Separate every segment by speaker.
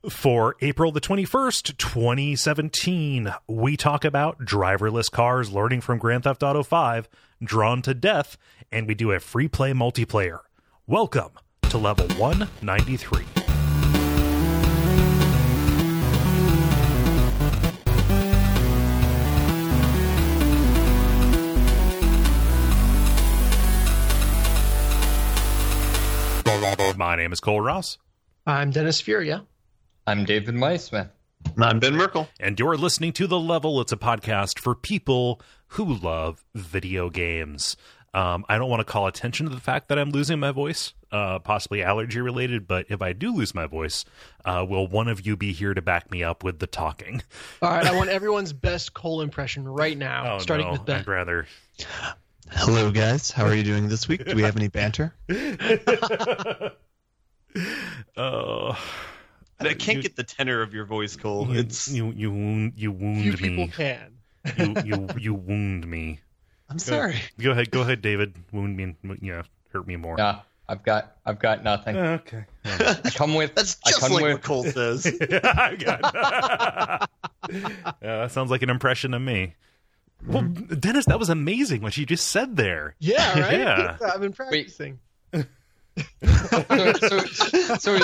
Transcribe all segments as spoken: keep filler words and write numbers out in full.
Speaker 1: For April the twenty-first, twenty seventeen, we talk about driverless cars learning from Grand Theft Auto five, Drawn to Death, and we do a free play multiplayer. Welcome to level one ninety-three. My name is Cole Ross.
Speaker 2: I'm Dennis Furia.
Speaker 3: I'm David Weissmith.
Speaker 4: I'm Ben Merkel.
Speaker 1: And you're listening to The Level. It's a podcast for people who love video games. Um, I don't want to call attention to the fact that I'm losing my voice, uh, possibly allergy related, but if I do lose my voice, uh, will one of you be here to back me up with the talking?
Speaker 2: All right, I want everyone's best Cole impression right now,
Speaker 1: oh,
Speaker 2: starting
Speaker 1: no,
Speaker 2: with Ben.
Speaker 1: I'd rather...
Speaker 4: Hello, guys. How are you doing this week? Do we have any banter?
Speaker 1: Oh...
Speaker 4: I can't
Speaker 1: you,
Speaker 4: get the tenor of your voice, Cole.
Speaker 1: You,
Speaker 4: it's
Speaker 1: you you wound you wound
Speaker 2: Few
Speaker 1: me.
Speaker 2: people can.
Speaker 1: you you you wound me.
Speaker 4: I'm sorry.
Speaker 1: Go, go ahead, go ahead, David. Wound me, and, yeah, hurt me more.
Speaker 3: Yeah, I've got I've got nothing.
Speaker 1: Uh, okay.
Speaker 3: I come with
Speaker 4: That's
Speaker 3: I
Speaker 4: just
Speaker 3: come
Speaker 4: like
Speaker 3: with,
Speaker 4: what Cole says.
Speaker 1: I got yeah, that sounds like an impression of me. Well, Dennis, that was amazing what you just said there.
Speaker 2: Yeah, right?
Speaker 1: Yeah.
Speaker 2: I've been practicing.
Speaker 3: so, so, so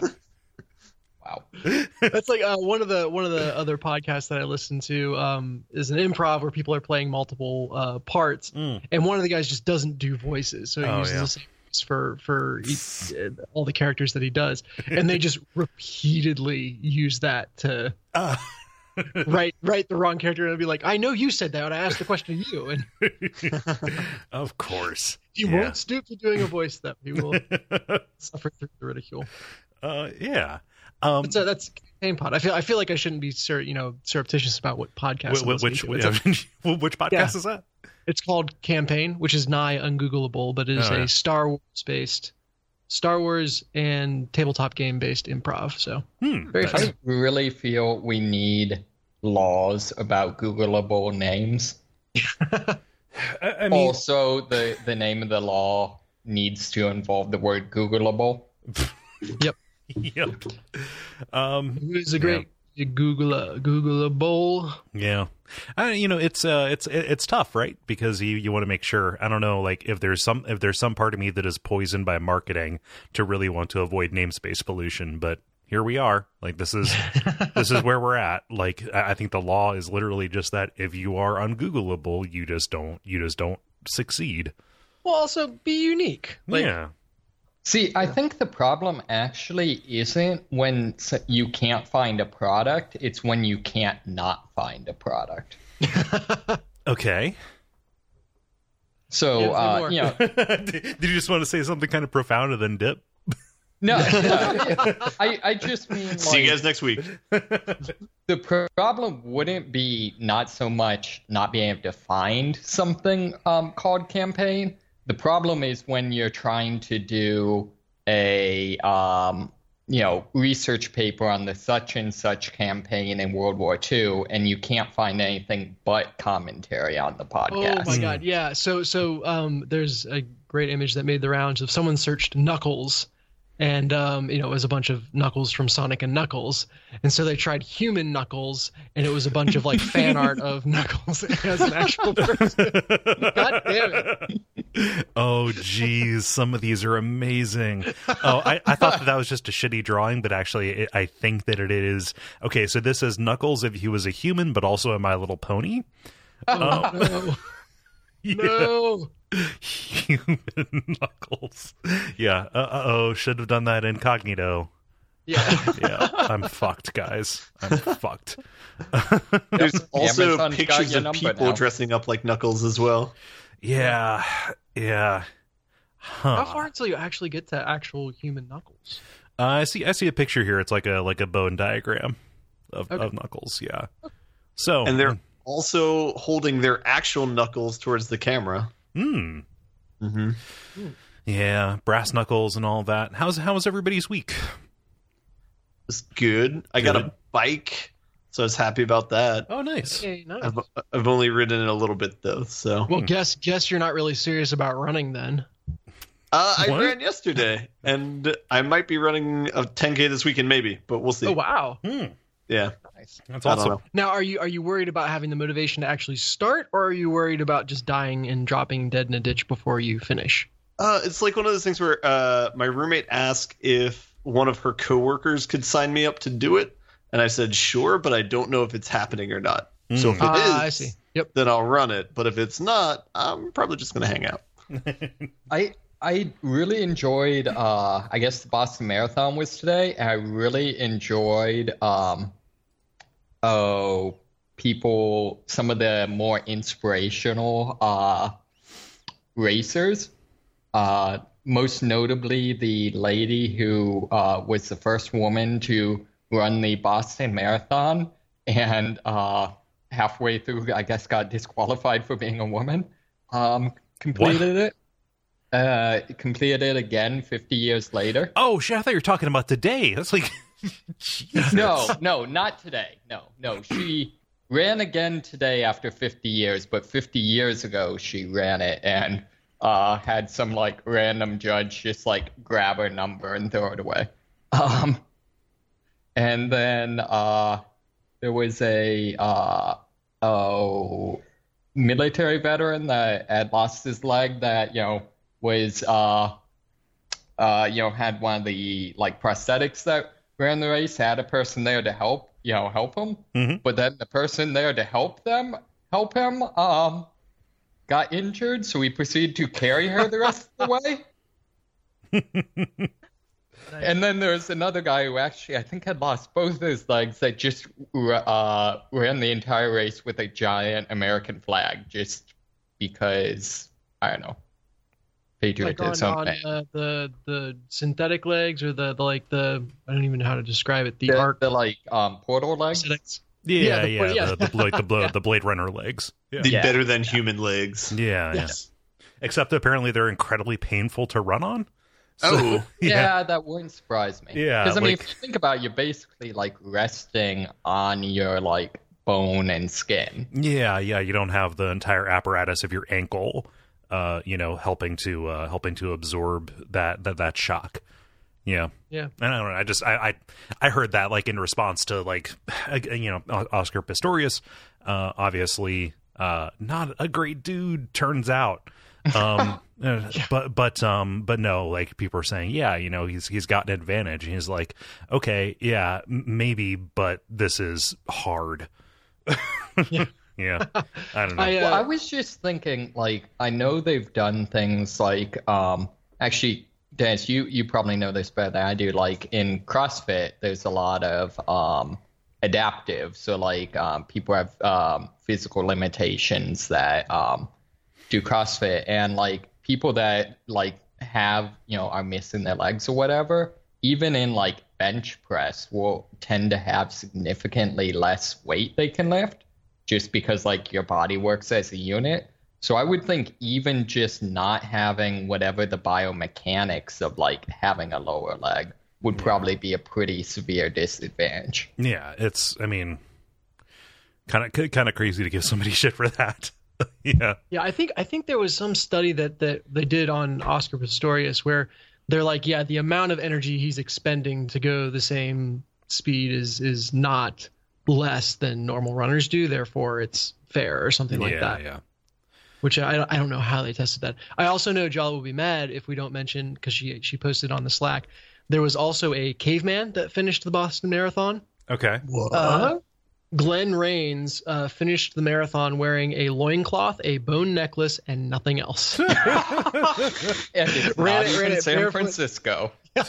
Speaker 3: wow.
Speaker 2: That's like uh, one of the one of the other podcasts that I listen to um, is an improv where people are playing multiple uh, parts,
Speaker 1: Mm.
Speaker 2: and one of the guys just doesn't do voices, so he
Speaker 1: Oh,
Speaker 2: uses
Speaker 1: yeah.
Speaker 2: the same voice for for each, uh, all the characters that he does, and they just repeatedly use that to
Speaker 1: Uh.
Speaker 2: write write the wrong character, and I'll be like, I know you said that when I asked the question to you, and
Speaker 1: Of course.
Speaker 2: he
Speaker 1: Yeah.
Speaker 2: won't stoop to doing a voice though. He will suffer through the ridicule.
Speaker 1: Uh, yeah. Um,
Speaker 2: So that's campaign pod. I feel I feel like I shouldn't be sur- you know surreptitious about what podcast.
Speaker 1: wh-
Speaker 2: I'm
Speaker 1: wh-
Speaker 2: listening
Speaker 1: which
Speaker 2: to. It's, a-
Speaker 1: which, which podcast
Speaker 2: Yeah.
Speaker 1: is that?
Speaker 2: it's called Campaign, which is nigh ungoogleable, but it is
Speaker 1: Oh, yeah.
Speaker 2: a Star Wars based, Star Wars and tabletop game based improv. So
Speaker 1: Hmm.
Speaker 2: very
Speaker 1: that's-
Speaker 2: fun.
Speaker 3: I really feel we need laws about Googleable names.
Speaker 1: I, I mean,
Speaker 3: Also, the the name of the law needs to involve the word Googleable.
Speaker 2: Yep,
Speaker 1: yep. Um,
Speaker 2: it was a great Google uh, Googleable.
Speaker 1: yeah. I, you know, it's uh, it's it- it's tough, right? Because you, you want to make sure. I don't know, like if there's some if there's some part of me that is poisoned by marketing to really want to avoid namespace pollution, but here we are. Like this is this is where we're at. Like I I think the law is literally just that if you are ungoogleable, you just don't you just don't succeed.
Speaker 2: Well, also be unique. Like,
Speaker 1: yeah.
Speaker 3: See, I think the problem actually isn't when s- you can't find a product. It's when you can't not find a product.
Speaker 1: Okay.
Speaker 3: So,
Speaker 2: Yeah, say
Speaker 3: uh,
Speaker 2: more.
Speaker 3: you know,
Speaker 1: did, did you just want to say something kind of profound and then dip?
Speaker 3: no, no I, I just mean like,
Speaker 4: See you guys next week.
Speaker 3: the pro- problem wouldn't be not so much not being able to find something um, called campaign. The problem is when you're trying to do a um, you know research paper on the such and such campaign in World War Two, and you can't find anything but commentary on the
Speaker 2: Oh
Speaker 3: podcast.
Speaker 2: my god, yeah. So so um, there's a great image that made the rounds of someone searched Knuckles, and um, you know, it was a bunch of Knuckles from Sonic and Knuckles, and so they tried human Knuckles, and it was a bunch of like fan art of Knuckles as an actual person. God damn it!
Speaker 1: Oh, geez, some of these are amazing. Oh, I, I thought that that was just a shitty drawing, but actually, it, I think that it is. Okay, so this is Knuckles if he was a human, but also a My Little Pony.
Speaker 2: Oh,
Speaker 1: Um,
Speaker 2: no,
Speaker 1: Yeah.
Speaker 2: no.
Speaker 1: Human Knuckles. Yeah. Uh oh, should have done that incognito.
Speaker 2: Yeah.
Speaker 1: Yeah, I'm fucked, guys. I'm fucked.
Speaker 4: There's also
Speaker 3: Amazon's got
Speaker 4: pictures
Speaker 3: your
Speaker 4: of
Speaker 3: number
Speaker 4: people
Speaker 3: now.
Speaker 4: dressing up like Knuckles as well.
Speaker 1: Yeah, yeah. Huh.
Speaker 2: How far until you actually get to actual human Knuckles?
Speaker 1: Uh, I see. I see a picture here. It's like a like a bone diagram of,
Speaker 2: Okay.
Speaker 1: of Knuckles. Yeah. So
Speaker 4: And they're also holding their actual Knuckles towards the camera.
Speaker 1: Hmm.
Speaker 4: Mm-hmm.
Speaker 1: Yeah, brass knuckles and all that. How's how was everybody's week?
Speaker 4: It's good. I got
Speaker 1: Good.
Speaker 4: a bike, so I was happy about that.
Speaker 1: Oh, nice.
Speaker 2: Hey, nice.
Speaker 4: I've, I've only ridden it a little bit though, so
Speaker 2: Well, guess guess you're not really serious about running then.
Speaker 4: Uh, I
Speaker 1: What?
Speaker 4: ran yesterday, and I might be running a ten K this weekend, maybe, but we'll see.
Speaker 2: Oh wow!
Speaker 1: Hmm.
Speaker 4: Yeah,
Speaker 3: Nice.
Speaker 1: That's
Speaker 4: I don't
Speaker 1: awesome.
Speaker 4: know.
Speaker 2: Now, are you are you worried about having the motivation to actually start, or are you worried about just dying and dropping dead in a ditch before you finish?
Speaker 4: Uh, it's like one of those things where uh, my roommate asked if one of her coworkers could sign me up to do it, and I said sure, but I don't know if it's happening or not. So if it is,
Speaker 2: Ah, I see. Yep.
Speaker 4: then I'll run it. But if it's not, I'm probably just gonna hang out.
Speaker 3: I I really enjoyed. Uh, I guess the Boston Marathon was today. And I really enjoyed. Um, oh, people. Some of the more inspirational uh, racers. Uh, most notably, the lady who uh, was the first woman to run the Boston Marathon, and uh, halfway through, I guess, got disqualified for being a woman. Um, completed it. Uh, completed it again fifty years later.
Speaker 1: Oh shit! I thought you were talking about today. That's like, Jesus.
Speaker 3: No, no, not today. No, no. She ran again today after fifty years, but fifty years ago she ran it and uh, had some like random judge just like grab her number and throw it away. Um, and then uh, there was a uh, oh military veteran that had lost his leg that you know was uh, uh, you know had one of the like prosthetics that ran the race, had a person there to help, you know, help him.
Speaker 1: Mhm.
Speaker 3: But then the person there to help them, help him, um, got injured, so we proceeded to carry her the rest of the way. And then there's another guy who actually, I think, had lost both his legs that just uh, ran the entire race with a giant American flag just because, I don't know,
Speaker 2: Like on,
Speaker 3: patriotism.
Speaker 2: on uh, the the synthetic legs or the, the like the I don't even know how to describe it. The,
Speaker 3: the,
Speaker 2: arc
Speaker 3: the like um, portal legs.
Speaker 2: prosthetics.
Speaker 1: Yeah,
Speaker 2: Yeah,
Speaker 1: yeah,
Speaker 2: the- yeah.
Speaker 1: The, the, like the, Bla- the Blade Runner legs. Yeah,
Speaker 4: The
Speaker 3: Yeah.
Speaker 4: better than human legs.
Speaker 1: yeah,
Speaker 2: Yes.
Speaker 1: yeah. Except apparently they're incredibly painful to run on.
Speaker 4: Oh.
Speaker 1: yeah.
Speaker 3: Yeah, that wouldn't surprise me.
Speaker 1: Yeah,
Speaker 3: because I mean,
Speaker 1: like-
Speaker 3: if you think about it, you're basically like resting on your like bone and skin.
Speaker 1: Yeah, yeah, you don't have the entire apparatus of your ankle, uh, you know, helping to uh, helping to absorb that that that shock. Yeah,
Speaker 2: Yeah.
Speaker 1: and I don't know. I just I I, I heard that like in response to like you know Oscar Pistorius, uh, obviously uh, not a great dude. Turns out. Um, uh, but but um but no, like people are saying, yeah, you know, he's he's got an advantage. And he's like, okay, yeah, m- maybe, but this is hard.
Speaker 2: Yeah.
Speaker 1: Yeah, I don't know.
Speaker 2: I, uh,
Speaker 3: Well, I was just thinking, like, I know they've done things like, um, actually, Dennis, you you probably know this better than I do. Like in CrossFit, there's a lot of um adaptive. So like, um, people have um physical limitations that um. do CrossFit, and like people that like have you know are missing their legs or whatever, even in like bench press will tend to have significantly less weight they can lift just because like your body works as a unit. So I would think even just not having whatever the biomechanics of like having a lower leg would probably be a pretty severe disadvantage.
Speaker 1: Yeah, it's. I mean, kind of kind of crazy to give somebody shit for that. Yeah.
Speaker 2: Yeah, I think I think there was some study that that they did on Oscar Pistorius where they're like, yeah, the amount of energy he's expending to go the same speed is is not less than normal runners do, therefore it's fair or something like
Speaker 1: yeah,
Speaker 2: that.
Speaker 1: yeah.
Speaker 2: Which I don't- I don't know how they tested that. I also know Jala will be mad if we don't mention, because she she posted on the Slack, there was also a caveman that finished the Boston Marathon.
Speaker 1: Okay.
Speaker 2: Uh, Glenn Rains uh, finished the marathon wearing a loincloth, a bone necklace, and nothing else.
Speaker 3: And it's
Speaker 2: Ran
Speaker 3: not
Speaker 2: it- ran
Speaker 3: even
Speaker 2: it
Speaker 3: San
Speaker 2: barefoot.
Speaker 3: Francisco.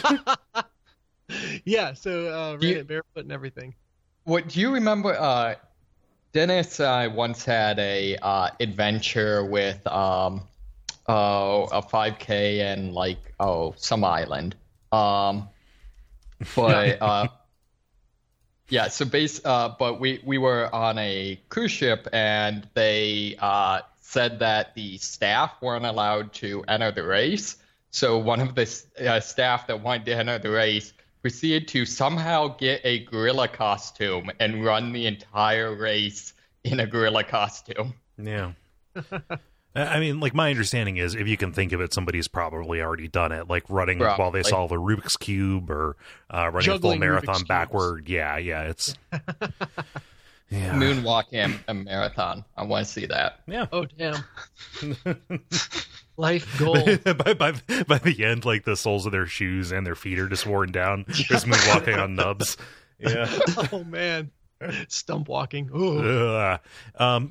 Speaker 2: Yeah, so uh, ran
Speaker 3: Do you-
Speaker 2: it barefoot and everything.
Speaker 3: What do you remember? Uh, Dennis and I once had a uh, adventure with um, oh, a five K and like oh some island. Um, but uh, yeah, so base. Uh, but we we were on a cruise ship and they uh, said that the staff weren't allowed to enter the race. So one of the uh, staff that wanted to enter the race proceeded to somehow get a gorilla costume and run the entire race in a gorilla costume.
Speaker 1: Yeah. I mean, like, my understanding is, if you can think of it, somebody's probably already done it, like running
Speaker 3: Probably.
Speaker 1: while they solve a Rubik's Cube, or uh, running
Speaker 2: Juggling
Speaker 1: a full marathon
Speaker 2: Rubik's cubes.
Speaker 1: backward. Yeah, yeah, it's yeah,
Speaker 3: Moonwalking a marathon. I want to see that.
Speaker 1: yeah.
Speaker 2: Oh damn. Life goal.
Speaker 1: by, by by the end, like the soles of their shoes and their feet are just worn down. Just moonwalking on nubs. Yeah.
Speaker 2: Oh man. Stump walking. Ooh.
Speaker 1: Ugh. Um,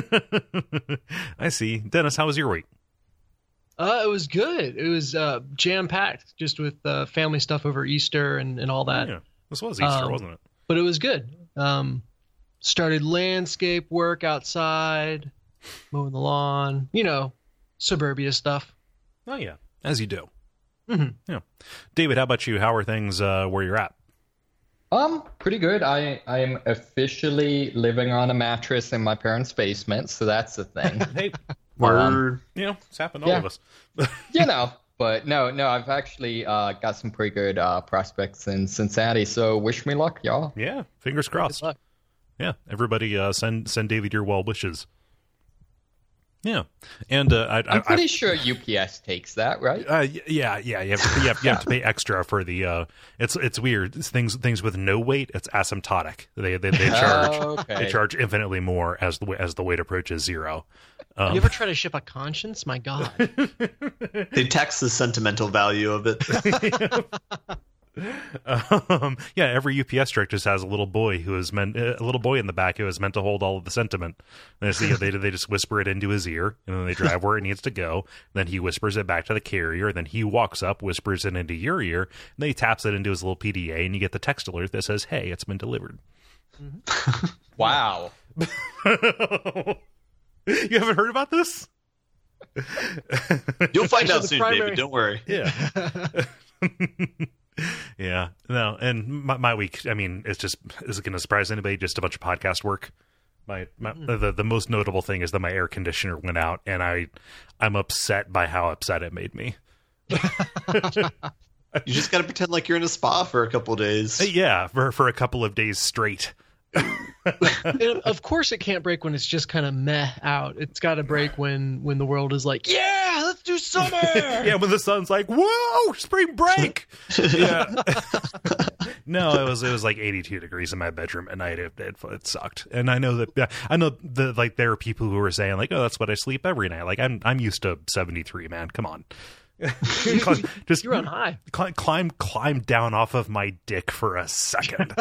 Speaker 1: I see. Dennis, how was your week?
Speaker 2: Uh, it was good. It was uh, jam packed, just with uh, family stuff over Easter and, and all that.
Speaker 1: Yeah, this was Easter,
Speaker 2: Um,
Speaker 1: wasn't it?
Speaker 2: But it was good. Um, started landscape work outside, mowing the lawn. You know, suburbia stuff.
Speaker 1: Oh yeah, as you do.
Speaker 2: hmm
Speaker 1: Yeah, David, how about you? How are things uh, where you're at?
Speaker 3: Um, pretty good. I I am officially living on a mattress in my parents' basement, so that's the thing.
Speaker 1: Hey,
Speaker 4: Word.
Speaker 1: you know, it's happened to all
Speaker 3: Yeah.
Speaker 1: of us.
Speaker 3: you know, but no, no, I've actually uh, got some pretty good uh, prospects in Cincinnati. So wish me luck, y'all.
Speaker 1: Yeah, fingers crossed.
Speaker 2: luck.
Speaker 1: Yeah, everybody, uh, send send David your well wishes. Yeah, and uh, I, I,
Speaker 3: I'm pretty
Speaker 1: I,
Speaker 3: sure U P S takes that, right?
Speaker 1: Uh, y- yeah, yeah, you have to, you have, you have to pay extra for the. Uh, it's it's weird. It's things things with no weight. It's asymptotic. They they, they charge
Speaker 3: Oh, okay.
Speaker 1: they charge infinitely more as the as the weight approaches zero. Um,
Speaker 2: you ever try to ship a conscience? My God.
Speaker 4: They tax the sentimental value of it.
Speaker 1: um, yeah, every U P S truck just has a little boy who is meant a little boy in the back who is meant to hold all of the sentiment. And they, see, they they just whisper it into his ear, and then they drive where it needs to go. Then he whispers it back to the carrier. Then he walks up, whispers it into your ear, and then he taps it into his little P D A, and you get the text alert that says, "Hey, it's been delivered."
Speaker 3: Wow.
Speaker 1: You haven't heard about this?
Speaker 4: You'll find
Speaker 2: So
Speaker 4: out
Speaker 2: the
Speaker 4: soon,
Speaker 2: primary-
Speaker 4: David. Don't worry.
Speaker 1: Yeah. Yeah, no, and my, my week, I mean, it's just, is it going to surprise anybody? Just a bunch of podcast work. My, my the, the most notable thing is that my air conditioner went out, and I, I'm upset by how upset it made me.
Speaker 4: You just got to pretend like you're in a spa for a couple days.
Speaker 1: Yeah, for, for a couple of days straight.
Speaker 2: And of course, it can't break when it's just kind of meh out. It's got to break when when the world is like, yeah, let's do summer.
Speaker 1: Yeah, when the sun's like, whoa, spring break. Yeah. No, it was it was like eighty-two degrees in my bedroom at night. It, it, it sucked, and I know that yeah, I know the like there are people who are saying like, oh, that's what I sleep every night. Like I'm I'm used to seventy-three, man. Come on. Just
Speaker 2: You're on high.
Speaker 1: climb, climb climb down off of my dick for a second.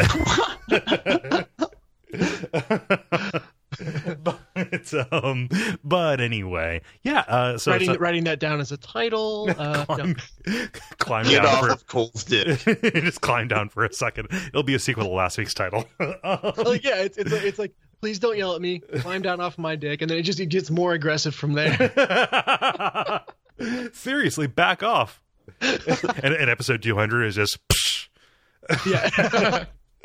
Speaker 1: but um but anyway, yeah, uh so,
Speaker 2: writing
Speaker 1: so
Speaker 2: writing that down as a title. Uh, no.
Speaker 1: climb, climb
Speaker 4: Get
Speaker 1: down
Speaker 4: off
Speaker 1: for
Speaker 4: of Cole's dick.
Speaker 1: just climb down for a second. It'll be a sequel to last week's title. Um,
Speaker 2: Like, yeah, it's it's like, it's like, please don't yell at me. Climb down off my dick, and then it just it gets more aggressive from there.
Speaker 1: Seriously, back off. and, and episode two hundred is just psh.
Speaker 2: Yeah.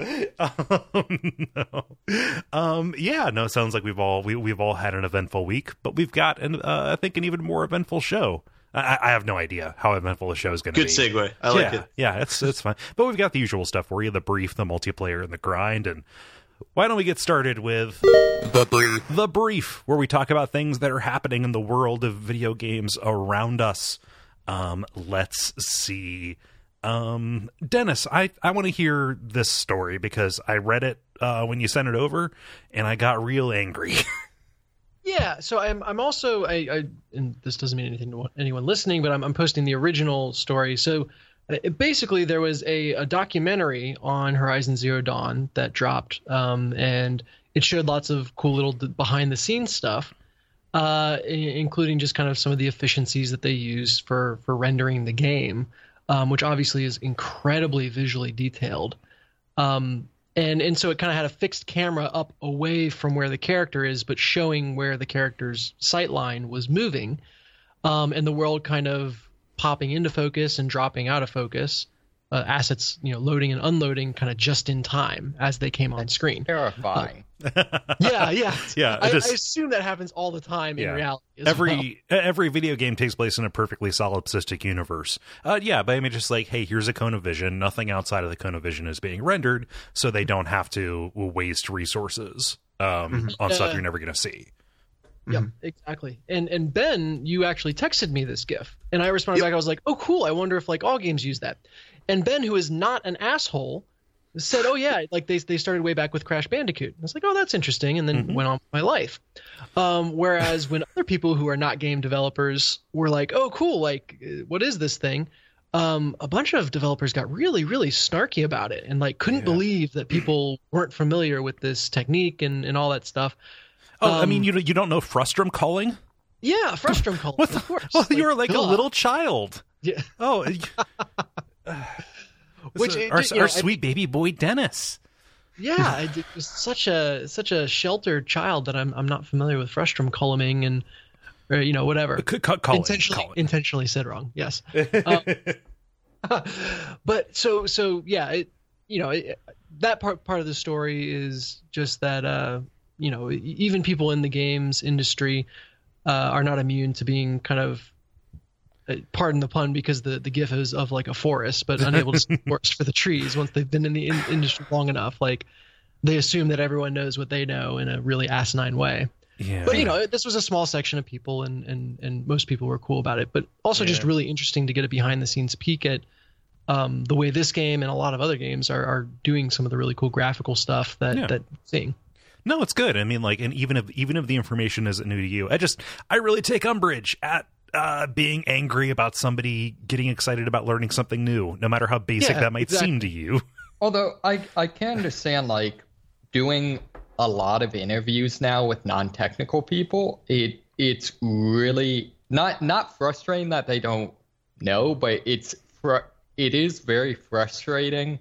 Speaker 1: um, no. um yeah no sounds like we've all we, we've all had an eventful week, but we've got an uh, I think an even more eventful show. I, I have no idea how eventful the show is going to be.
Speaker 4: Good segue. I like
Speaker 1: yeah,
Speaker 4: it.
Speaker 1: yeah, it's it's fine. But we've got the usual stuff for you: the brief, the multiplayer, and the grind. And why don't we get started with the brief? The brief, where we talk about things that are happening in the world of video games around us. Um, let's see. Um, Dennis, I, I want to hear this story because I read it uh, when you sent it over, and I got real angry.
Speaker 2: Yeah, so I'm I'm also I, I and this doesn't mean anything to anyone listening, but I'm I'm posting the original story. So uh, basically, there was a, a documentary on Horizon Zero Dawn that dropped, um, and it showed lots of cool little behind the scenes stuff, uh, i- including just kind of some of the efficiencies that they use for for rendering the game, um, which obviously is incredibly visually detailed. Um, And and so it kind of had a fixed camera up away from where the character is, but showing where the character's sight line was moving, um, and the world kind of popping into focus and dropping out of focus, uh, assets you know loading and unloading kind of just in time as they came on screen.
Speaker 3: Terrifying.
Speaker 2: Yeah, yeah,
Speaker 1: Yeah,
Speaker 2: I,
Speaker 1: just-
Speaker 2: I assume that happens all the time
Speaker 1: Yeah.
Speaker 2: in reality. As
Speaker 1: every every video game takes place in a perfectly solipsistic universe. Uh, yeah, but I mean, just like, hey, here's a cone of vision. Nothing outside of the cone of vision is being rendered, so they don't have to waste resources um, on stuff
Speaker 2: Uh,
Speaker 1: you're never going to see.
Speaker 2: Yep,
Speaker 4: Mhm.
Speaker 2: exactly. And and Ben, you actually texted me this GIF, and I responded
Speaker 4: Yep.
Speaker 2: back. I was like, "Oh, cool. I wonder if like all games use that." And Ben, who is not an asshole, said, "Oh yeah, like they they started way back with Crash Bandicoot." I was like, "Oh, that's interesting," and then
Speaker 1: Mhm.
Speaker 2: went on with my life. Um, whereas when other people who are not game developers were like, "Oh, cool. Like, uh, what is this thing?" Um, a bunch of developers got really, really snarky about it, and like couldn't
Speaker 1: Yeah.
Speaker 2: believe that people weren't familiar with this technique and and all that stuff.
Speaker 1: Oh, I
Speaker 2: Um,
Speaker 1: mean, you you don't know frustrum calling?
Speaker 2: Yeah, frustrum calling.
Speaker 1: What the-
Speaker 2: of course.
Speaker 1: Well, you were like a
Speaker 2: duh.
Speaker 1: little child.
Speaker 2: Yeah.
Speaker 1: Oh,
Speaker 2: Which
Speaker 1: So
Speaker 2: it-
Speaker 1: our,
Speaker 2: you know,
Speaker 1: our
Speaker 2: I-
Speaker 1: sweet baby boy Dennis.
Speaker 2: Yeah, it it was such a such a sheltered child that I'm I'm not familiar with frustrum calling and or, you know whatever.
Speaker 1: C- c- calling,
Speaker 2: intentionally
Speaker 1: calling.
Speaker 2: intentionally said wrong. Yes. But so so yeah, it, you know it, that part part of the story is just that uh you know e- even people in the games industry uh, are not immune to being kind of uh, pardon the pun because the the gif is of like a forest but unable to see the forest for the trees once they've been in the in- industry long enough. Like they assume that everyone knows what they know in a really asinine way.
Speaker 1: Yeah.
Speaker 2: But you know, this was a small section of people, and and and most people were cool about it. But also just
Speaker 1: Yeah.
Speaker 2: really interesting to get a behind the scenes peek at um, the way this game and a lot of other games are, are doing some of the really cool graphical stuff that
Speaker 1: Yeah.
Speaker 2: that we're seeing.
Speaker 1: No, it's good. I mean, like, and even if even if the information isn't new to you, I just I really take umbrage at uh, being angry about somebody getting excited about learning something new, no matter how basic
Speaker 2: Yeah,
Speaker 1: that might
Speaker 2: exactly.
Speaker 1: seem to you.
Speaker 3: Although I I can understand like doing a lot of interviews now with non-technical people, it it's really not not frustrating that they don't know, but it's fr- it is very frustrating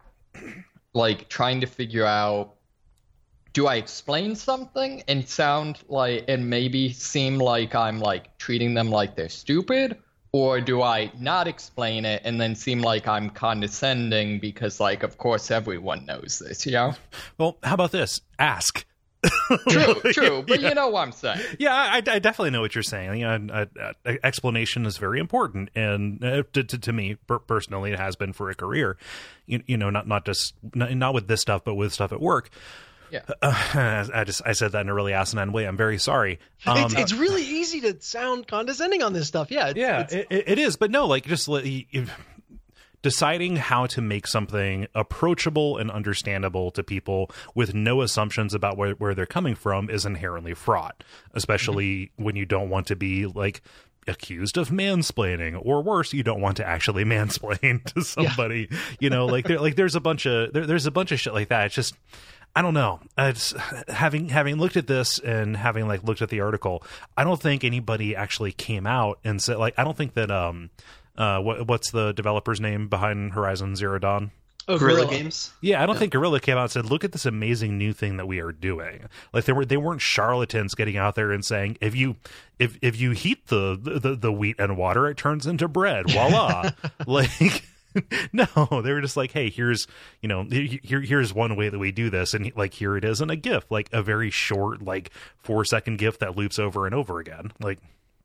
Speaker 3: like trying to figure out, do I explain something and sound like and maybe seem like I'm like treating them like they're stupid, or do I not explain it and then seem like I'm condescending because like of course everyone knows this, you know?
Speaker 1: Well, how about this? Ask.
Speaker 3: True, true, but you know what I'm saying.
Speaker 1: Yeah, I, I definitely know what you're saying. You know, uh, uh, explanation is very important, and uh, to, to, to me per- personally, it has been for a career. You, you know, not not just not, not with this stuff, but with stuff at work.
Speaker 3: Yeah.
Speaker 1: Uh, I just I said that in a really asinine way. I'm very sorry. Um,
Speaker 2: it's, it's really easy to sound condescending on this stuff. Yeah, it's,
Speaker 1: yeah,
Speaker 2: it's,
Speaker 1: it, it is, but no, like just let- if, deciding how to make something approachable and understandable to people with no assumptions about where, where they're coming from is inherently fraught, especially mm-hmm. when you don't want to be like accused of mansplaining, or worse, you don't want to actually mansplain to somebody. Yeah. You know, like there, like there's a bunch of there, there's a bunch of shit like that. It's just, I don't know. It's having having looked at this and having like looked at the article, I don't think anybody actually came out and said, like, I don't think that um uh what what's the developer's name behind Horizon Zero Dawn?
Speaker 2: oh,
Speaker 4: Guerrilla
Speaker 2: Guerrilla.
Speaker 4: Games.
Speaker 1: Yeah, I don't
Speaker 4: Yeah.
Speaker 1: think Guerrilla came out and said, "Look at this amazing new thing that we are doing." Like they were, they weren't charlatans getting out there and saying, "If you, if if you heat the the, the wheat and water, it turns into bread." Voila! Like, no, they were just like, "Hey, here's you know, here here's one way that we do this," and like here it is in a GIF, like a very short, like four second GIF that loops over and over again, like.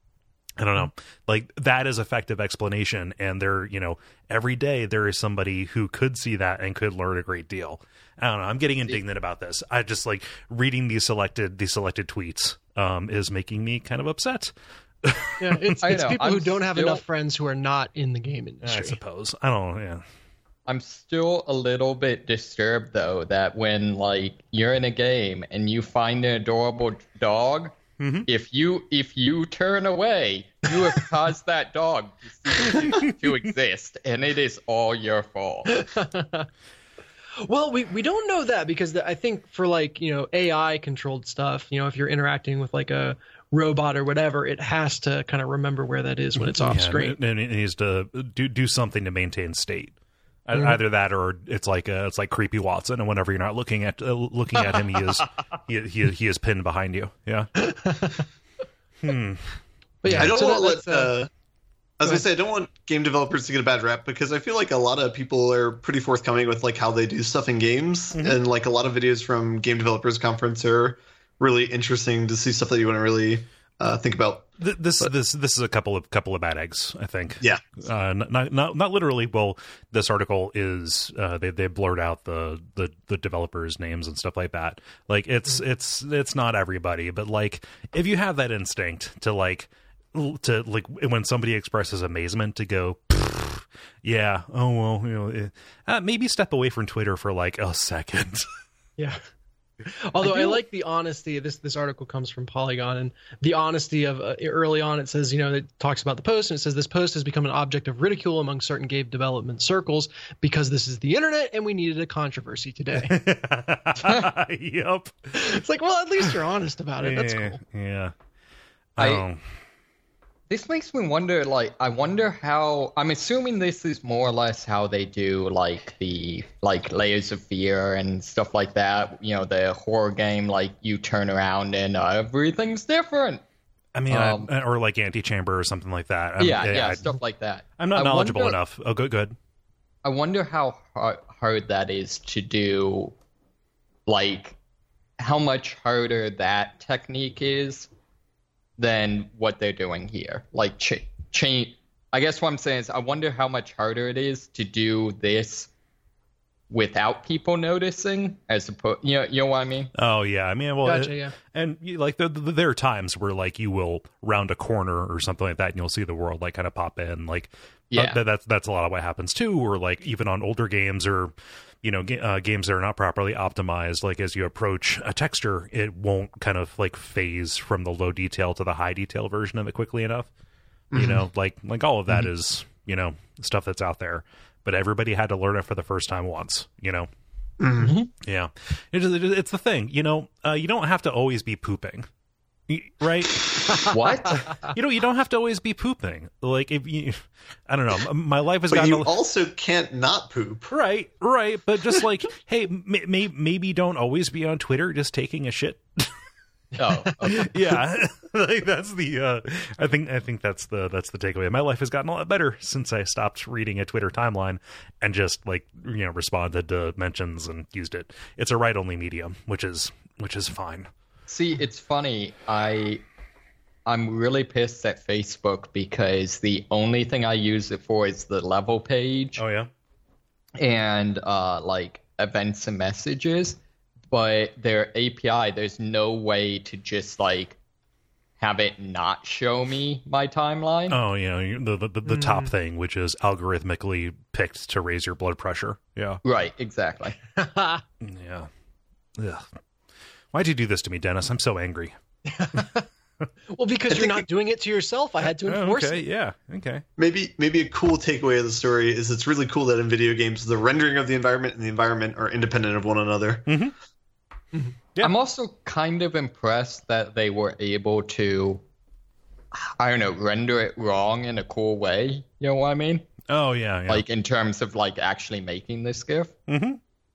Speaker 1: I don't know. Like that is effective explanation, and there, you know, every day there is somebody who could see that and could learn a great deal. I don't know. I'm getting indignant about this. I just like reading these selected these selected tweets um, is making me kind of upset.
Speaker 2: Yeah, it's,
Speaker 3: I
Speaker 2: it's
Speaker 3: know,
Speaker 2: people
Speaker 3: I'm
Speaker 2: who don't have
Speaker 3: still-
Speaker 2: enough friends who are not in the game industry.
Speaker 1: I suppose. I don't. Yeah.
Speaker 3: I'm still a little bit disturbed though that when like you're in a game and you find an adorable dog,
Speaker 1: Mhm.
Speaker 3: if you if you turn away, you have caused that dog to, cease to exist, and it is all your fault.
Speaker 2: Well, we, we don't know that because the, I think for like, you know, A I controlled stuff, you know, if you're interacting with like a robot or whatever, it has to kind of remember where that is when it's off
Speaker 1: Yeah,
Speaker 2: screen.
Speaker 1: and it needs to do do something to maintain state.
Speaker 2: Mhm.
Speaker 1: Either that, or it's like uh it's like creepy Watson, and whenever you're not looking at uh, looking at him, he is he, he he is pinned behind you. Yeah. Hmm.
Speaker 2: But yeah,
Speaker 4: I don't
Speaker 2: so
Speaker 4: want to
Speaker 2: that-
Speaker 4: let.
Speaker 2: that's, uh,
Speaker 4: Uh, I was gonna say I don't want game developers to get a bad rap because I feel like a lot of people are pretty forthcoming with like how they do stuff in games,
Speaker 1: Mhm.
Speaker 4: and like a lot of videos from Game Developers Conference are really interesting to see stuff that you wouldn't really uh, think about.
Speaker 1: This
Speaker 4: but,
Speaker 1: this this is a couple of couple of bad eggs, I think.
Speaker 4: Yeah,
Speaker 1: uh, not not not literally. Well, this article is uh, they they blurred out the, the the developers' names and stuff like that. Like it's it's it's not everybody, but like if you have that instinct to like to like when somebody expresses amazement to go, yeah, oh well, you know, uh, maybe step away from Twitter for like a second.
Speaker 2: Yeah. Although I,
Speaker 3: I
Speaker 2: I like the honesty. This this article comes from Polygon, and the honesty of uh, early on. It says, you know, it talks about the post, and it says this post has become an object of ridicule among certain game development circles because this is the internet, and we needed a controversy today.
Speaker 1: Yep.
Speaker 2: It's like, well, at least you're honest about it. That's
Speaker 1: yeah,
Speaker 2: cool.
Speaker 1: Yeah.
Speaker 3: I-
Speaker 1: Oh.
Speaker 3: This makes me wonder, like, I wonder how, I'm assuming this is more or less how they do, like, the, like, Layers of Fear and stuff like that. You know, the horror game, like, you turn around and uh, everything's different.
Speaker 1: I mean,
Speaker 3: Um,
Speaker 1: I, or like Antichamber or something like that. I'm,
Speaker 3: yeah, yeah,
Speaker 1: I,
Speaker 3: stuff like that.
Speaker 1: I'm not
Speaker 3: I
Speaker 1: knowledgeable
Speaker 3: wonder-
Speaker 1: enough. Oh, good, good.
Speaker 3: I wonder how hard, hard that is to do, like, how much harder that technique is than what they're doing here. Like, ch- change. I guess what I'm saying is, I wonder how much harder it is to do this without people noticing, as opposed, you know, you know what I mean?
Speaker 1: Oh yeah, I mean, well,
Speaker 2: Gotcha,
Speaker 1: it-
Speaker 2: yeah.
Speaker 1: and you, like there, there are times where like you will round a corner or something like that, and you'll see the world like kind of pop in, like
Speaker 3: Yeah.
Speaker 1: uh, that's that's a lot of what happens too. Or like even on older games or you know ga- uh, games that are not properly optimized, like as you approach a texture, it won't kind of like phase from the low detail to the high detail version of it quickly enough.
Speaker 2: Mm-hmm.
Speaker 1: You know, like like all of that is you know stuff that's out there. But everybody had to learn it for the first time once, you know?
Speaker 2: Mm-hmm.
Speaker 1: Yeah. It is, it's the thing, you know, uh, you don't have to always be pooping, Y- right?
Speaker 3: What?
Speaker 1: You know, you don't have to always be pooping. Like, if you, I don't know, m- my life has
Speaker 4: but
Speaker 1: gotten...
Speaker 4: you
Speaker 1: a,
Speaker 4: also can't not poop.
Speaker 1: right, right. But just like, hey, m- may, maybe don't always be on Twitter just taking a shit.
Speaker 3: Oh, okay.
Speaker 1: Yeah, like that's the. Uh, I think I think that's the that's the takeaway. My life has gotten a lot better since I stopped reading a Twitter timeline and just like you know responded to mentions and used it. It's a write-only medium, which is which is fine.
Speaker 3: See, it's funny. I I'm really pissed at Facebook because the only thing I use it for is the level page
Speaker 1: Oh yeah.
Speaker 3: and uh, like events and messages. But their A P I, there's no way to just like have it not show me my timeline.
Speaker 1: Oh yeah, you- the the, the, the top thing, which is algorithmically picked to raise your blood pressure. Yeah.
Speaker 3: Right, exactly.
Speaker 1: Yeah. Ugh. Why'd you do this to me, Dennis? I'm so angry.
Speaker 2: Well, because you're not doing it to yourself. I had to
Speaker 1: Oh,
Speaker 2: enforce
Speaker 1: okay.
Speaker 2: it.
Speaker 1: Yeah. Okay.
Speaker 4: Maybe maybe a cool takeaway of the story is it's really cool that in video games the rendering of the environment and the environment are independent of one another.
Speaker 1: Mm-hmm. Yeah.
Speaker 3: I'm also kind of impressed that they were able to, I don't know, render it wrong in a cool way. You know what I mean?
Speaker 1: Oh yeah. Yeah.
Speaker 3: Like in terms of like actually making this GIF.
Speaker 1: Mm-hmm.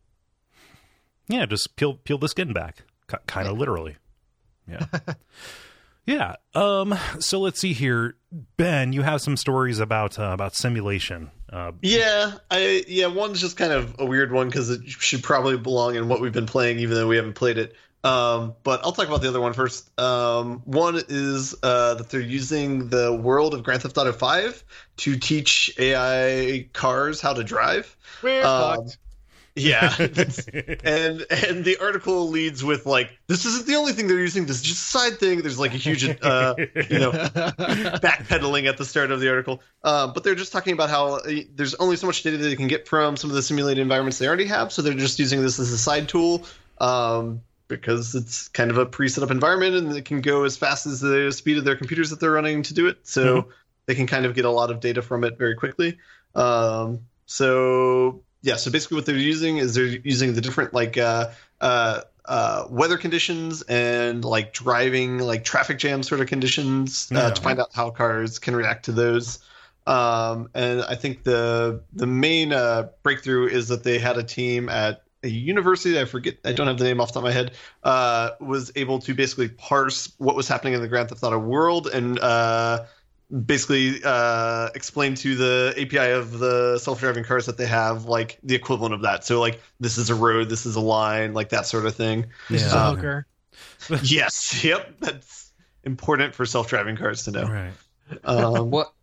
Speaker 1: Yeah, just peel peel the skin back, kind of literally. Yeah, yeah. Um. So let's see here, Ben. You have some stories about uh, about simulation. Uh,
Speaker 4: Yeah, I yeah, one's just kind of a weird one because it should probably belong in what we've been playing, even though we haven't played it. Um, but I'll talk about the other one first. Um, one is uh, that they're using the world of Grand Theft Auto five to teach A I cars how to drive.
Speaker 2: We're
Speaker 4: Um,
Speaker 2: fucked.
Speaker 4: Yeah, and and the article leads with like, this isn't the only thing they're using. This is just a side thing. There's like a huge, uh, you know, backpedaling at the start of the article. Uh, but they're just talking about how uh, there's only so much data they can get from some of the simulated environments they already have. So they're just using this as a side tool um, because it's kind of a pre-set up environment and it can go as fast as the speed of their computers that they're running to do it. So
Speaker 1: Mhm.
Speaker 4: they can kind of get a lot of data from it very quickly. Um, so yeah, so basically what they're using is they're using the different like uh, uh, uh, weather conditions and like driving like traffic jam sort of conditions uh,
Speaker 1: Yeah.
Speaker 4: to find out how cars can react to those. Um, and I think the the main uh, breakthrough is that they had a team at a university, I forget, I don't have the name off the top of my head, uh, was able to basically parse what was happening in the Grand Theft Auto world and uh, basically uh, explain to the A P I of the self-driving cars that they have, like, the equivalent of that. So, like, this is a road, this is a line, like that sort of thing.
Speaker 2: This is a
Speaker 1: Yeah.
Speaker 2: hooker.
Speaker 4: Yes, yep, that's important for self-driving cars to know.
Speaker 1: Right.
Speaker 4: Um,
Speaker 3: What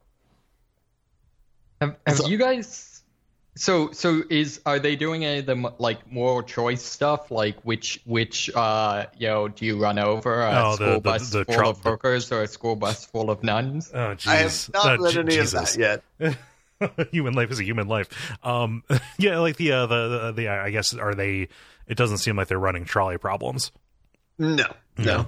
Speaker 3: have, have
Speaker 4: So-
Speaker 3: you guys? So so is are they doing any of the m- like moral choice stuff? Like which which uh you know do you run over a
Speaker 1: Oh, the-
Speaker 3: school
Speaker 1: the-
Speaker 3: bus
Speaker 1: the
Speaker 3: full
Speaker 1: Trump-
Speaker 3: of hookers or a school bus full of nuns?
Speaker 1: Oh, jeez.
Speaker 4: I have not
Speaker 1: Uh,
Speaker 4: read
Speaker 1: J-
Speaker 4: any
Speaker 1: Jesus.
Speaker 4: of that yet.
Speaker 1: Human life is a human life. Um, yeah, like the, uh, the, the, the, I guess, are they, it doesn't seem like they're running trolley problems.
Speaker 4: No, no.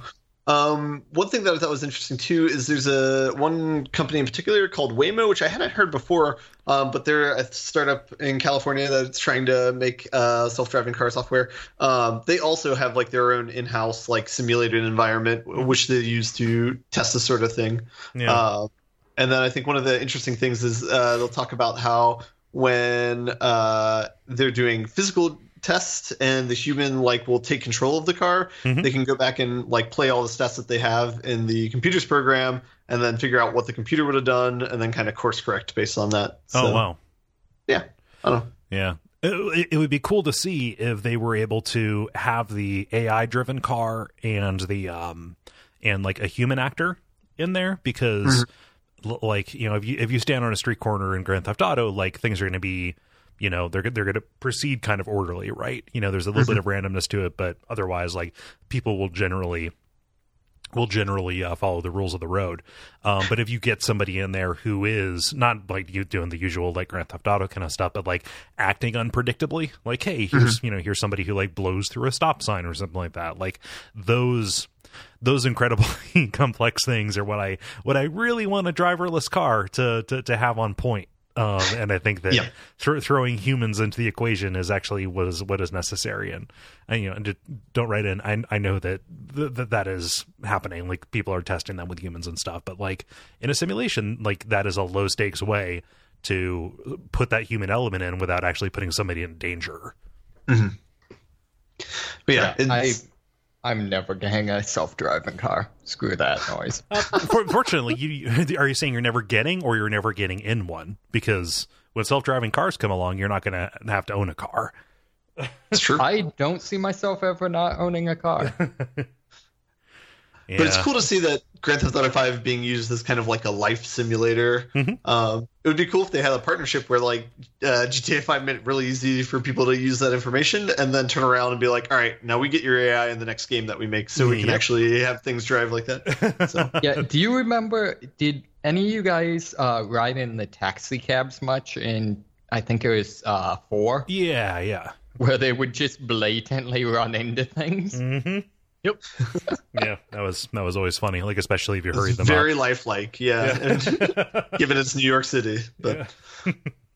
Speaker 4: Um, one thing that I thought was interesting too is there's a one company in particular called Waymo, which I hadn't heard before, um, but they're a startup in California that's trying to make uh, self-driving car software. Um, they also have like their own in-house like simulated environment, which they use to test this sort of thing.
Speaker 1: Yeah.
Speaker 4: Uh, and then I think one of the interesting things is uh, they'll talk about how when uh, they're doing physical tests and the human like will take control of the car,
Speaker 1: Mhm.
Speaker 4: they can go back and like play all the stats that they have in the computer's program and then figure out what the computer would have done and then kind of course correct based on that.
Speaker 1: oh,
Speaker 4: So,
Speaker 1: wow.
Speaker 4: yeah, I don't know.
Speaker 1: Yeah. It, it would be cool to see if they were able to have the A I driven car and the, um, and like a human actor in there because l like, you know, if you, if you stand on a street corner in Grand Theft Auto, like things are going to be, you know, they're they're going to proceed kind of orderly, right? You know, there's a little bit of randomness to it, but otherwise, like people will generally will generally uh, follow the rules of the road. Um, but if you get somebody in there who is not like you doing the usual like Grand Theft Auto kind of stuff, but like acting unpredictably, like hey, here's you know here's somebody who like blows through a stop sign or something like that. Like those those incredibly complex things are what I what I really want a driverless car to to to have on point. Um, and I think that
Speaker 4: Yeah.
Speaker 1: thro- throwing humans into the equation is actually what is what is necessary. And, and you know, and d- don't write in. I I know that th- that that is happening. Like people are testing them with humans and stuff. But like in a simulation, like that is a low stakes way to put that human element in without actually putting somebody in danger.
Speaker 4: But yeah,
Speaker 3: I
Speaker 4: it's,
Speaker 3: I'm never getting a self-driving car. Screw that noise.
Speaker 1: Uh, for, fortunately, you are you saying you're never getting, or you're never getting in one? Because when self-driving cars come along, you're not going to have to own a car.
Speaker 4: it's true.
Speaker 3: I don't see myself ever not owning a car.
Speaker 1: Yeah.
Speaker 4: But it's cool to see that Grand Theft Auto five being used as kind of like a life simulator.
Speaker 1: Mhm.
Speaker 4: Um, it would be cool if they had a partnership where like uh, G T A five made it really easy for people to use that information and then turn around and be like, all right, now we get your A I in the next game that we make so we can
Speaker 1: Yep.
Speaker 4: actually have things drive like that. So,
Speaker 3: Yeah. Do you remember? Did any of you guys uh, ride in the taxi cabs much? In I think it was uh, four,
Speaker 1: Yeah, yeah.
Speaker 3: where they would just blatantly run into things.
Speaker 1: Mm-hmm.
Speaker 2: Yep.
Speaker 1: Yeah, that was that was always funny. Like especially if you hurried
Speaker 4: it's
Speaker 1: them
Speaker 4: very
Speaker 1: up.
Speaker 4: lifelike, yeah. And given it's New York City. But
Speaker 1: Yeah.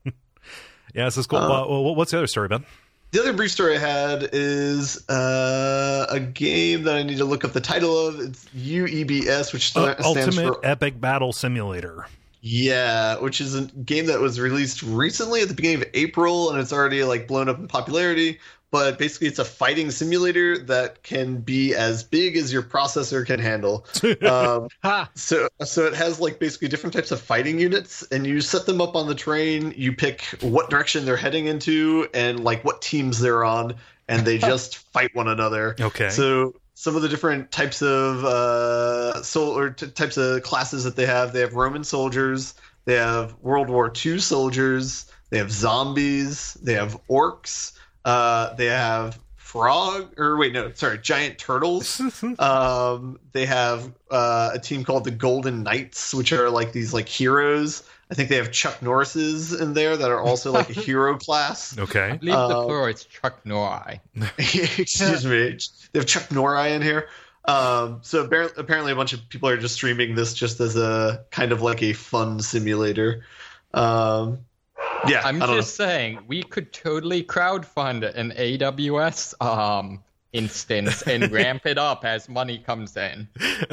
Speaker 1: Yeah, this is cool.
Speaker 4: Uh,
Speaker 1: well, well, what's the other story, Ben?
Speaker 4: the other brief story I had is uh, a game that I need to look up the title of. It's U E B S, which
Speaker 1: Uh,
Speaker 4: stands
Speaker 1: Ultimate
Speaker 4: for
Speaker 1: Epic Battle Simulator.
Speaker 4: Yeah, which is a game that was released recently at the beginning of April, and it's already like blown up in popularity. But basically, it's a fighting simulator that can be as big as your processor can handle. um,
Speaker 2: Ha!
Speaker 4: so, so it has like basically different types of fighting units, and you set them up on the train. You pick what direction they're heading into, and like what teams they're on, and they just fight one another.
Speaker 1: Okay.
Speaker 4: So some of the different types of uh, sol- or t- types of classes that they have, they have Roman soldiers, they have World War Two soldiers, they have zombies, they have orcs, uh, they have frog or wait no sorry giant turtles. um, they have uh, a team called the Golden Knights, which are like these like heroes. I think they have Chuck Norris's in there that are also like a hero class.
Speaker 3: I
Speaker 1: Okay.
Speaker 3: believe the
Speaker 4: Uh,
Speaker 3: plural is Chuck Norrie.
Speaker 4: Excuse me. They have Chuck Norrie in here. Um, so apparently, apparently a bunch of people are just streaming this just as a kind of like a fun simulator. Um, yeah,
Speaker 3: I'm
Speaker 4: I don't
Speaker 3: just saying we could totally crowdfund an A W S um instance and ramp it up as money comes in.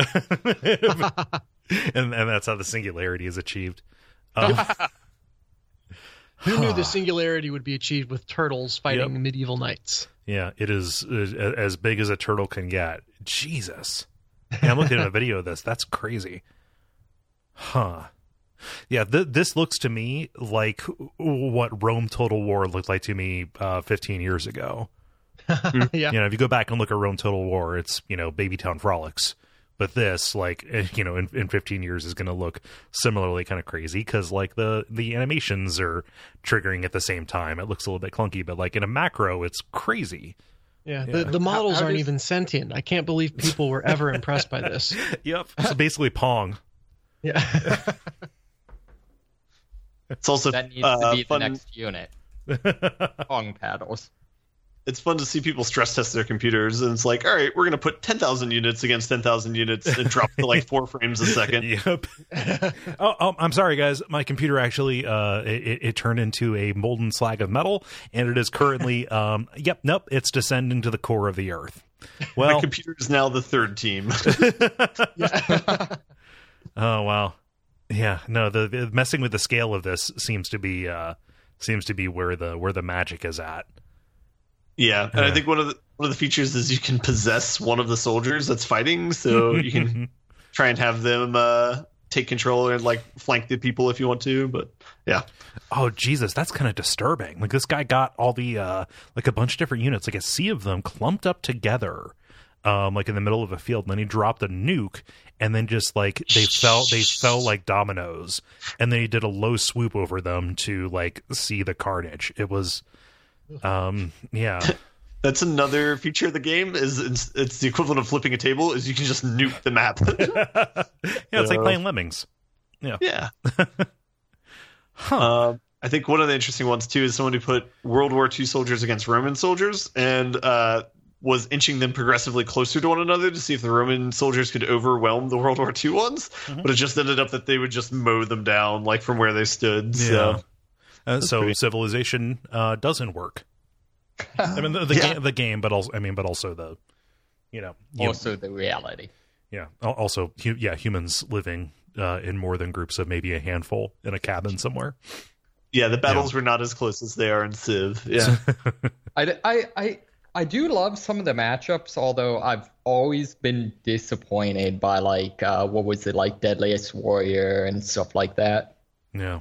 Speaker 1: and and that's how the singularity is achieved. Um,
Speaker 2: Who knew the singularity would be achieved with turtles fighting
Speaker 1: Yep.
Speaker 2: medieval knights?
Speaker 1: yeah, it is uh, as big as a turtle can get. Jesus. Yeah, I'm looking at a video of this. That's crazy. Huh. Yeah, th- this looks to me like what Rome Total War looked like to me uh, fifteen years ago.
Speaker 2: Yeah.
Speaker 1: You know, if you go back and look at Rome Total War, it's, you know, Babytown Frolics. But this, like, you know, in, in fifteen years is going to look similarly kind of crazy because, like, the, the animations are triggering at the same time. It looks a little bit clunky, but, like, in a macro, it's crazy.
Speaker 2: Yeah,
Speaker 1: Yeah.
Speaker 2: the, the models
Speaker 3: How- how
Speaker 2: aren't
Speaker 3: does-
Speaker 2: even sentient. I can't believe people were ever impressed by this.
Speaker 1: Yep. It's basically Pong.
Speaker 2: Yeah.
Speaker 4: It's also
Speaker 3: That needs
Speaker 4: uh,
Speaker 3: to be
Speaker 4: fun.
Speaker 3: the next unit. Pong paddles.
Speaker 4: It's fun to see people stress test their computers, and it's like, all right, we're going to put ten thousand units against ten thousand units and drop to like four frames a second.
Speaker 1: Yep. oh, oh, I'm sorry, guys. My computer actually, uh, it, it turned into a molten slag of metal, and it is currently, um, yep, nope, it's descending to the core of the Earth.
Speaker 4: My
Speaker 1: Well,
Speaker 4: computer is now the third team.
Speaker 1: oh wow, yeah, no, the, the messing with the scale of this seems to be, uh, seems to be where the where the magic is at.
Speaker 4: Yeah, and I think one of the one of the features is you can possess one of the soldiers that's fighting, so you can try and have them uh, take control and like flank the people if you want to. But yeah,
Speaker 1: Oh Jesus, that's kind of disturbing. Like this guy got all the uh like a bunch of different units, like a sea of them clumped up together, um, like in the middle of a field, and then he dropped a nuke, and then just like they fell they fell like dominoes, and then he did a low swoop over them to like see the carnage. It was um yeah.
Speaker 4: that's another feature of the game. Is it's, it's the equivalent of flipping a table. Is you can just nuke the map.
Speaker 1: Yeah, it's like
Speaker 4: Uh,
Speaker 1: playing Lemmings. Yeah.
Speaker 4: yeah.
Speaker 1: Huh.
Speaker 4: Um, I think one of the interesting ones too is someone who put World War Two soldiers against Roman soldiers and uh, was inching them progressively closer to one another to see if the Roman soldiers could overwhelm the World War Two ones.
Speaker 1: Mhm.
Speaker 4: But it just ended up that they would just mow them down like from where they stood.
Speaker 1: Yeah.
Speaker 4: So
Speaker 1: Uh, so
Speaker 4: pretty-
Speaker 1: civilization uh doesn't work. I mean the, the
Speaker 4: Yeah.
Speaker 1: game the game, but also I mean but also the you know you-
Speaker 3: Also the reality.
Speaker 1: yeah al- also hu- yeah humans living uh in more than groups of maybe a handful in a cabin somewhere.
Speaker 4: yeah, the battles were not as close as they are in Civ. Yeah.
Speaker 3: I, I, I, I do love some of the matchups, although I've always been disappointed by like uh, what was it like Deadliest Warrior and stuff like that.
Speaker 1: Yeah.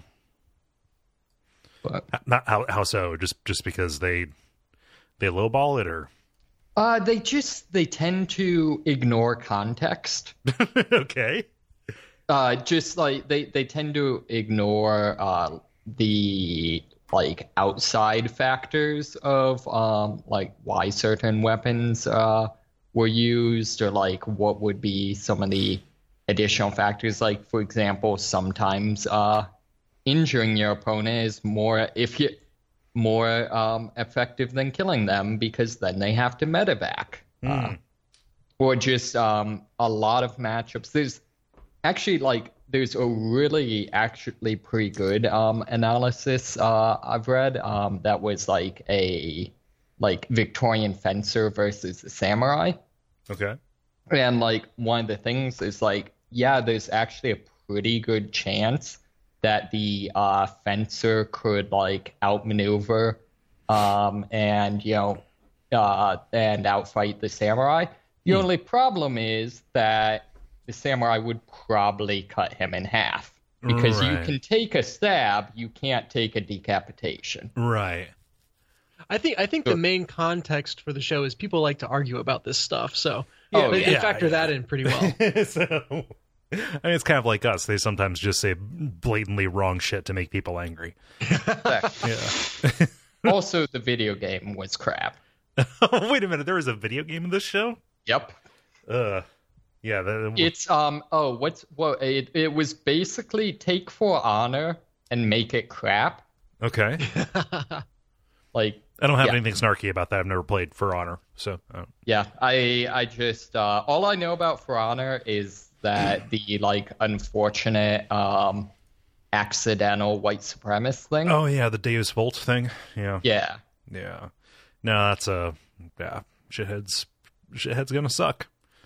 Speaker 3: But
Speaker 1: Not how how so? Just just because they they lowball it or
Speaker 3: uh, they just they tend to ignore context.
Speaker 1: okay.
Speaker 3: Uh, just like they, they tend to ignore uh, the like outside factors of um, like why certain weapons uh, were used, or like what would be some of the additional factors. Like for example, sometimes uh, injuring your opponent is more if you more um, effective than killing them because then they have to medevac. Uh,
Speaker 1: Hmm.
Speaker 3: or just um, a lot of matchups. There's actually like there's a really actually pretty good um, analysis uh, I've read um, that was like a like Victorian fencer versus a samurai,
Speaker 1: Okay.
Speaker 3: and like one of the things is like yeah, there's actually a pretty good chance that the uh, fencer could like outmaneuver um, and you know uh, and outfight the samurai. The
Speaker 1: Hmm.
Speaker 3: only problem is that the samurai would probably cut him in half because you
Speaker 1: Right.
Speaker 3: can take a stab, you can't take a decapitation.
Speaker 1: Right.
Speaker 2: I think I think
Speaker 3: Sure.
Speaker 2: the main context for the show is people like to argue about this stuff, so
Speaker 3: Oh,
Speaker 2: they, they
Speaker 1: yeah,
Speaker 2: factor
Speaker 1: yeah.
Speaker 2: that in pretty well.
Speaker 1: So I mean it's kind of like us. They sometimes just say blatantly wrong shit to make people angry. Yeah.
Speaker 3: Also, the video game was crap.
Speaker 1: Wait a minute, there was a video game in this show?
Speaker 3: Yep.
Speaker 1: Uh yeah, the,
Speaker 3: It's um oh what's what it it was basically take For Honor and make it crap.
Speaker 1: okay.
Speaker 3: Like
Speaker 1: I don't have
Speaker 3: Yeah.
Speaker 1: anything snarky about that. I've never played For Honor, so uh,
Speaker 3: yeah, I I just uh all I know about For Honor is that the like unfortunate um accidental white supremacist thing.
Speaker 1: oh yeah, the Deus Volt thing. Yeah,
Speaker 3: Yeah.
Speaker 1: yeah. No, that's a yeah. Shithead's shithead's gonna suck.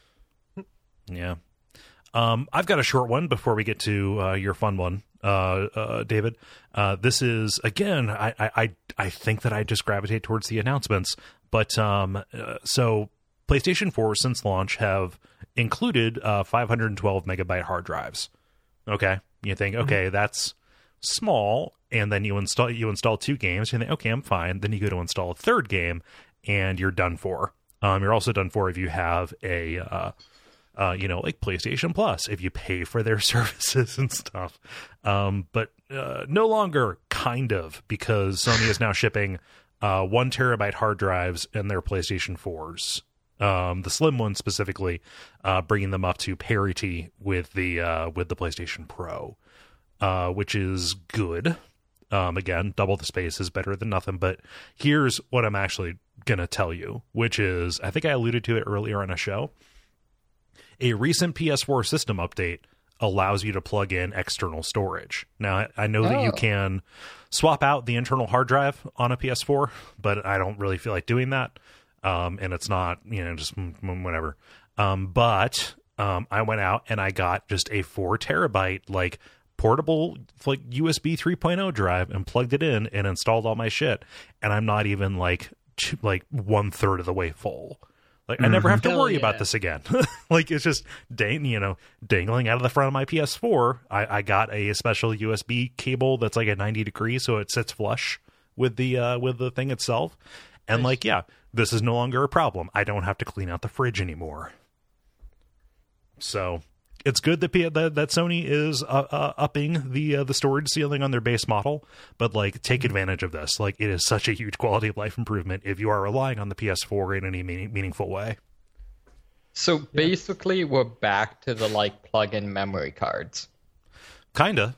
Speaker 1: Yeah. Um, I've got a short one before we get to uh, your fun one, uh, uh, David. Uh, this is again. I, I I I think that I just gravitate towards the announcements, but um, uh, so PlayStation four since launch have included uh, five hundred twelve megabyte hard drives. Okay, you think okay, that's small, and then you install you install two games. You think okay, I'm fine. Then you go to install a third game, and you're done for. Um, you're also done for if you have a uh, Uh, you know, like PlayStation Plus, if you pay for their services and stuff. Um, but uh, no longer, kind of, because Sony is now shipping uh, one terabyte hard drives in their PlayStation fours. Um, the slim ones specifically, uh, bringing them up to parity with the uh, with the PlayStation Pro, uh, which is good. Um, again, double the space is better than nothing. But here's what I'm actually gonna tell you, which is, I think I alluded to it earlier on a show. A recent P S four system update allows you to plug in external storage. Now, I know that
Speaker 3: Oh.
Speaker 1: you can swap out the internal hard drive on a P S four, but I don't really feel like doing that. Um, and it's not, you know, just whatever. Um, but um, I went out and I got just a four terabyte, like, portable, like, U S B three point oh drive and plugged it in and installed all my shit. And I'm not even, like, two, like one third of the way full. Like, I never have to
Speaker 2: Hell
Speaker 1: worry
Speaker 2: yeah.
Speaker 1: about this again. Like, it's just dang, you know, dangling out of the front of my P S four. I, I got a special U S B cable that's like at ninety degrees, so it sits flush with the uh, with the thing itself. And
Speaker 2: Nice.
Speaker 1: like, yeah, this is no longer a problem. I don't have to clean out the fridge anymore. So it's good that P- that, that Sony is uh, uh, upping the uh, the storage ceiling on their base model, but like, take advantage of this. Like, it is such a huge quality of life improvement if you are relying on the P S four in any meaning, meaningful way.
Speaker 3: So basically, we're back to the like plug-in memory cards.
Speaker 1: Kinda.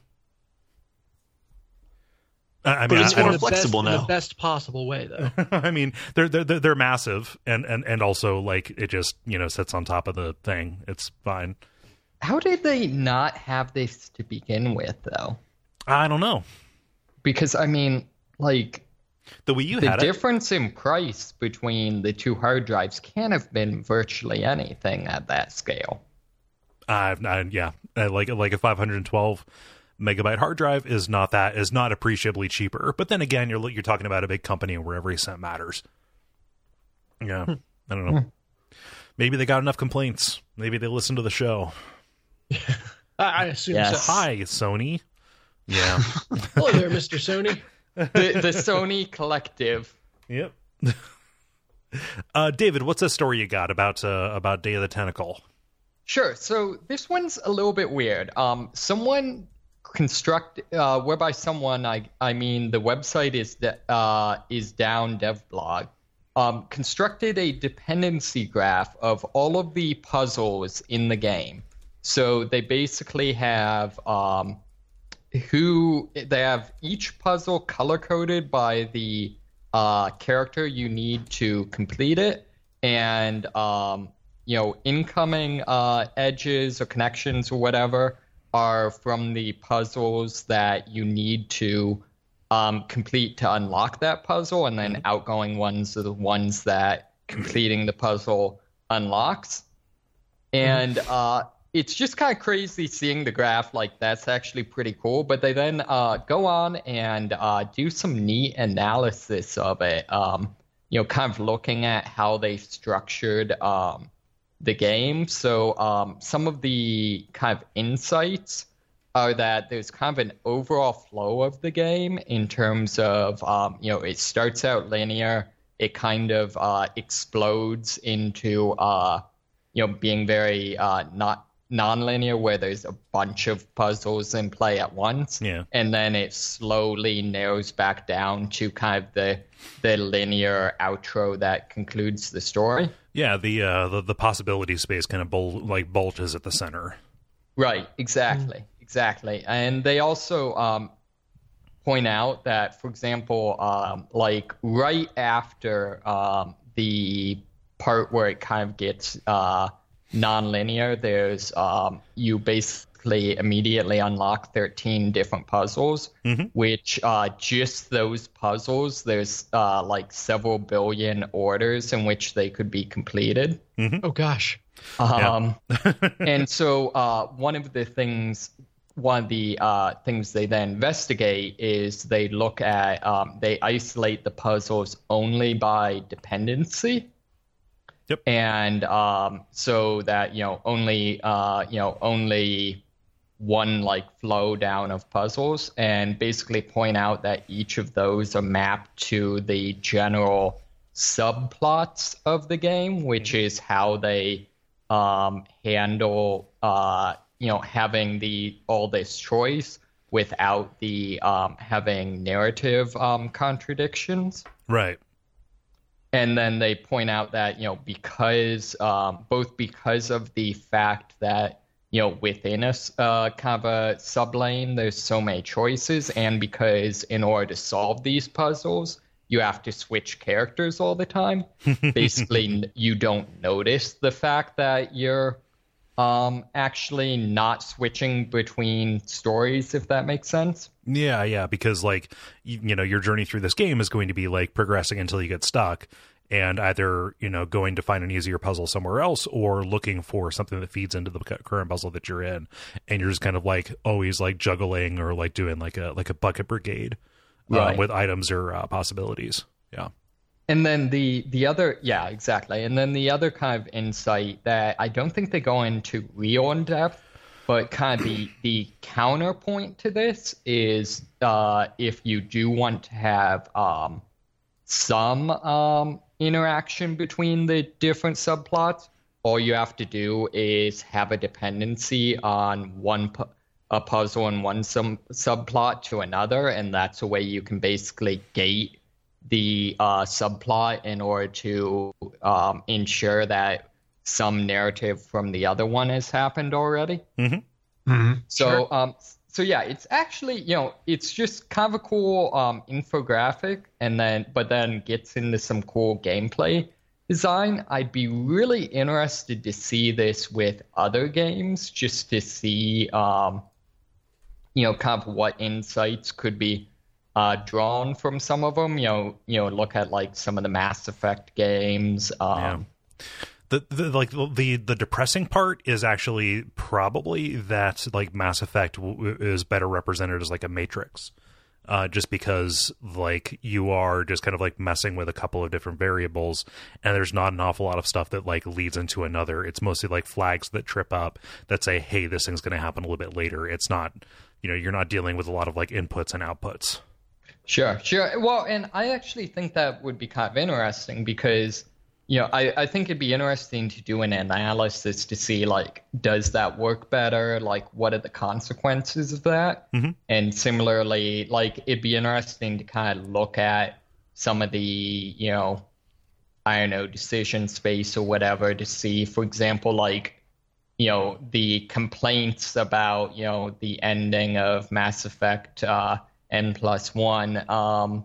Speaker 1: I, I
Speaker 4: But
Speaker 1: mean,
Speaker 4: it's
Speaker 1: I, I
Speaker 4: more
Speaker 1: don't-
Speaker 2: the
Speaker 4: flexible
Speaker 2: best, in
Speaker 4: now.
Speaker 2: the best possible way, though.
Speaker 1: I mean, they're they're they're massive, and and and also, like, it just, you know, sits on top of the thing. It's fine.
Speaker 3: How did they not have this to begin with, though?
Speaker 1: I don't know.
Speaker 3: Because I mean, like,
Speaker 1: The Wii U
Speaker 3: the
Speaker 1: had it.
Speaker 3: difference in price between the two hard drives can't have been virtually anything at that scale.
Speaker 1: I've not, yeah, uh, like like a five hundred twelve megabyte hard drive is not that is not appreciably cheaper. But then again, you're you're talking about a big company where every cent matters. Yeah, I don't know. Maybe they got enough complaints. Maybe they listen to the show.
Speaker 2: I, I assume
Speaker 3: Yes.
Speaker 2: so.
Speaker 1: Hi, Sony. Yeah.
Speaker 2: Hello there, Mister Sony.
Speaker 3: The, the Sony collective.
Speaker 1: Yep. uh, David, what's a story you got about uh, about Day of the Tentacle?
Speaker 3: Sure. So this one's a little bit weird. Um, someone construct, uh, whereby someone, I I mean the website is de- uh is down devblog, um, constructed a dependency graph of all of the puzzles in the game. So they basically have um, who they have each puzzle color coded by the uh, character you need to complete it, and um, you know, incoming uh, edges or connections or whatever are from the puzzles that you need to um, complete to unlock that puzzle, and then outgoing ones are the ones that completing the puzzle unlocks. And uh, it's just kind of crazy seeing the graph. Like, that's actually pretty cool. But they then uh, go on and uh, do some neat analysis of it, um, you know, kind of looking at how they structured um, the game. So um, some of the kind of insights are that there's kind of an overall flow of the game in terms of, um, you know, it starts out linear. It kind of uh, explodes into, uh, you know, being very uh, not non-linear, where there's a bunch of puzzles in play at once.
Speaker 1: Yeah.
Speaker 3: And then it slowly narrows back down to kind of the the linear outro that concludes the story.
Speaker 1: Yeah, the uh, the, the possibility space kind of bul- like bulges at the center.
Speaker 3: Right, exactly, exactly. And they also um, point out that, for example, um, like right after um, the part where it kind of gets uh, non-linear, there's um, you basically immediately unlock thirteen different puzzles,
Speaker 1: Mm-hmm.
Speaker 3: which uh, just those puzzles, there's uh, like several billion orders in which they could be completed.
Speaker 2: Oh gosh.
Speaker 3: Um, and so uh, one of the things, one of the uh, things they then investigate is they look at, um, they isolate the puzzles only by dependency.
Speaker 1: Yep.
Speaker 3: And um, so that, you know, only, uh, you know, only one like flow down of puzzles, and basically point out that each of those are mapped to the general subplots of the game, which is how they um, handle uh, you know having the all this choice without the um, having narrative um, contradictions.
Speaker 1: Right.
Speaker 3: And then they point out that, you know, because um, both because of the fact that, you know, within a uh, kind of a sublane, there's so many choices, and because in order to solve these puzzles, you have to switch characters all the time. Basically, you don't notice the fact that you're um, actually not switching between stories, if that makes sense.
Speaker 1: Yeah, yeah, because like you, you know, your journey through this game is going to be like progressing until you get stuck, and either, you know, going to find an easier puzzle somewhere else or looking for something that feeds into the current puzzle that you're in, and you're just kind of like always like juggling or like doing like a like a bucket brigade
Speaker 3: right.
Speaker 1: uh, with items or uh, possibilities. Yeah.
Speaker 3: And then the the other, yeah, exactly. And then the other kind of insight that I don't think they go into real in depth, but kind of the, the counterpoint to this is uh, if you do want to have um, some um, interaction between the different subplots, all you have to do is have a dependency on one pu- a puzzle and one sub- subplot to another, and that's a way you can basically gate the uh, subplot in order to um, ensure that some narrative from the other one has happened already.
Speaker 1: Mm-hmm.
Speaker 4: Mm-hmm.
Speaker 3: So,
Speaker 2: Sure.
Speaker 3: um, so yeah, it's actually, you know, it's just kind of a cool um, infographic, and then but then gets into some cool gameplay design. I'd be really interested to see this with other games, just to see, um, you know, kind of what insights could be Uh, drawn from some of them. You know, you know, look at like some of the Mass Effect games. Um,
Speaker 1: Yeah. The, the like the the depressing part is actually probably that like Mass Effect w- is better represented as like a Matrix, uh, just because like you are just kind of like messing with a couple of different variables, and there's not an awful lot of stuff that like leads into another. It's mostly like flags that trip up that say, hey, this thing's going to happen a little bit later. It's not, you know, you're not dealing with a lot of like inputs and outputs.
Speaker 3: Sure, sure. Well, and I actually think that would be kind of interesting because, you know, I, I think it'd be interesting to do an analysis to see, like, does that work better? Like, what are the consequences of that?
Speaker 1: Mm-hmm.
Speaker 3: And similarly, like, it'd be interesting to kind of look at some of the, you know, I don't know, decision space or whatever to see, for example, like, you know, the complaints about, you know, the ending of Mass Effect uh, N plus one, um,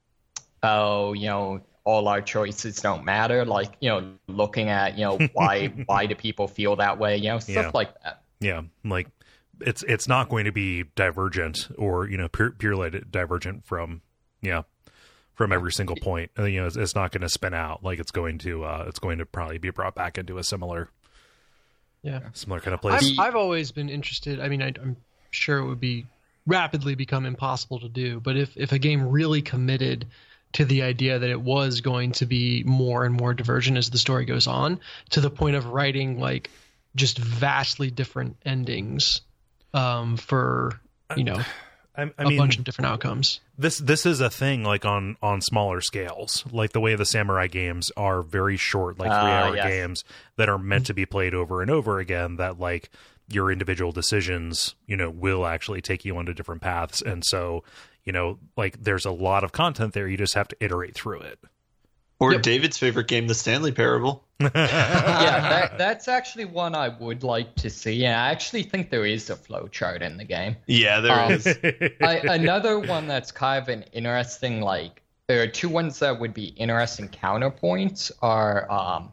Speaker 3: oh, you know, all our choices don't matter. Like, you know, looking at, you know, why why do people feel that way? You know, stuff
Speaker 1: Yeah.
Speaker 3: like that.
Speaker 1: Yeah, like it's it's not going to be divergent or, you know, pure, purely divergent from yeah from every single point. Uh, You know, it's, it's not going to spin out. Like it's going to uh, it's going to probably be brought back into a similar
Speaker 2: Yeah.
Speaker 1: similar kind of
Speaker 2: I've,
Speaker 1: place.
Speaker 2: I've always been interested. I mean, I, I'm sure it would be rapidly become impossible to do, but if, if a game really committed to the idea that it was going to be more and more divergent as the story goes on, to the point of writing like just vastly different endings um, for, you know,
Speaker 1: I, I
Speaker 2: a
Speaker 1: mean,
Speaker 2: bunch of different outcomes.
Speaker 1: this this is a thing like on on smaller scales, like the way the samurai games are very short, like three
Speaker 3: Ah,
Speaker 1: hour
Speaker 3: yes.
Speaker 1: games that are meant to be played over and over again, that like your individual decisions, you know, will actually take you onto different paths. And so, you know, like there's a lot of content there. You just have to iterate through it.
Speaker 4: Or
Speaker 2: Yep.
Speaker 4: David's favorite game, The Stanley Parable.
Speaker 3: Yeah, that, that's actually one I would like to see. And I actually think there is a flow chart in the game.
Speaker 4: Yeah, there
Speaker 3: Um,
Speaker 4: is.
Speaker 3: I, another one that's kind of an interesting, like, there are two ones that would be interesting counterpoints are, um,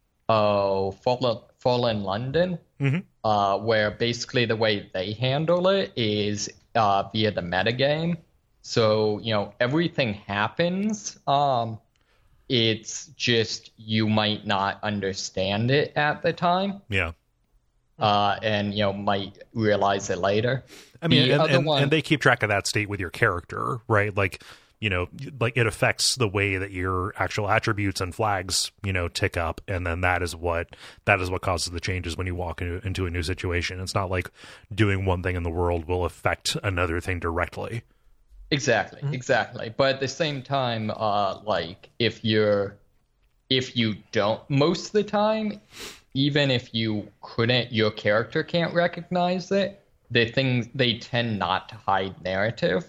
Speaker 3: oh, Fallen, Fallen London,
Speaker 1: Mhm.
Speaker 3: uh, where basically the way they handle it is uh, via the metagame. So, you know, everything happens. Um, it's just you might not understand it at the time.
Speaker 1: Yeah.
Speaker 3: Uh, and, you know, might realize it later.
Speaker 1: I mean,
Speaker 3: The
Speaker 1: and,
Speaker 3: other
Speaker 1: and,
Speaker 3: one-
Speaker 1: and they keep track of that state with your character, right? Like, you know, like it affects the way that your actual attributes and flags, you know, tick up, and then that is what that is what causes the changes when you walk into, into a new situation. It's not like doing one thing in the world will affect another thing directly.
Speaker 3: Exactly, exactly. But at the same time, uh, like if you're, if you don't, most of the time, even if you couldn't, your character can't recognize it, the things they tend not to hide narrative.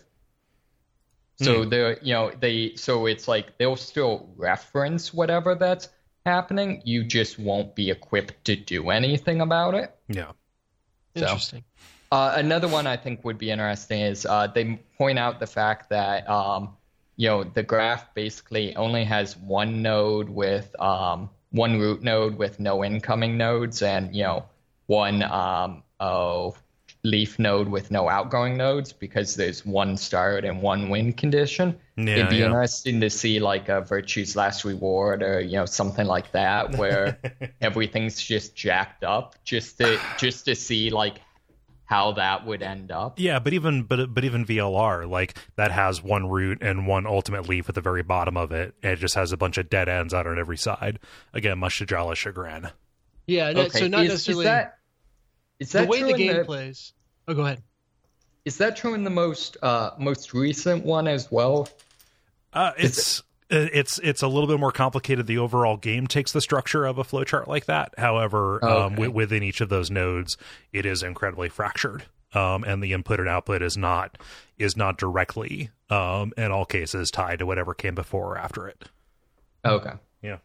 Speaker 3: So mm. they're, you know, they, so it's like they'll still reference whatever that's happening. You just won't be equipped to do anything about it.
Speaker 1: Yeah.
Speaker 3: So,
Speaker 2: interesting.
Speaker 3: Uh, another one I think would be interesting is uh, they point out the fact that, um, you know, the graph basically only has one node with, um, one root node with no incoming nodes and, you know, one, um, oh, leaf node with no outgoing nodes because there's one start and one win condition.
Speaker 1: Yeah,
Speaker 3: It'd be
Speaker 1: yeah.
Speaker 3: interesting to see like a Virtue's Last Reward or, you know, something like that where everything's just jacked up just to just to see like how that would end up.
Speaker 1: Yeah, but even but but even V L R, like that has one root and one ultimate leaf at the very bottom of it, and it just has a bunch of dead ends out on every side. Again, much to Jala's chagrin.
Speaker 2: Yeah, no,
Speaker 3: Okay,
Speaker 2: so not
Speaker 3: is,
Speaker 2: necessarily
Speaker 3: is that, is that
Speaker 2: the way
Speaker 3: true
Speaker 2: the
Speaker 3: in
Speaker 2: game plays. Oh, go ahead.
Speaker 3: Is that true in the most uh, most recent one as well?
Speaker 1: Uh, it's it's it's a little bit more complicated. The overall game takes the structure of a flowchart like that. However,
Speaker 3: Okay.
Speaker 1: um, w- within each of those nodes, it is incredibly fractured, um, and the input and output is not is not directly, um, in all cases, tied to whatever came before or after it.
Speaker 3: Okay.
Speaker 1: Yeah.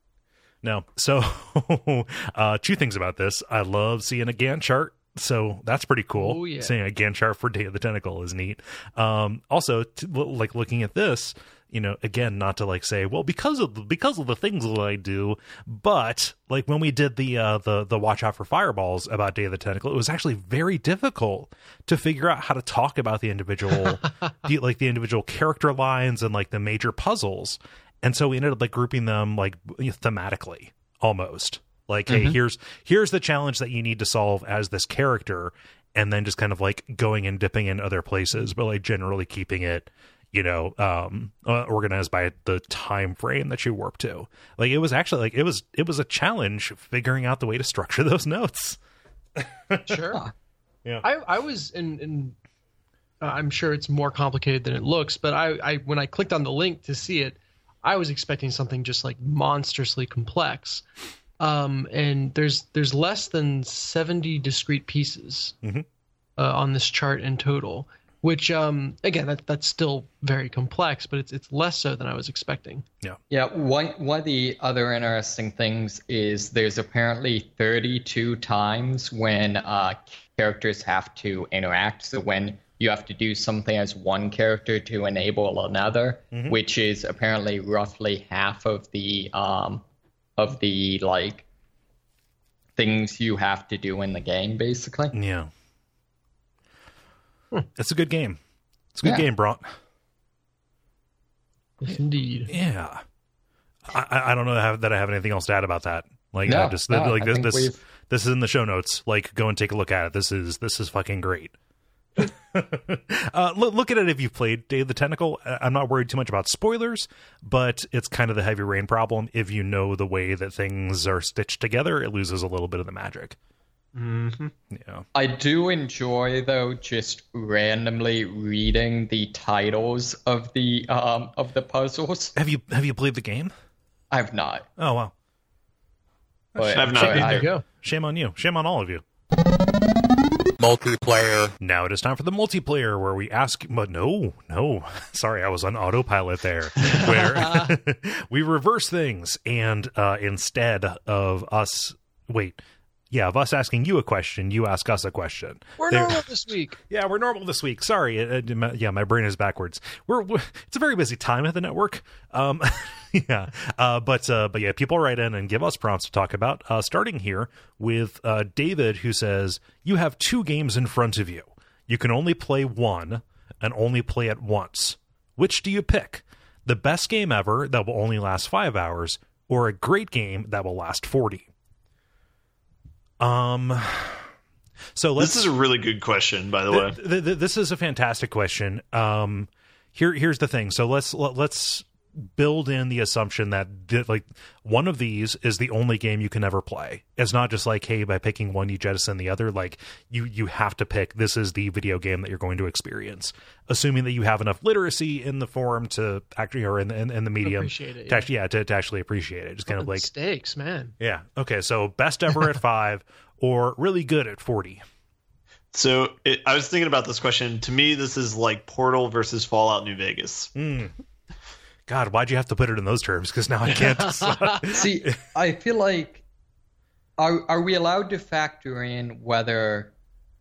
Speaker 1: No. So, uh, two things about this. I love seeing a Gantt chart. So that's pretty cool.
Speaker 2: Oh, yeah.
Speaker 1: Seeing a Gantt chart for Day of the Tentacle is neat. Um, also, t- like looking at this, you know, again, not to like say, well, because of the, because of the things that I do, but like when we did the uh, the the Watch Out for Fireballs about Day of the Tentacle, it was actually very difficult to figure out how to talk about the individual, the, like the individual character lines and like the major puzzles, and so we ended up like grouping them like thematically almost. Like, mm-hmm. hey, here's here's the challenge that you need to solve as this character, and then just kind of like going and dipping in other places, but like generally keeping it, you know, um, uh, organized by the time frame that you warp to. Like, it was actually like it was it was a challenge figuring out the way to structure those notes.
Speaker 2: Sure.
Speaker 1: Yeah.
Speaker 2: I I was in in. Uh, I'm sure it's more complicated than it looks, but I, I when I clicked on the link to see it, I was expecting something just like monstrously complex. Um, and there's there's less than seventy discrete pieces
Speaker 1: mm-hmm.
Speaker 2: uh, on this chart in total, which um, again that that's still very complex, but it's it's less so than I was expecting.
Speaker 1: Yeah.
Speaker 3: Yeah. One one of the other interesting things is there's apparently thirty-two times when uh, characters have to interact. So when you have to do something as one character to enable another, mm-hmm. which is apparently roughly half of the um. of the like things you have to do in the game, basically.
Speaker 1: Yeah. Hmm. It's a good game. It's a good yeah. game, Bront.
Speaker 2: Yes, indeed.
Speaker 1: Yeah. I, I don't know how, that I have anything else to add about that. Like,
Speaker 3: no,
Speaker 1: I just
Speaker 3: no,
Speaker 1: like
Speaker 3: I
Speaker 1: this. This,
Speaker 3: we've...
Speaker 1: this is in the show notes. Like, go and take a look at it. This is this is fucking great. uh, look, look at it if you've played Day of the Tentacle. I'm not worried too much about spoilers, but it's kind of the heavy rain problem. If you know the way that things are stitched together, it loses a little bit of the magic.
Speaker 2: Mm-hmm.
Speaker 1: Yeah,
Speaker 3: I do enjoy though just randomly reading the titles of the um of the puzzles.
Speaker 1: Have you have you played the game?
Speaker 3: I've not.
Speaker 1: Oh wow.
Speaker 3: But
Speaker 4: I've not.
Speaker 2: There
Speaker 3: I,
Speaker 2: you go.
Speaker 1: Shame on you. Shame on all of you.
Speaker 5: Multiplayer.
Speaker 1: Now it is time for the multiplayer, where we ask, but no, no, sorry, I was on autopilot there, where we reverse things, and uh, instead of us, wait, yeah, of us asking you a question, you ask us a question.
Speaker 2: We're
Speaker 1: There-
Speaker 2: normal this week.
Speaker 1: Yeah, we're normal this week. Sorry, it, it, my- yeah, my brain is backwards. We're, we're it's a very busy time at the network. Um, yeah, uh, but uh, but yeah, people write in and give us prompts to talk about. Uh, starting here with uh, David, who says you have two games in front of you. You can only play one and only play it once. Which do you pick? The best game ever that will only last five hours, or a great game that will last forty? Um. So let's.
Speaker 4: This is a really good question, by the way.
Speaker 1: Th- th- th- this is a fantastic question. Um, here, here's the thing. So let's let, let's build in the assumption that like one of these is the only game you can ever play. It's not just like, hey, by picking one you jettison the other. Like you you have to pick, this is the video game that you're going to experience, assuming that you have enough literacy in the form to actually, or in, in, in the medium
Speaker 2: Appreciate it,
Speaker 1: to
Speaker 2: yeah.
Speaker 1: actually yeah to, to actually appreciate it. Just kind of like
Speaker 2: stakes, man.
Speaker 1: yeah. Okay, so best ever at five or really good at forty.
Speaker 4: So it, I was thinking about this question. To me, this is like Portal versus Fallout New Vegas.
Speaker 1: Mm. God, why'd you have to put it in those terms? Because now I can't decide.
Speaker 3: See, I feel like, are are we allowed to factor in whether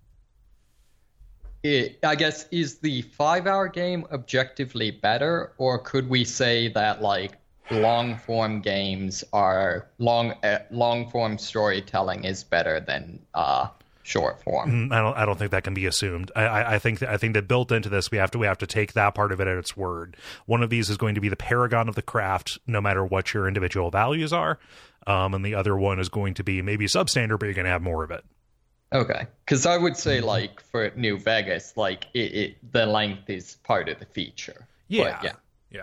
Speaker 3: it, I guess, is the five-hour game objectively better, or could we say that like long-form games are long uh, long-form storytelling is better than uh, short form?
Speaker 1: I don't. I don't think that can be assumed. I, I, I think. That, I think that built into this, we have to. We have to take that part of it at its word. One of these is going to be the paragon of the craft, no matter what your individual values are, um, and the other one is going to be maybe substandard, but you're going to have more of it.
Speaker 3: Okay, because I would say like for New Vegas, like it, it the length is part of the feature.
Speaker 1: Yeah.
Speaker 3: But, yeah.
Speaker 1: Yeah.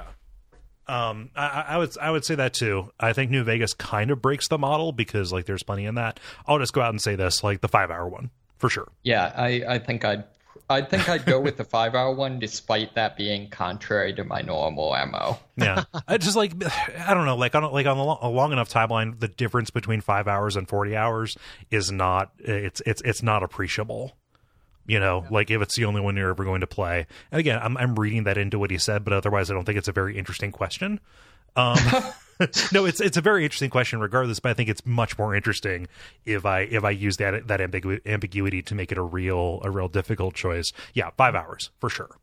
Speaker 1: Um, I, I would I would say that too. I think New Vegas kind of breaks the model because like there's plenty in that. I'll just go out and say this, like the five hour one for sure.
Speaker 3: Yeah, I, I think I'd I think I'd go with the five hour one, despite that being contrary to my normal M O.
Speaker 1: Yeah, I just like I don't know, like on like on a long, a long enough timeline, the difference between five hours and forty hours is not it's it's it's not appreciable. You know, yeah. Like if it's the only one you're ever going to play. And again, I'm I'm reading that into what he said, but otherwise I don't think it's a very interesting question. Um, no, it's it's a very interesting question regardless, but I think it's much more interesting if I if I use that that ambigu- ambiguity to make it a real a real difficult choice. Yeah, five hours for sure.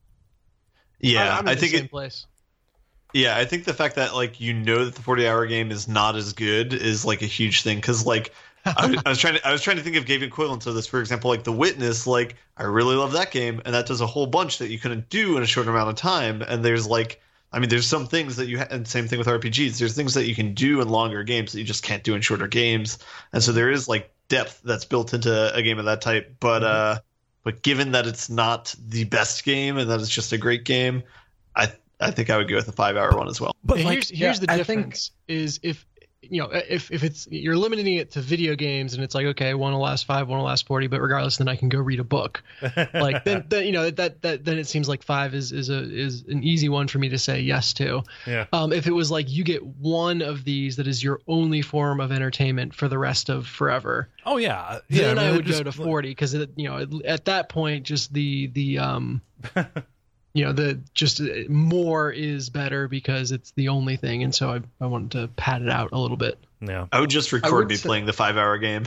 Speaker 4: Yeah,
Speaker 2: I, I'm in
Speaker 4: I
Speaker 2: the
Speaker 4: think
Speaker 2: same
Speaker 4: it,
Speaker 2: place.
Speaker 4: Yeah, I think the fact that like you know that the forty hour game is not as good is like a huge thing, because like I, was, I was trying to I was trying to think of game equivalents of this. For example, like The Witness, like I really love that game, and that does a whole bunch that you couldn't do in a short amount of time. And there's like, I mean, there's some things that you ha- and same thing with R P Gs. There's things that you can do in longer games that you just can't do in shorter games. And so there is like depth that's built into a game of that type. But mm-hmm. uh, but given that it's not the best game and that it's just a great game, I I think I would go with the five hour one as well.
Speaker 2: But like, here's here's
Speaker 3: yeah,
Speaker 2: the
Speaker 3: I
Speaker 2: difference: think... is if you know if if it's you're limiting it to video games and it's like, okay, one will last five, one will last forty, but regardless, then I can go read a book. Like then, then you know that that then it seems like five is is a is an easy one for me to say yes to.
Speaker 1: Yeah. Um,
Speaker 2: if it was like you get one of these that is your only form of entertainment for the rest of forever.
Speaker 1: Oh yeah.
Speaker 2: Then
Speaker 1: yeah, I,
Speaker 2: I
Speaker 1: mean,
Speaker 2: would just, go to forty because you know at that point just the the um. You know, the just more is better because it's the only thing, and so I, I wanted to pad it out a little bit.
Speaker 1: Yeah,
Speaker 4: I would just record would me say, playing the five hour game.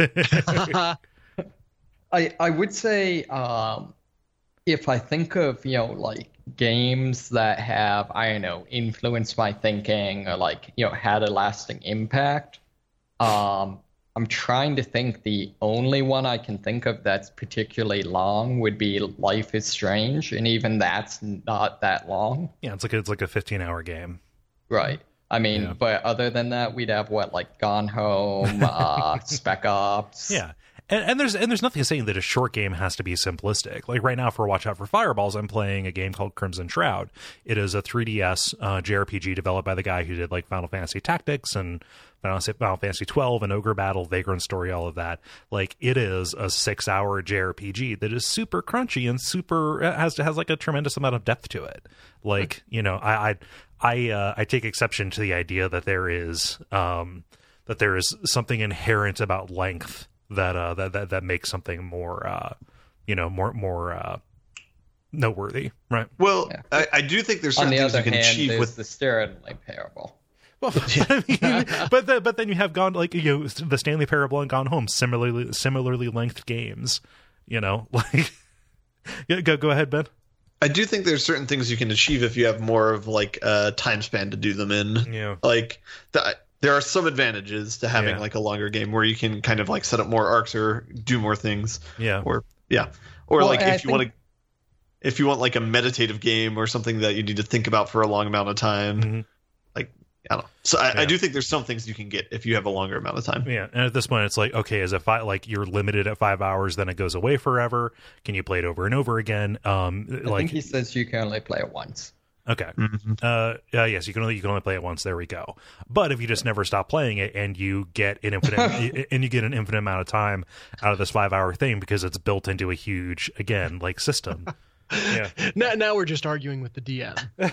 Speaker 3: I I would say um, if I think of you know like games that have I don't know influenced my thinking or like you know had a lasting impact. Um, I'm trying to think. The only one I can think of that's particularly long would be Life is Strange, and even that's not that long.
Speaker 1: Yeah, it's like a, it's like a fifteen hour game.
Speaker 3: Right. I mean, yeah. But other than that, we'd have what like Gone Home, uh, Spec Ops.
Speaker 1: Yeah. And, and there's and there's nothing saying that a short game has to be simplistic. Like right now for Watch Out for Fireballs, I'm playing a game called Crimson Shroud. It is a three D S uh, J R P G developed by the guy who did like Final Fantasy Tactics and Final Fantasy twelve and Ogre Battle, Vagrant Story, all of that. Like it is a six hour J R P G that is super crunchy and super has has like a tremendous amount of depth to it. Like you know, I I I, uh, I take exception to the idea that there is um, that there is something inherent about length. That uh that, that that makes something more uh you know more more uh noteworthy, right?
Speaker 4: Well, yeah. I, I do think there's certain
Speaker 3: the
Speaker 4: things you can
Speaker 3: hand,
Speaker 4: achieve with
Speaker 3: the Stanley Parable.
Speaker 1: Well, I mean, but the, but then you have gone like you know the Stanley Parable and Gone Home, similarly similarly length games. You know, like yeah, go go ahead, Ben.
Speaker 4: I do think there's certain things you can achieve if you have more of like a time span to do them in.
Speaker 1: Yeah,
Speaker 4: like the. There are some advantages to having
Speaker 1: yeah.
Speaker 4: like a longer game where you can kind of like set up more arcs or do more things.
Speaker 1: Yeah.
Speaker 4: Or yeah. Or
Speaker 3: well,
Speaker 4: like if
Speaker 3: I
Speaker 4: you
Speaker 3: think...
Speaker 4: want to, if you want like a meditative game or something that you need to think about for a long amount of time,
Speaker 1: mm-hmm.
Speaker 4: like I don't know. So I,
Speaker 1: yeah.
Speaker 4: I do think there's some things you can get if you have a longer amount of time.
Speaker 1: Yeah. And at this point, it's like, okay, is it fi- like you're limited at five hours, then it goes away forever? Can you play it over and over again? Um,
Speaker 3: I
Speaker 1: like
Speaker 3: think he says you can only play it once.
Speaker 1: Okay.
Speaker 4: Mm-hmm.
Speaker 1: Uh, uh, yes, you can only you can only play it once. There we go. But if you just never stop playing it and you get an infinite and you get an infinite amount of time out of this five hour thing because it's built into a huge again like system. Yeah.
Speaker 2: Now, now we're just arguing with the D M.
Speaker 1: Well,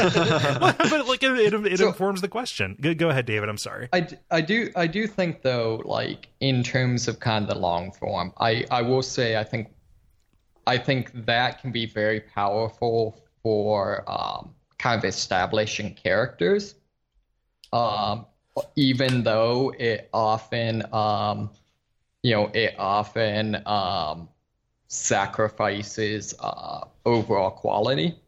Speaker 1: but like it, it, it
Speaker 3: So-
Speaker 1: informs the question. Go, go ahead, David. I'm sorry.
Speaker 3: I, d- I do I do think though, like in terms of kind of the long form, I, I will say I think I think that can be very powerful for um, kind of establishing characters. Um, even though it often um, you know it often um, sacrifices uh, overall quality.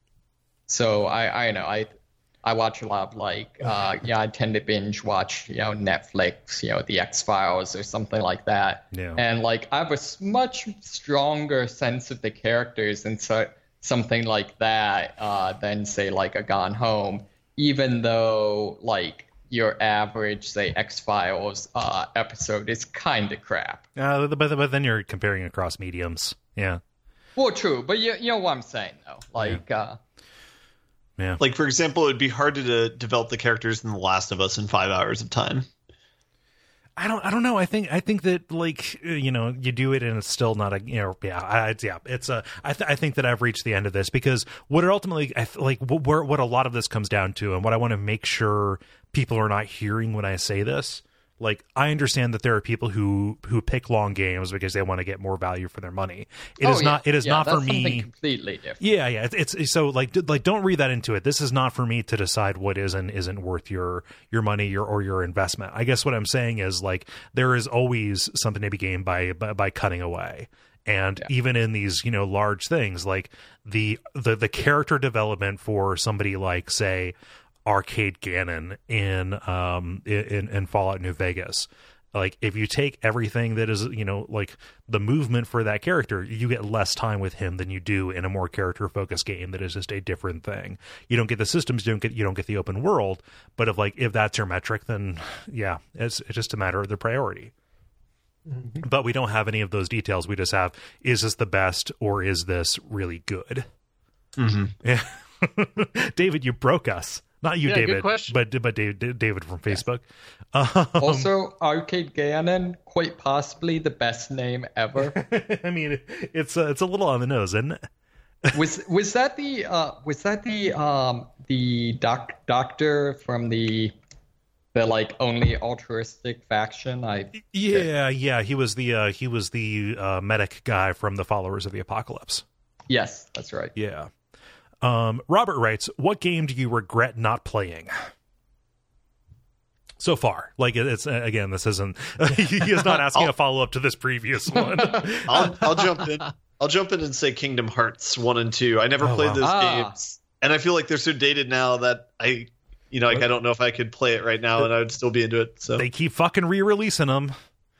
Speaker 3: So I I know I. I watch a lot of like, uh, yeah, I tend to binge watch, you know, Netflix, you know, The X-Files or something like that.
Speaker 1: Yeah.
Speaker 3: And like, I have a s- much stronger sense of the characters in so- something like that uh, than say like a Gone Home, even though like your average, say, X-Files uh, episode is kind of crap.
Speaker 1: Uh, but, but then you're comparing across mediums. Yeah.
Speaker 3: Well, true, but you, you know what I'm saying though, like, uh,
Speaker 1: Yeah.
Speaker 4: Like, for example, it would be harder to develop the characters in The Last of Us in five hours of time.
Speaker 1: I don't. I don't know. I think. I think that like you know you do it and it's still not a you know yeah I, it's, yeah it's a I, th- I think that I've reached the end of this because what it ultimately I th- like what where, what a lot of this comes down to and what I want to make sure people are not hearing when I say this. Like, I understand that there are people who who pick long games because they want to get more value for their money. It
Speaker 3: oh,
Speaker 1: is
Speaker 3: yeah,
Speaker 1: not. It is
Speaker 3: yeah,
Speaker 1: not
Speaker 3: that's
Speaker 1: for me.
Speaker 3: something completely different.
Speaker 1: Yeah, yeah. It's, it's so like d- like don't read that into it. This is not for me to decide what is and isn't worth your your money your or your investment. I guess what I'm saying is like there is always something to be gained by by, by cutting away. And
Speaker 3: Yeah.
Speaker 1: even in these, you know, large things like the the the character development for somebody like say Arcade Gannon in um in in Fallout New Vegas. Like, if you take everything that is, you know, like the movement for that character, you get less time with him than you do in a more character-focused game that is just a different thing. You don't get the systems, you don't get you don't get the open world. But if like if that's your metric, then yeah, it's it's just a matter of the priority. Mm-hmm. But we don't have any of those details. We just have, is this the best or is this really good?
Speaker 4: Mm-hmm.
Speaker 1: Yeah. David, you broke us. Not you,
Speaker 2: Yeah, good
Speaker 1: David,
Speaker 2: question.
Speaker 1: but but David, David from Facebook. Um,
Speaker 3: Also, Arcade Gannon, quite possibly the best name ever.
Speaker 1: I mean, it's a, it's a little on the nose, isn't it?
Speaker 3: was was that the uh, was that the um the doc, doctor from the the like only altruistic faction? I
Speaker 1: Yeah, yeah. He was the uh, he was the uh, medic guy from the Followers of the Apocalypse.
Speaker 3: yes, that's right.
Speaker 1: Yeah. Um, Robert writes, "What game do you regret not playing?" So far, like it's again, this isn't. He is not asking a follow up to this previous one.
Speaker 4: I'll, I'll jump in. I'll jump in and say Kingdom Hearts one and two. I never
Speaker 1: Oh,
Speaker 4: played
Speaker 1: wow.
Speaker 4: those
Speaker 3: Ah.
Speaker 4: games, and I feel like they're so dated now that I, you know, like I don't know if I could play it right now and I would still be into it. So
Speaker 1: They keep fucking re-releasing them.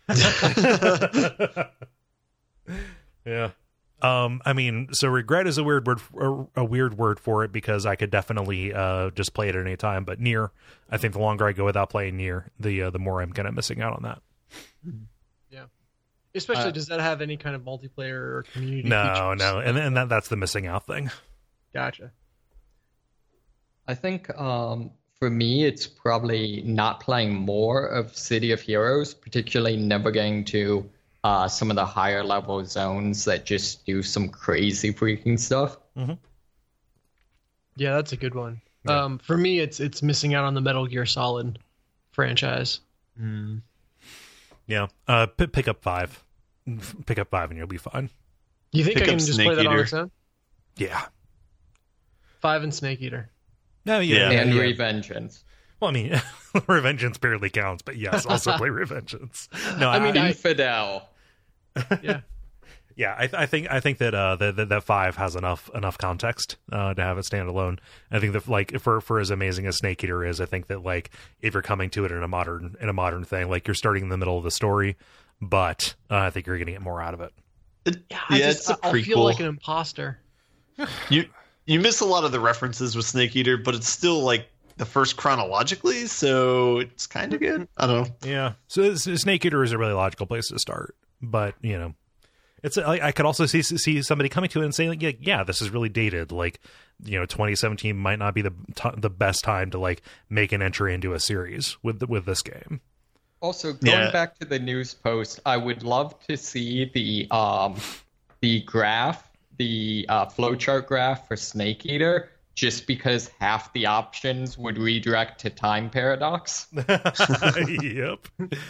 Speaker 1: Yeah. Um, I mean, so regret is a weird word, a, a weird word for it because I could definitely uh just play it at any time. But Nier, I think the longer I go without playing Nier, the uh, the more I'm kind of missing out on that.
Speaker 2: Yeah. Especially,
Speaker 3: Uh,
Speaker 2: does that have any kind of multiplayer or community
Speaker 1: No,
Speaker 2: features?
Speaker 1: no, and and that that's the missing out thing.
Speaker 2: Gotcha.
Speaker 3: I think um, for me, it's probably not playing more of City of Heroes, particularly never getting to uh, some of the higher level zones that just do some crazy freaking stuff.
Speaker 2: Yeah, that's a good one.
Speaker 1: Yeah.
Speaker 2: Um, for me, it's it's missing out on the Metal Gear Solid franchise.
Speaker 4: Mm.
Speaker 1: Yeah, uh, p- pick up five, pick up five, and you'll be fine.
Speaker 2: You think
Speaker 4: Pick
Speaker 2: I can
Speaker 4: up
Speaker 2: just
Speaker 4: Snake
Speaker 2: play that on
Speaker 4: Eater.
Speaker 2: its own?
Speaker 1: Yeah.
Speaker 2: Five and Snake Eater.
Speaker 1: No, yeah,
Speaker 4: Yeah.
Speaker 3: And
Speaker 1: yeah.
Speaker 3: Revengeance.
Speaker 1: Well, I mean, Revengeance barely counts, but yes, also play Revengeance. No,
Speaker 2: I mean, I-
Speaker 3: Infidel.
Speaker 2: Yeah.
Speaker 1: yeah, I, I think I think that uh that, that that five has enough enough context uh to have it stand alone. I think that like for for as amazing as Snake Eater is, I think that like if you're coming to it in a modern in a modern thing, like you're starting in the middle of the story, but uh, I think you're going to get more out of it.
Speaker 4: It-
Speaker 2: Yeah,
Speaker 4: yeah,
Speaker 2: I just,
Speaker 4: it's a
Speaker 2: I- I feel
Speaker 4: prequel.
Speaker 2: like an imposter.
Speaker 4: You you miss a lot of the references with Snake Eater, but it's still like the first chronologically, so it's kind of good. I don't know.
Speaker 1: Yeah, so s- Snake Eater is a really logical place to start, but you know, it's like I could also see see somebody coming to it and saying like, yeah, yeah, this is really dated. Like you know, twenty seventeen might not be the t- the best time to like make an entry into a series with the, with this game.
Speaker 3: Also, going
Speaker 4: Yeah.
Speaker 3: back to the news post, I would love to see the um the graph, the uh, flowchart graph for Snake Eater, just because half the options would redirect to Time Paradox.
Speaker 1: Yep.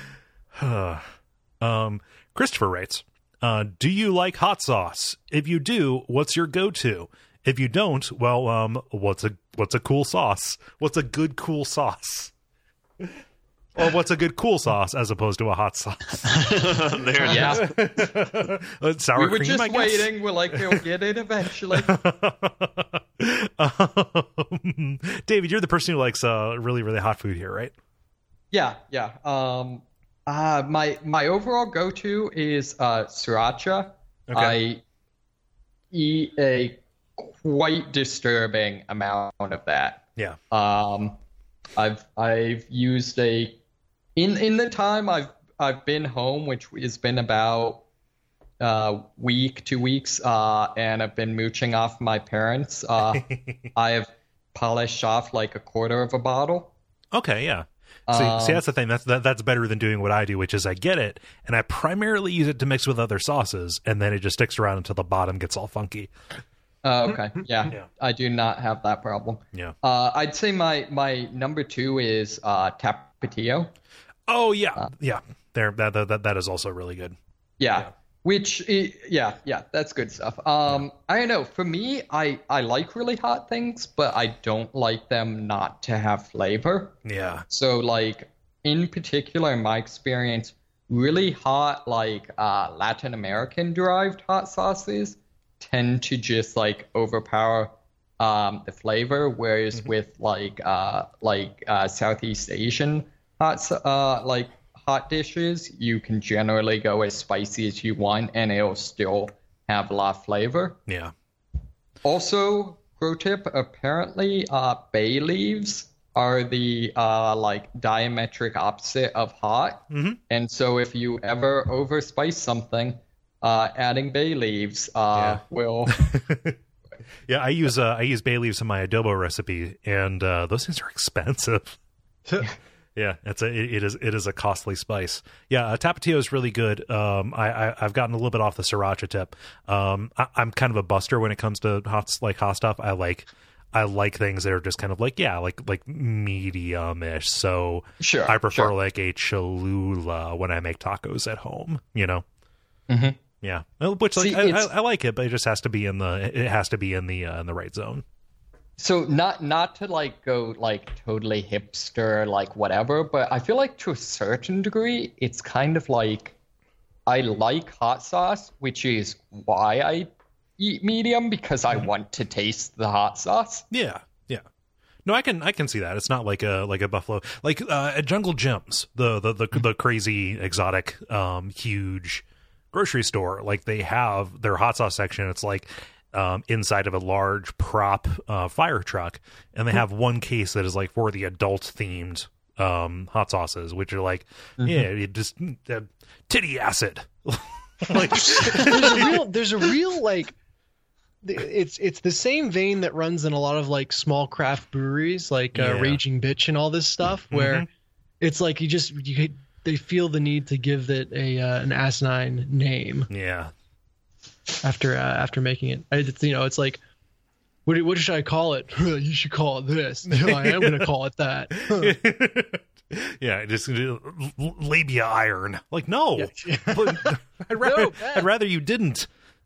Speaker 1: um, Christopher writes, uh, do you like hot sauce? If you do, what's your go-to? If you don't, well, um, what's a what's a cool sauce? What's a good cool sauce? Or what's a good cool sauce as opposed to a hot sauce?
Speaker 4: There it
Speaker 3: Yeah,
Speaker 1: Uh, Sour
Speaker 3: we were
Speaker 1: cream,
Speaker 3: just
Speaker 1: I guess?
Speaker 3: waiting. We're like, they'll get it eventually.
Speaker 1: um, David, you're the person who likes uh, really, really hot food here, right?
Speaker 3: Yeah, yeah. Um, uh, my my overall go-to is uh, sriracha.
Speaker 1: Okay.
Speaker 3: I eat a quite disturbing amount of that.
Speaker 1: Yeah.
Speaker 3: Um, I've I've used a in in the time I've I've been home, which has been about a week, two weeks, uh, and I've been mooching off my parents. Uh, I have polished off like a quarter of a bottle.
Speaker 1: Okay, yeah. See,
Speaker 3: Um,
Speaker 1: see, that's the thing. That's that, that's better than doing what I do, which is I get it, and I primarily use it to mix with other sauces, and then it just sticks around until the bottom gets all funky.
Speaker 3: Uh, okay, yeah,
Speaker 1: Yeah.
Speaker 3: I do not have that problem.
Speaker 1: Yeah.
Speaker 3: Uh, I'd say my my number two is uh, Tapatio.
Speaker 1: Oh yeah, yeah. There, that, that that is also really good.
Speaker 3: Yeah.
Speaker 1: Yeah.
Speaker 3: Which, i- yeah, yeah, that's good stuff. Um, I don't know. For me, I, I like really hot things, but I don't like them not to have flavor.
Speaker 1: Yeah.
Speaker 3: So, like, in particular, in my experience, really hot, like, uh, Latin American derived hot sauces tend to just, like, overpower um, the flavor, whereas
Speaker 1: Mm-hmm.
Speaker 3: with, like, uh, like uh, Southeast Asian hot, sa- uh, like, hot dishes, you can generally go as spicy as you want and it'll still have a lot of flavor.
Speaker 1: Yeah.
Speaker 3: Also, pro tip, apparently uh, bay leaves are the uh, like diametric opposite of hot.
Speaker 1: Mhm.
Speaker 3: And so if you ever overspice something, uh, adding bay leaves uh,
Speaker 1: Yeah.
Speaker 3: will...
Speaker 1: Yeah, I use uh, I use bay leaves in my adobo recipe, and uh, those things are expensive. Yeah, it's a it, it is it is a costly spice. Yeah, uh, Tapatio is really good. Um, I, I I've gotten a little bit off the sriracha tip. Um, I, I'm kind of a buster when it comes to hot like hot stuff. I like I like things that are just kind of like yeah, like like medium-ish. So
Speaker 3: Sure,
Speaker 1: I prefer
Speaker 3: sure.
Speaker 1: like a Cholula when I make tacos at home. You know.
Speaker 3: Mhm.
Speaker 1: Yeah, Well, which like
Speaker 3: See,
Speaker 1: I, I,
Speaker 3: it's-
Speaker 1: I like it, but it just has to be in the it has to be in the uh, in the right zone.
Speaker 3: So not not to like go like totally hipster like whatever, but I feel like to a certain degree it's kind of like I like hot sauce, which is why I eat medium because I want to taste the hot sauce.
Speaker 1: Yeah, yeah. No, I can I can see that. It's not like a like a buffalo like uh, at Jungle Gyms, the the the, the crazy exotic um huge grocery store. Like they have their hot sauce section. It's like um inside of a large prop uh fire truck, and they have one case that is like for the adult themed um hot sauces, which are like yeah, it just uh, titty acid. Like
Speaker 2: there's a real there's a real like th- it's it's the same vein that runs in a lot of like small craft breweries like uh,
Speaker 1: Yeah.
Speaker 2: Raging Bitch and all this stuff where
Speaker 1: Mhm.
Speaker 2: it's like you just you they feel the need to give it a uh, an asinine name
Speaker 1: yeah.
Speaker 2: after uh, after making it. I, it's, you know, it's like what do- what should I call it? You should call it this. No, I am going to call it that.
Speaker 1: Yeah, just uh, l- labia iron. Like, no,
Speaker 2: Yeah.
Speaker 1: but I'd rather,
Speaker 2: No, Ben.
Speaker 1: I'd rather you didn't.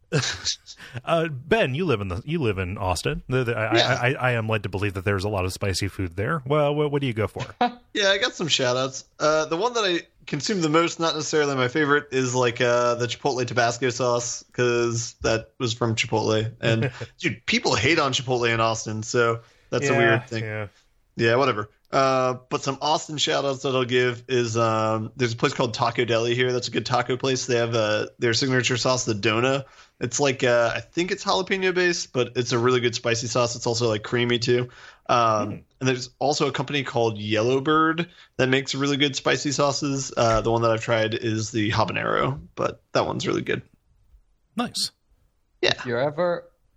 Speaker 1: uh, Ben, you live in the you live in Austin. The, the, I,
Speaker 4: Yeah.
Speaker 1: I, I, I am led to believe that there's a lot of spicy food there. Well, what, what do you go for?
Speaker 4: Yeah, I got some shout outs. Uh, the one that I consume the most, not necessarily my favorite, is like uh, the Chipotle Tabasco sauce, because that was from Chipotle. And dude, people hate on Chipotle in Austin, so that's a weird thing.
Speaker 1: Yeah.
Speaker 4: Yeah, whatever. Uh, but some Austin shout outs that I'll give is um, there's a place called Taco Deli here. That's a good taco place. They have uh, their signature sauce, the Dona. It's like, uh, I think it's jalapeno based, but it's a really good spicy sauce. It's also like creamy too. Um,
Speaker 1: Mm.
Speaker 4: And there's also a company called Yellowbird that makes really good spicy sauces. Uh, the one that I've tried is the habanero, but that one's really good.
Speaker 1: Nice.
Speaker 4: Yeah.
Speaker 3: If you're ever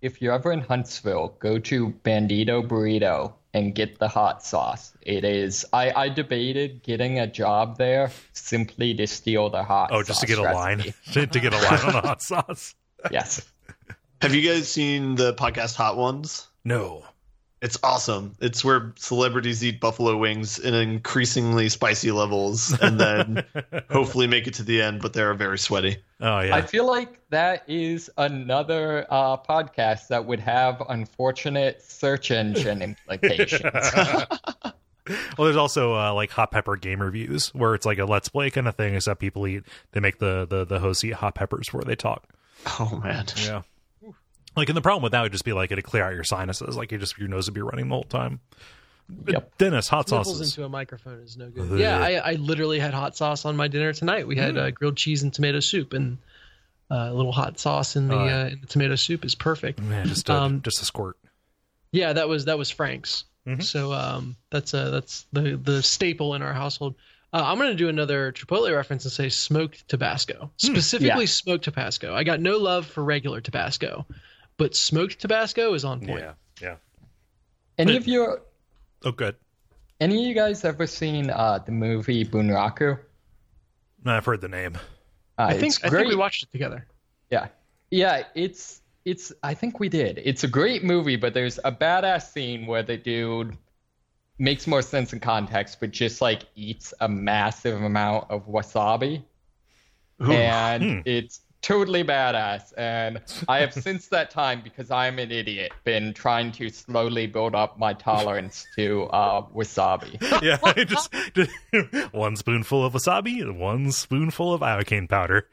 Speaker 3: if you're ever in Huntsville, go to Bandito Burrito and get the hot sauce. It is. I, I debated getting a job there simply to steal the hot sauce.
Speaker 1: Oh, just to get a
Speaker 3: recipe.
Speaker 1: line? To get a line on the hot sauce?
Speaker 3: Yes.
Speaker 4: Have you guys seen the podcast Hot Ones?
Speaker 1: No.
Speaker 4: It's awesome. It's where celebrities eat buffalo wings in increasingly spicy levels and then hopefully make it to the end, but they're very sweaty.
Speaker 1: Oh, yeah.
Speaker 3: I feel like that is another uh, podcast that would have unfortunate search engine implications.
Speaker 1: Well, there's also uh, like hot pepper game reviews where it's like a Let's Play kind of thing, except people eat, they make the, the, the hosts eat hot peppers before they talk.
Speaker 4: Oh, man.
Speaker 1: Yeah. Like, and the problem with that would just be like it'd clear out your sinuses. Like, you just your nose would be running the whole time.
Speaker 3: Yep.
Speaker 1: Dennis, hot
Speaker 2: Sniffles
Speaker 1: sauces.
Speaker 2: into a microphone is no good. Yeah, I, I literally had hot sauce on my dinner tonight. We had
Speaker 1: Mm.
Speaker 2: uh, grilled cheese and tomato soup, and uh, a little hot sauce in the,
Speaker 1: Oh, yeah.
Speaker 2: uh, in the tomato soup is perfect.
Speaker 1: Man, just a,
Speaker 2: Um,
Speaker 1: just a squirt.
Speaker 2: Yeah, that was that was Frank's.
Speaker 1: Mhm.
Speaker 2: So um, that's uh, that's the the staple in our household. Uh, I'm going to do another Chipotle reference and say smoked Tabasco, specifically
Speaker 3: Yeah.
Speaker 2: smoked Tabasco. I got no love for regular Tabasco, but smoked Tabasco is on point.
Speaker 1: Yeah, yeah.
Speaker 3: Any of you,
Speaker 1: Oh, good.
Speaker 3: any of you guys ever seen uh, the movie Bunraku?
Speaker 1: No, I've heard the name.
Speaker 3: Uh,
Speaker 2: I think
Speaker 3: it's
Speaker 2: I
Speaker 3: great.
Speaker 2: think we watched it together.
Speaker 3: Yeah. Yeah, it's it's I think we did. It's a great movie, but there's a badass scene where the dude makes more sense in context, but just like eats a massive amount of wasabi.
Speaker 4: Ooh.
Speaker 3: And
Speaker 1: Hmm.
Speaker 3: it's totally badass. And I have since that time, because I'm an idiot, been trying to slowly build up my tolerance to uh, wasabi.
Speaker 1: Yeah, just, just one spoonful of wasabi and one spoonful of iocane powder.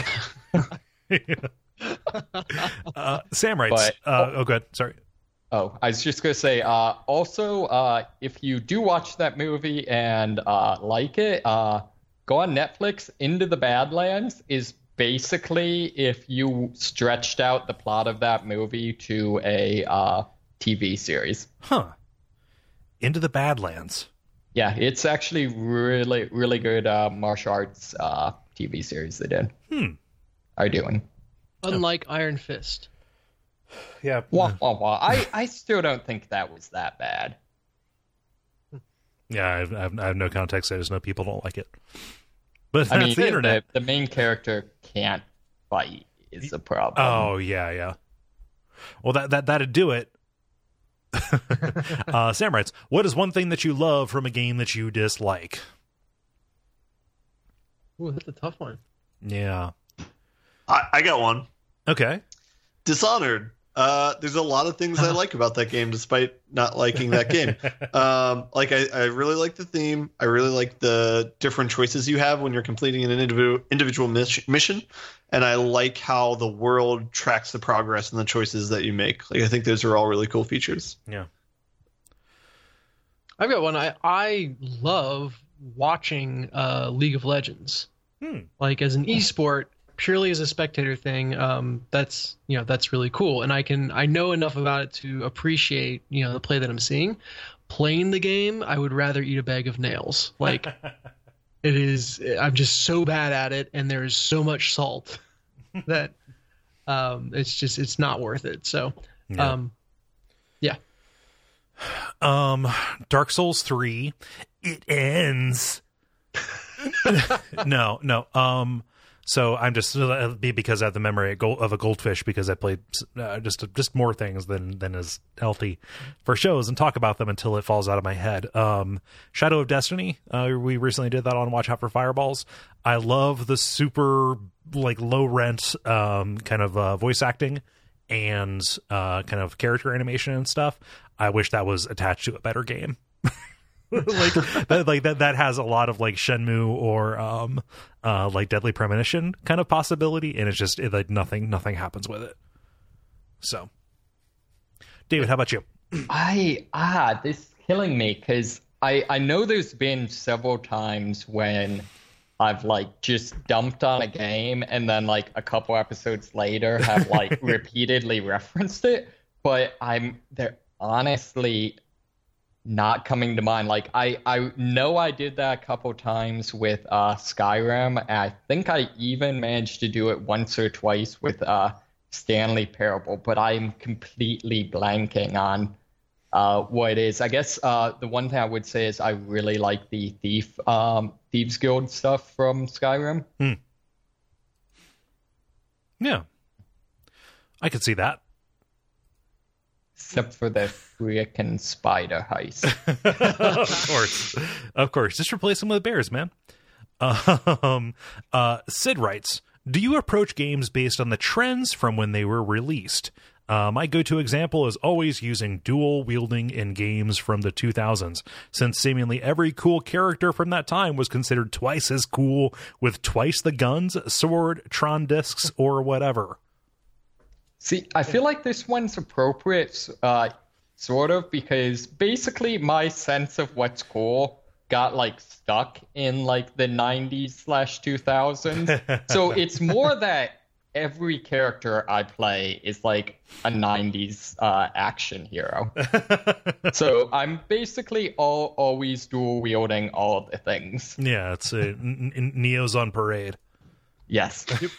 Speaker 1: uh, Sam writes.
Speaker 3: But-
Speaker 1: uh, oh, good. Sorry.
Speaker 3: Oh, I was just going to say, uh, also, uh, if you do watch that movie and uh, like it, uh, go on Netflix. Into the Badlands is basically if you stretched out the plot of that movie to a uh, T V series.
Speaker 1: Huh. Into the Badlands.
Speaker 3: Yeah, it's actually really, really good uh, martial arts uh, T V series they did.
Speaker 1: Hmm.
Speaker 3: Are doing.
Speaker 2: Unlike Iron Fist.
Speaker 1: Yeah.
Speaker 3: Wah, wah, wah. I, I still don't think that was that bad.
Speaker 1: Yeah, I have, I have, I have no context. I just know people don't like it. But
Speaker 3: I
Speaker 1: that's
Speaker 3: mean,
Speaker 1: the internet.
Speaker 3: The, the main character can't fight is the problem.
Speaker 1: Oh, yeah, yeah. Well, that, that, that'd do it. uh, Sam writes, what is one thing that you love from a game that you dislike?
Speaker 2: Ooh, that's a tough one.
Speaker 1: Yeah.
Speaker 4: I, I got one.
Speaker 1: Okay.
Speaker 4: Dishonored. Uh, there's a lot of things I like about that game, despite not liking that game. Um, like I, I really like the theme. I really like the different choices you have when you're completing an individual individual mission, and I like how the world tracks the progress and the choices that you make. Like I think those are all really cool features.
Speaker 1: Yeah.
Speaker 2: I've got one. I I love watching uh, League of Legends.
Speaker 1: Hmm.
Speaker 2: Like as an esport, purely as a spectator thing, um, that's you know that's really cool, and I can I know enough about it to appreciate you know the play that I'm seeing. Playing the game, I would rather eat a bag of nails. Like it is, I'm just so bad at it, and there's so much salt that um, it's just it's not worth it. So,
Speaker 1: Yeah.
Speaker 2: um, yeah.
Speaker 1: Um, Dark Souls three, it ends. no, no. Um, so I'm just uh, be because I have the memory of a goldfish because I played uh, just just more things than than is healthy for shows and talk about them until it falls out of my head. Um, Shadow of Destiny. Uh, we recently did that on Watch Out for Fireballs. I love the super like low rent um kind of uh, voice acting and uh kind of character animation and stuff. I wish that was attached to a better game. like that, like that that has a lot of like Shenmue or um uh like Deadly Premonition kind of possibility, and it's just it, like nothing nothing happens with it. So, David, how about you?
Speaker 3: I ah, this is killing me because I I know there's been several times when I've like just dumped on a game and then like a couple episodes later have like repeatedly referenced it, but I'm they're honestly not coming to mind. Like I I know I did that a couple times with uh Skyrim, and I think I even managed to do it once or twice with uh Stanley Parable, but I'm completely blanking on uh, what it is. I guess uh, the one thing I would say is I really like the Thief um, Thieves Guild stuff from Skyrim.
Speaker 1: Hmm. Yeah, I could see that.
Speaker 3: Except for the frickin' spider heist.
Speaker 1: Of course. Of course. Just replace them with bears, man. Um, uh, Sid writes, do you approach games based on the trends from when they were released? Uh, my go-to example is always using dual wielding in games from the two thousands, since seemingly every cool character from that time was considered twice as cool with twice the guns, sword, Tron discs, or whatever.
Speaker 3: See, I feel like this one's appropriate, uh, sort of, because basically my sense of what's cool got, like, stuck in, like, the nineties slash two thousands. So it's more that every character I play is, like, a nineties uh, action hero. So I'm basically all, always dual-wielding all the things.
Speaker 1: Yeah, it's uh, n- n- Neo's on parade.
Speaker 3: Yes.
Speaker 2: Yep.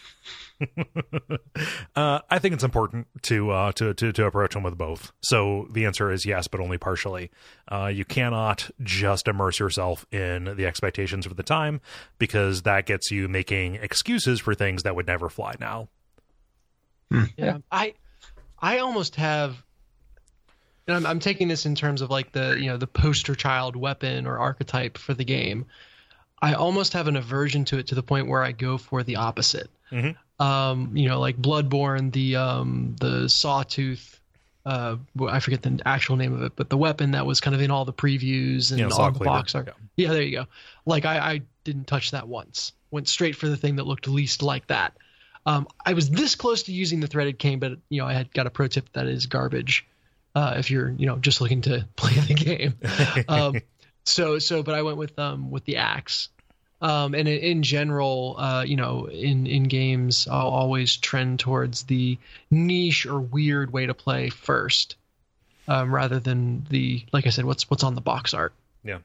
Speaker 1: uh, I think it's important to, uh, to to to approach them with both. So the answer is yes, but only partially. Uh, you cannot just immerse yourself in the expectations of the time, because that gets you making excuses for things that would never fly now.
Speaker 2: Yeah, I I almost have, and I'm, I'm taking this in terms of like the you know the poster child weapon or archetype for the game. I almost have an aversion to it to the point where I go for the opposite.
Speaker 1: Mm-hmm.
Speaker 2: Um, you know, like Bloodborne, the um, the Sawtooth. Uh, I forget the actual name of it, but the weapon that was kind of in all the previews and
Speaker 1: Yeah,
Speaker 2: all
Speaker 1: Saw
Speaker 2: the
Speaker 1: Cleaver.
Speaker 2: box art.
Speaker 1: Yeah.
Speaker 2: Yeah, there you go. Like I, I didn't touch that once. Went straight for the thing that looked least like that. Um, I was this close to using the threaded cane, but you know, I had got a pro tip that is garbage. Uh, if you're, you know, just looking to play the game. um, so, so, but I went with um with the axe. Um, and in, in general, uh, you know, in, in games, I'll always trend towards the niche or weird way to play first, um, rather than the, like I said, what's what's on the box art.
Speaker 1: Yeah.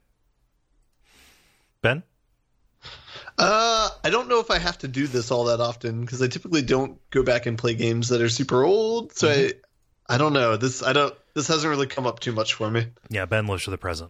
Speaker 1: Ben?
Speaker 4: Uh, I don't know if I have to do this all that often, because I typically don't go back and play games that are super old. So mm-hmm. I, I don't know. This I don't. This hasn't really come up too much for me.
Speaker 1: Yeah, Ben lives for the present.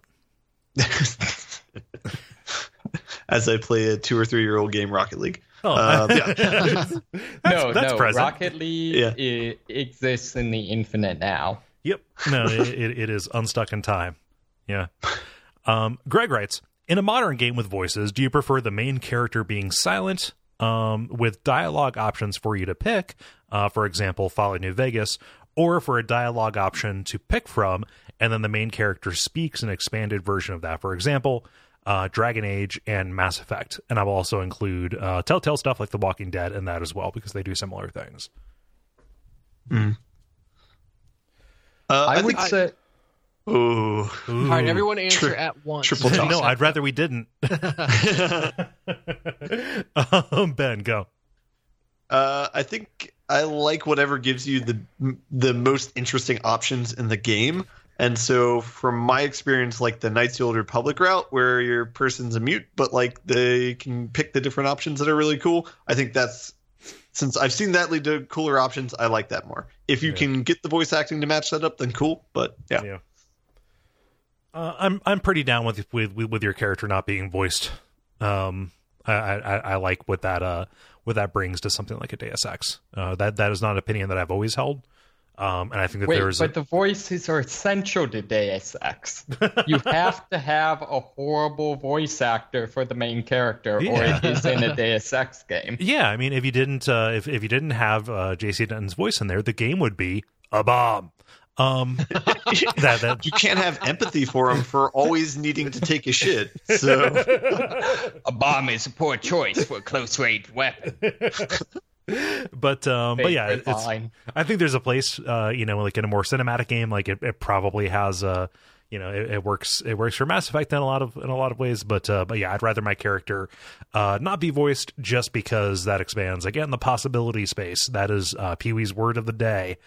Speaker 4: As I play a two or three year old game, Rocket League.
Speaker 1: Oh,
Speaker 4: um, yeah.
Speaker 1: that's,
Speaker 3: no,
Speaker 1: that's
Speaker 3: no.
Speaker 1: present.
Speaker 3: Rocket League
Speaker 4: Yeah.
Speaker 3: it exists in the infinite now.
Speaker 1: Yep. No, it, it, it is unstuck in time. Yeah. Um, Greg writes, in a modern game with voices, do you prefer the main character being silent, um, with dialogue options for you to pick, uh, for example, Fallout New Vegas, or for a dialogue option to pick from, and then the main character speaks an expanded version of that, for example, uh, Dragon Age and Mass Effect? And I will also include uh, Telltale stuff like The Walking Dead in that as well, because they do similar things.
Speaker 4: Mm. Uh,
Speaker 3: I,
Speaker 4: I
Speaker 3: would
Speaker 4: think
Speaker 3: say...
Speaker 4: Ooh.
Speaker 2: All right, everyone answer
Speaker 4: Tri-
Speaker 2: at once.
Speaker 4: triple toss.
Speaker 1: No, I'd rather we didn't. um, Ben, go.
Speaker 4: Uh, I think I like whatever gives you the the most interesting options in the game. And so from my experience, like the Knights of the Old Republic route, where your person's a mute, but like they can pick the different options that are really cool. I think that's, since I've seen that lead to cooler options, I like that more. If you
Speaker 1: Yeah.
Speaker 4: can get the voice acting to match that up, then cool. But yeah.
Speaker 1: Yeah. Uh, I'm I'm pretty down with with with your character not being voiced. Um, I, I, I like what that uh what that brings to something like a Deus Ex. Uh, that that is not an opinion that I've always held. Um, and I think that
Speaker 3: Wait,
Speaker 1: there's
Speaker 3: but
Speaker 1: a...
Speaker 3: the voices are essential to Deus Ex. You have to have a horrible voice actor for the main character,
Speaker 1: Yeah.
Speaker 3: or it is in a Deus Ex game.
Speaker 1: yeah. I mean, if you didn't uh, if if you didn't have uh, J C Denton's voice in there, the game would be a bomb. Um, that that
Speaker 4: You can't have empathy for him for always needing to take a shit. So
Speaker 3: A bomb is a poor choice for a close-range weapon.
Speaker 1: but um, but yeah,
Speaker 3: Favorite
Speaker 1: it's.
Speaker 3: line.
Speaker 1: I think there's a place, uh, you know, like in a more cinematic game, like it, it probably has a, you know, it, it works. It works for Mass Effect in a lot of in a lot of ways. But uh, but yeah, I'd rather my character uh, not be voiced, just because that expands again the possibility space. That is uh, Pee-wee's word of the day.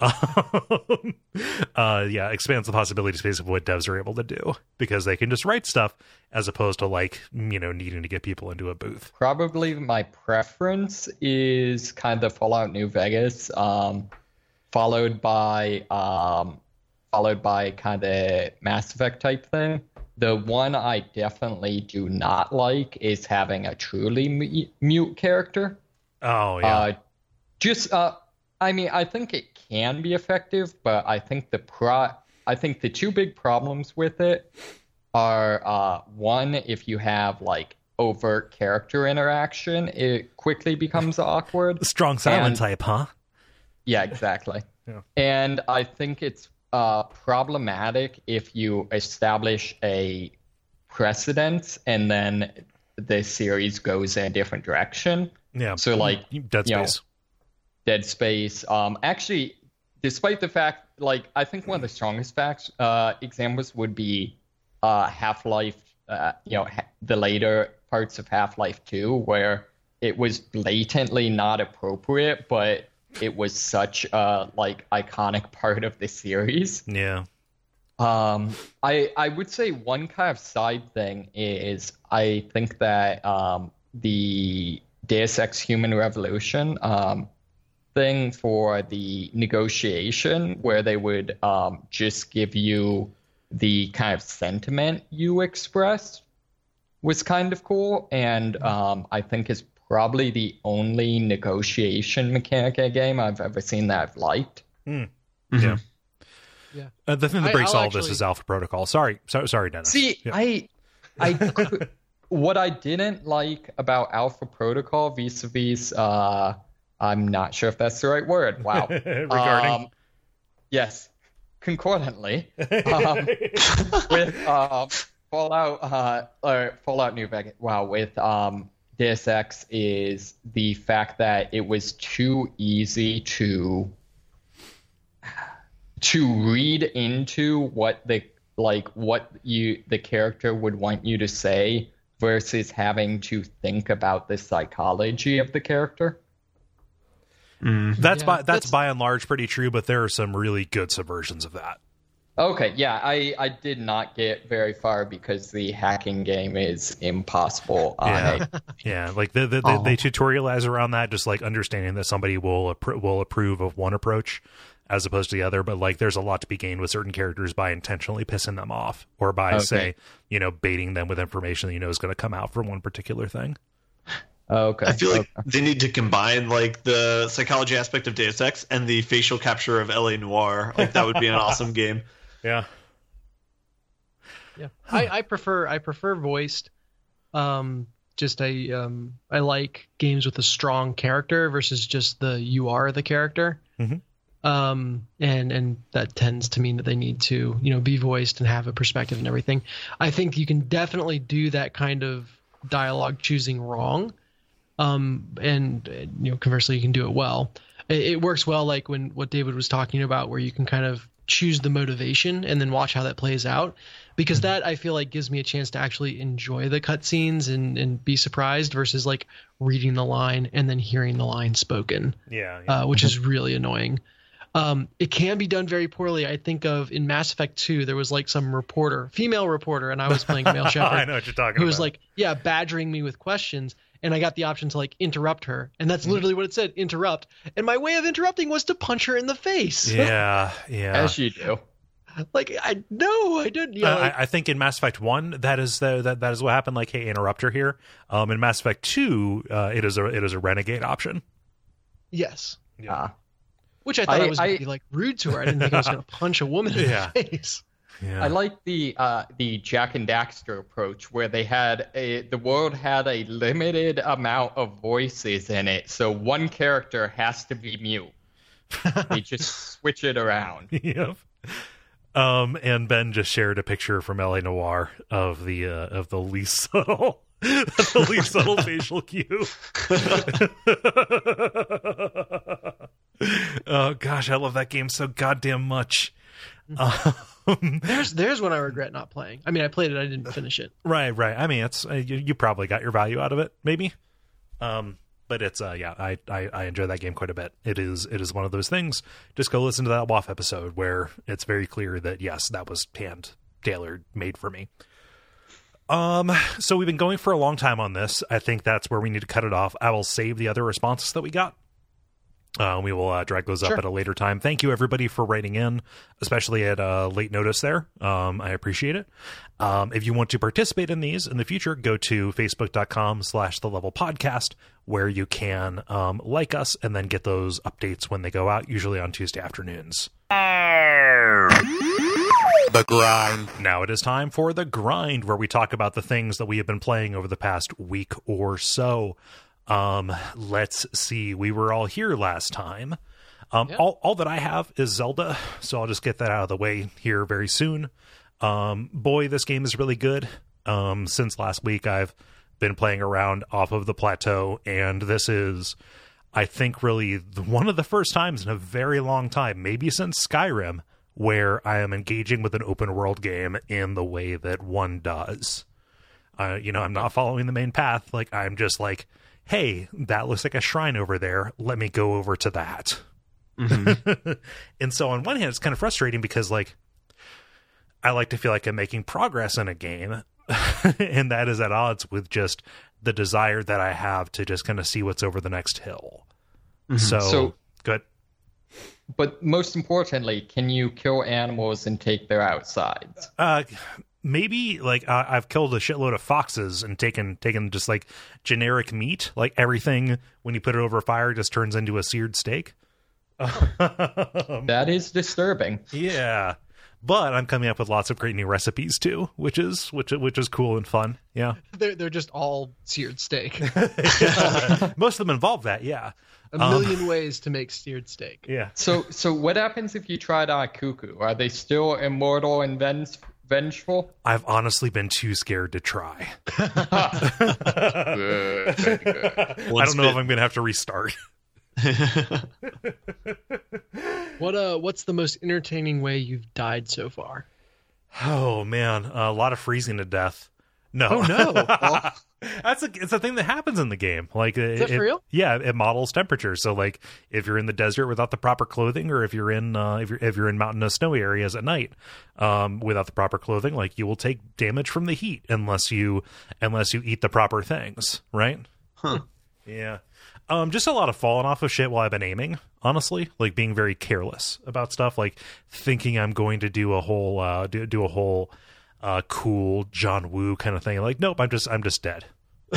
Speaker 1: Um, uh, yeah, expands the possibility space of what devs are able to do, because they can just write stuff as opposed to like you know needing to get people into a booth.
Speaker 3: Probably my preference is kind of Fallout New Vegas, um, followed by um, followed by kind of Mass Effect type thing. The one I definitely do not like is having a truly mute character.
Speaker 1: Oh yeah.
Speaker 3: Uh, just uh, I mean, I think it can be effective, but I think the pro I think the two big problems with it are uh, one, if you have like overt character interaction, it quickly becomes awkward.
Speaker 1: Strong silent
Speaker 3: and,
Speaker 1: type, huh?
Speaker 3: Yeah, exactly.
Speaker 1: Yeah.
Speaker 3: And I think it's uh, problematic if you establish a precedent and then the series goes in a different direction.
Speaker 1: Yeah.
Speaker 3: So like
Speaker 1: Dead Space.
Speaker 3: You know, Dead Space. Um, actually, despite the fact, like I think one of the strongest facts uh, examples would be uh, Half-Life. Uh, you know, ha- the later parts of Half-Life two, where it was blatantly not appropriate, but it was such a like iconic part of the series.
Speaker 1: Yeah.
Speaker 3: Um, I I would say one kind of side thing is I think that um, the Deus Ex Human Revolution um, thing for the negotiation, where they would um, just give you the kind of sentiment you expressed, was kind of cool, and um, I think is probably the only negotiation mechanic in a game I've ever seen that I've liked.
Speaker 1: Mm.
Speaker 4: Mm-hmm.
Speaker 1: Yeah.
Speaker 2: Yeah.
Speaker 1: Uh, the thing that
Speaker 2: I-
Speaker 1: breaks
Speaker 2: I'll
Speaker 1: all of this
Speaker 2: actually-
Speaker 1: is Alpha Protocol. Sorry, so, sorry, Dennis.
Speaker 3: See,
Speaker 1: Yeah.
Speaker 3: I, I, could- what I didn't like about Alpha Protocol vis-a-vis, uh, I'm not sure if that's the right word. Wow.
Speaker 1: Regarding.
Speaker 3: Um, yes, concordantly, um, with um, Fallout, uh, or Fallout New Vegas. Wow, with um, Deus Ex is the fact that it was too easy to to read into what the like what you the character would want you to say versus having to think about the psychology of the character.
Speaker 4: Mm.
Speaker 1: That's
Speaker 2: Yeah,
Speaker 1: by that's,
Speaker 2: that's-
Speaker 1: by and large pretty true, but there are some really good subversions of that.
Speaker 3: Okay, yeah, I, I did not get very far because the hacking game is impossible.
Speaker 1: Yeah.
Speaker 3: I,
Speaker 1: Yeah, like they they,
Speaker 4: Oh.
Speaker 1: they tutorialize around that, just like understanding that somebody will appro- will approve of one approach as opposed to the other. But like, there's a lot to be gained with certain characters by intentionally pissing them off, or by
Speaker 3: Okay.
Speaker 1: say, you know, baiting them with information that you know is going to come out from one particular thing.
Speaker 3: okay.
Speaker 4: I feel like
Speaker 3: okay.
Speaker 4: they need to combine like the psychology aspect of Deus Ex and the facial capture of L A Noire. Like that would be an awesome game.
Speaker 1: Yeah.
Speaker 2: Yeah, I, I prefer I prefer voiced. Um, just I um I like games with a strong character versus just the you are the character.
Speaker 1: Mhm.
Speaker 2: Um, and and that tends to mean that they need to you know be voiced and have a perspective and everything. I think you can definitely do that kind of dialogue choosing wrong. Um, and uh, you know conversely you can do it well. It, it works well, like when what David was talking about, where you can kind of choose the motivation and then watch how that plays out, because that I feel like gives me a chance to actually enjoy the cutscenes and and be surprised versus like reading the line and then hearing the line spoken,
Speaker 1: Yeah. yeah.
Speaker 2: uh, which is really annoying. Um, it can be done very poorly. I think of in Mass Effect two, there was like some reporter, female reporter, and I was playing a male
Speaker 1: I
Speaker 2: shepherd
Speaker 1: know what you're talking
Speaker 2: who
Speaker 1: about.
Speaker 2: was like, yeah, badgering me with questions. And I got the option to like interrupt her. And that's literally what it said, interrupt. And my way of interrupting was to punch her in the face.
Speaker 1: yeah, yeah.
Speaker 3: As you do.
Speaker 2: Like, I no, I didn't. You know,
Speaker 1: Uh,
Speaker 2: like,
Speaker 1: I, I think in Mass Effect one, that is the, that that is what happened. Like, hey, interrupt her here. Um, in Mass Effect two, uh, it is a it is a renegade option.
Speaker 2: yes.
Speaker 1: Yeah.
Speaker 3: Uh,
Speaker 2: Which I thought I,
Speaker 3: I-
Speaker 2: was going
Speaker 3: I-
Speaker 2: to be like rude to her. I didn't think I was going to punch a woman in
Speaker 1: Yeah.
Speaker 2: the face.
Speaker 1: Yeah.
Speaker 3: I like the uh, the Jack and Daxter approach, where they had a the world had a limited amount of voices in it, so one character has to be mute. They just switch it around.
Speaker 1: Yep. Um, and Ben just shared a picture from L A Noire of the uh, of the least subtle the least subtle facial cue. Oh gosh, I love that game so goddamn much. Uh, Um,
Speaker 2: there's there's one I regret not playing. I mean, I played it, I didn't finish it.
Speaker 1: right, right. I mean, it's uh, you, you probably got your value out of it, maybe. Um, but it's uh, yeah, I, I I enjoy that game quite a bit. It is it is one of those things. Just go listen to that W A F episode where it's very clear that yes, that was hand tailored, made for me. Um, so we've been going for a long time on this. I think that's where we need to cut it off. I will save the other responses that we got. Uh, we will uh, drag those up
Speaker 2: Sure.
Speaker 1: at a later time. Thank you, everybody, for writing in, especially at uh, late notice there. Um, I appreciate it. Um, if you want to participate in these in the future, go to facebook.com slash the level podcast, where you can um, like us and then get those updates when they go out, usually on Tuesday afternoons.
Speaker 5: The grind.
Speaker 1: Now it is time for the grind, where we talk about the things that we have been playing over the past week or so. Um, let's see. We were all here last time. Um,
Speaker 2: Yeah.
Speaker 1: all, all that I have is Zelda, so I'll just get that out of the way here very soon. Um, boy, this game is really good. Um, since last week, I've been playing around off of the plateau, and this is, I think, really the, one of the first times in a very long time, maybe since Skyrim, where I am engaging with an open world game in the way that one does. Uh, you know, I'm not following the main path. Like, I'm just like, hey, that looks like a shrine over there. Let me go over to that. Mm-hmm. And so on one hand, it's kind of frustrating because, like, I like to feel like I'm making progress in a game. And that is at odds with just the desire that I have to just kind of see what's over the next hill. Mm-hmm. So,
Speaker 3: So-
Speaker 1: good.
Speaker 3: But most importantly, can you kill animals and take their outsides?
Speaker 1: Uh, maybe like uh, I've killed a shitload of foxes and taken taken just like generic meat, like everything when you put it over fire just turns into a seared steak.
Speaker 3: That is disturbing.
Speaker 1: Yeah, but I'm coming up with lots of great new recipes too, which is which which is cool and fun. Yeah,
Speaker 2: They're they're just all seared steak.
Speaker 1: most of them involve that. Yeah,
Speaker 2: A million ways to make seared steak.
Speaker 1: yeah.
Speaker 3: So, so what happens if you tried on a cuckoo? Are they still immortal and venge- vengeful?
Speaker 1: I've honestly been too scared to try.
Speaker 3: Good, very good.
Speaker 1: I don't know if I'm going to have to restart.
Speaker 2: What uh what's the most entertaining way you've died so far?
Speaker 1: Oh man, a lot of freezing to death. No,
Speaker 2: Oh no.
Speaker 1: That's a it's a thing that happens in the game. Like,
Speaker 2: Is that
Speaker 1: it,
Speaker 2: for real?
Speaker 1: Yeah, it models temperature. So, like, if you're in the desert without the proper clothing, or if you're in uh, if you're if you're in mountainous snowy areas at night, um, without the proper clothing, like, you will take damage from the heat unless you unless you eat the proper things, right?
Speaker 4: Huh.
Speaker 1: Yeah. Um, just a lot of falling off of shit while I've been aiming, honestly, like being very careless about stuff, like thinking I'm going to do a whole, uh, do, do a whole, uh, cool John Woo kind of thing. Like, nope, I'm just, I'm just dead.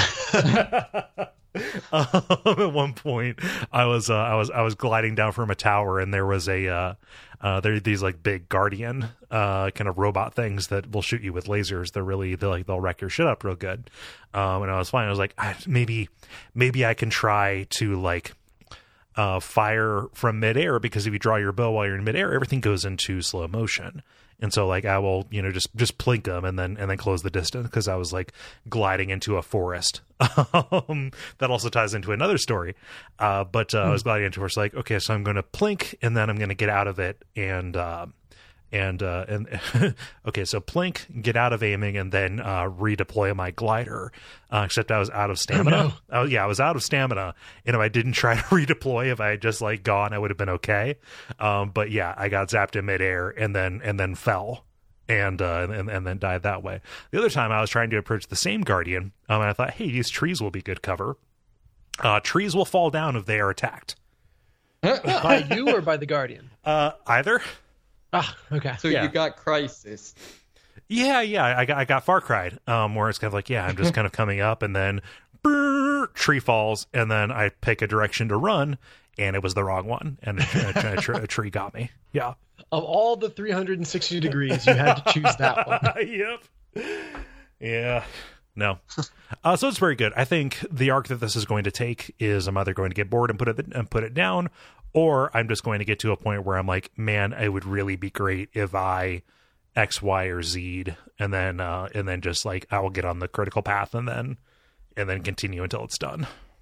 Speaker 1: um, at one point I was, uh, I was, I was gliding down from a tower, and there was a, uh, uh, there are these like big guardian, uh, kind of robot things that will shoot you with lasers. They're really, they're like, they'll wreck your shit up real good. Um, and I was fine. I was like, I, maybe, maybe I can try to like, uh, fire from midair, because if you draw your bow while you're in midair, everything goes into slow motion. And so, like, I will, you know, just just plink them and then and then close the distance, because I was like gliding into a forest. um, that also ties into another story. Uh, but uh, hmm. I was gliding into a forest, like, okay, so I'm going to plink, and then I'm going to get out of it, and uh, and uh, and okay, so plink, get out of aiming, and then uh, redeploy my glider. Uh, except I was out of stamina.
Speaker 2: Oh, no.
Speaker 1: Oh yeah, I was out of stamina, and if I didn't try to redeploy, if I had just like gone, I would have been okay. Um, but yeah, I got zapped in midair and then and then fell, and uh, and and then died that way. The other time, I was trying to approach the same guardian, um, and I thought, hey, these trees will be good cover. Uh, trees will fall down if they are attacked.
Speaker 2: By you or by the Guardian?
Speaker 1: Uh, either.
Speaker 2: Ah, okay.
Speaker 3: So
Speaker 1: Yeah.
Speaker 3: you got Crisis.
Speaker 1: Yeah, yeah, I got I got Far Cry, um, where it's kind of like, yeah, I'm just kind of coming up, and then brrr, tree falls, and then I pick a direction to run, and it was the wrong one, and a, a, a, a tree got me. Yeah.
Speaker 2: Of all the three hundred sixty degrees, you had to choose that one.
Speaker 1: Yep. Yeah. No. Uh, so it's very good. I think the arc that this is going to take is I'm either going to get bored and put it and put it down, or I'm just going to get to a point where I'm like, man, it would really be great if I X, Y, or Z'd, and then uh, and then just like I will get on the critical path and then and then continue until it's done.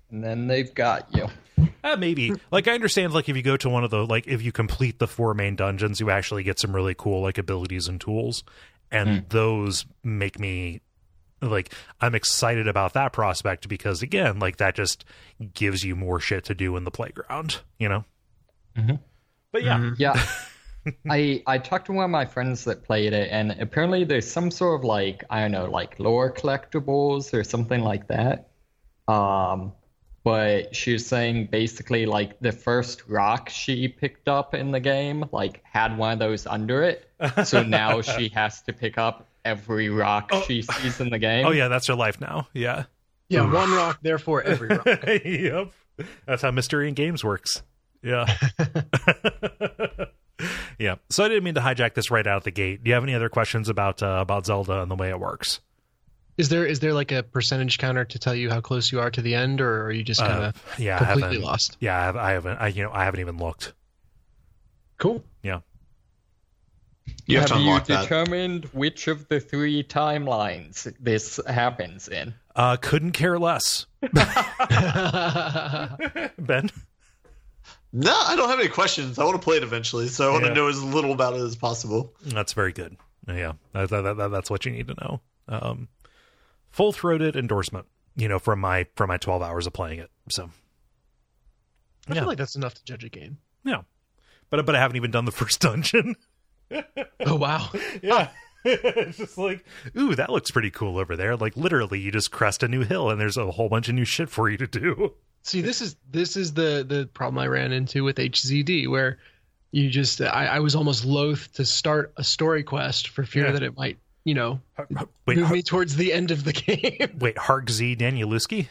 Speaker 3: and then they've got you.
Speaker 1: Uh, maybe. Like, I understand, like, if you go to one of the, like, if you complete the four main dungeons, you actually get some really cool, like, abilities and tools. And mm. those make me, like, I'm excited about that prospect because, again, like, that just gives you more shit to do in the playground, you know?
Speaker 3: Mm-hmm.
Speaker 1: But, yeah.
Speaker 3: Mm-hmm. Yeah. I, I talked to one of my friends that played it, and apparently there's some sort of, like, I don't know, like, lore collectibles or something like that. Um... But she was saying basically like the first rock she picked up in the game like had one of those under it. So now she has to pick up every rock oh. she sees in the game.
Speaker 1: Oh yeah, that's her life now. Yeah.
Speaker 2: Yeah, one rock, therefore every rock.
Speaker 1: Yep. That's how Mystery in Games works. Yeah. Yeah. So I didn't mean to hijack this right out of the gate. Do you have any other questions about uh, about Zelda and the way it works?
Speaker 2: Is there is there like a percentage counter to tell you how close you are to the end, or are you just kind of
Speaker 1: uh, yeah,
Speaker 2: completely lost?
Speaker 1: Yeah, I haven't, I haven't. I you know I haven't even looked.
Speaker 2: Cool.
Speaker 1: Yeah.
Speaker 4: You have,
Speaker 3: have
Speaker 4: to
Speaker 3: you
Speaker 4: unlock that.
Speaker 3: determined which of the three timelines this happens in?
Speaker 1: Uh, couldn't care less. Ben?
Speaker 4: No, I don't have any questions. I want to play it eventually, so I want
Speaker 1: Yeah.
Speaker 4: to know as little about it as possible.
Speaker 1: That's very good. Yeah, that, that, that, that's what you need to know. Um, full-throated endorsement, you know, from my from my twelve hours of playing it. So,
Speaker 2: I
Speaker 1: yeah.
Speaker 2: feel like that's enough to judge a game.
Speaker 1: Yeah, but but I haven't even done the first dungeon.
Speaker 2: Oh wow!
Speaker 1: Yeah, it's just like, ooh, that looks pretty cool over there. Like literally, you just crest a new hill, and there's a whole bunch of new shit for you to do.
Speaker 2: See, this is this is the the problem I ran into with H Z D, where you just I, I was almost loath to start a story quest for fear
Speaker 1: Yeah.
Speaker 2: that it might, you know,
Speaker 1: Wait,
Speaker 2: move
Speaker 1: Har-
Speaker 2: me towards the end of the game.
Speaker 1: wait, Hark Z Danielewski?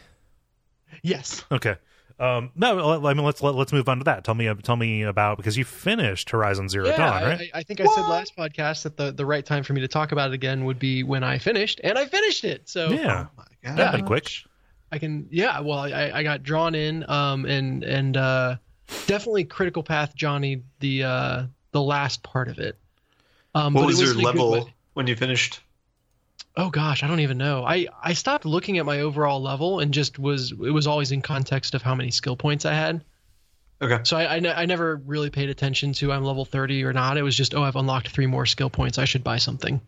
Speaker 2: Yes.
Speaker 1: Okay. Um, no, I mean let's let, let's move on to that. Tell me, tell me about because you finised Horizon Zero
Speaker 2: Yeah,
Speaker 1: Dawn, right?
Speaker 2: I, I think I said last podcast that the, the right time for me to talk about it again would be when I finished, and I finished it. So
Speaker 1: yeah,
Speaker 4: Oh my God.
Speaker 1: that'd be quick.
Speaker 2: I can, yeah. Well, I, I got drawn in, um, and and uh, definitely Critical Path Johnny the uh, the last part of it. Um,
Speaker 4: What
Speaker 2: but
Speaker 4: was
Speaker 2: it
Speaker 4: your
Speaker 2: in a good
Speaker 4: level
Speaker 2: way.
Speaker 4: when you finished?
Speaker 2: Oh gosh, I don't even know. I, I stopped looking at my overall level and just was it was always in context of how many skill points I had.
Speaker 4: Okay.
Speaker 2: So I I, ne- I never really paid attention to I'm level thirty or not. It was just, oh, I've unlocked three more skill points. I should buy something.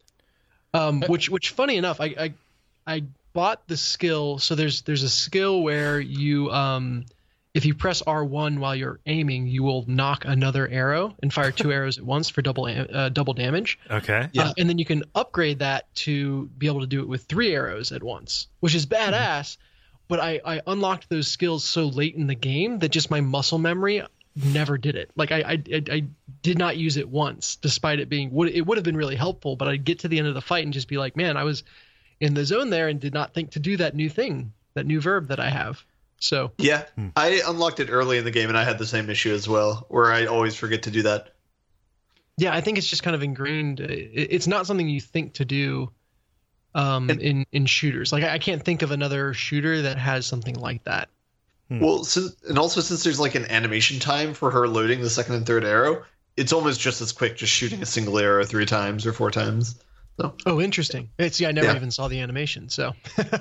Speaker 2: Um, which which funny enough, I I, I bought the skill. So there's there's a skill where you um if you press R one while you're aiming, you will knock another arrow and fire two arrows at once for double uh, double damage.
Speaker 1: Okay.
Speaker 4: Yeah.
Speaker 2: Uh, and then you can upgrade that to be able to do it with three arrows at once, which is badass. Mm-hmm. But I, I unlocked those skills so late in the game that just my muscle memory never did it. Like I I, I, I did not use it once, despite it being would it would have been really helpful. But I'd get to the end of the fight and just be like, man, I was in the zone there and did not think to do that new thing, that new verb that I have. So
Speaker 4: Yeah, I unlocked it early in the game, and I had the same issue as well, where I always forget to do that.
Speaker 2: yeah, I think it's just kind of ingrained. It- It's not something you think to do um,
Speaker 4: And-
Speaker 2: in in shooters. Like I I can't think of another shooter that has something like that.
Speaker 4: Well, since, and also since there's like an animation time for her loading the second and third arrow, it's almost just as quick just shooting a single arrow three times or four times. So
Speaker 2: Oh, interesting. It's, yeah, I never
Speaker 4: Yeah.
Speaker 2: even saw the animation. So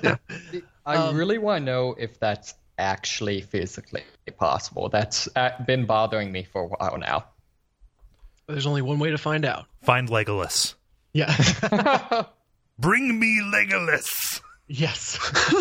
Speaker 3: I
Speaker 2: Um,
Speaker 3: really want to know if that's actually physically possible. That's uh, been bothering me for a while now.
Speaker 2: there's only one way to find out.
Speaker 1: Find Legolas.
Speaker 2: Yeah.
Speaker 1: Bring me Legolas.
Speaker 2: Yes.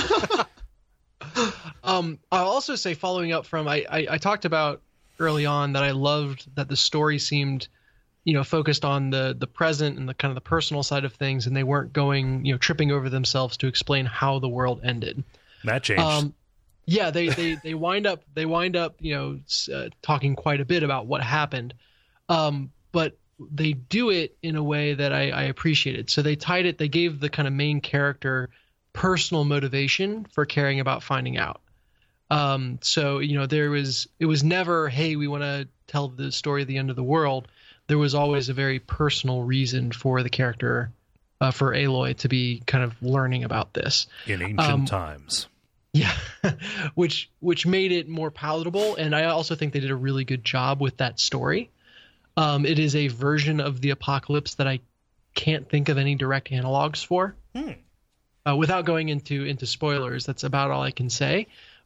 Speaker 2: um, I'll also say, following up from, I, I, I talked about early on that I loved that the story seemed, you know, focused on the the present and the kind of the personal side of things, and they weren't going, you know, tripping over themselves to explain how the world ended.
Speaker 1: That changed.
Speaker 2: Um, yeah, they, they, they wind up they wind up you know s- uh, talking quite a bit about what happened, um, but they do it in a way that I, I appreciated. So they tied it. They gave the kind of main character personal motivation for caring about finding out. Um, so you know there was it was never, hey, we want to tell the story of the end of the world. There was always a very personal reason for the character, uh, for Aloy to be kind of learning about this.
Speaker 1: In ancient
Speaker 2: um,
Speaker 1: times.
Speaker 2: Yeah, which which made it more palatable, and I also think they did a really good job with that story. Um, it is a version of the apocalypse that I can't think of any direct analogs for.
Speaker 1: Hmm.
Speaker 2: Uh, without going into into spoilers, that's about all I can say.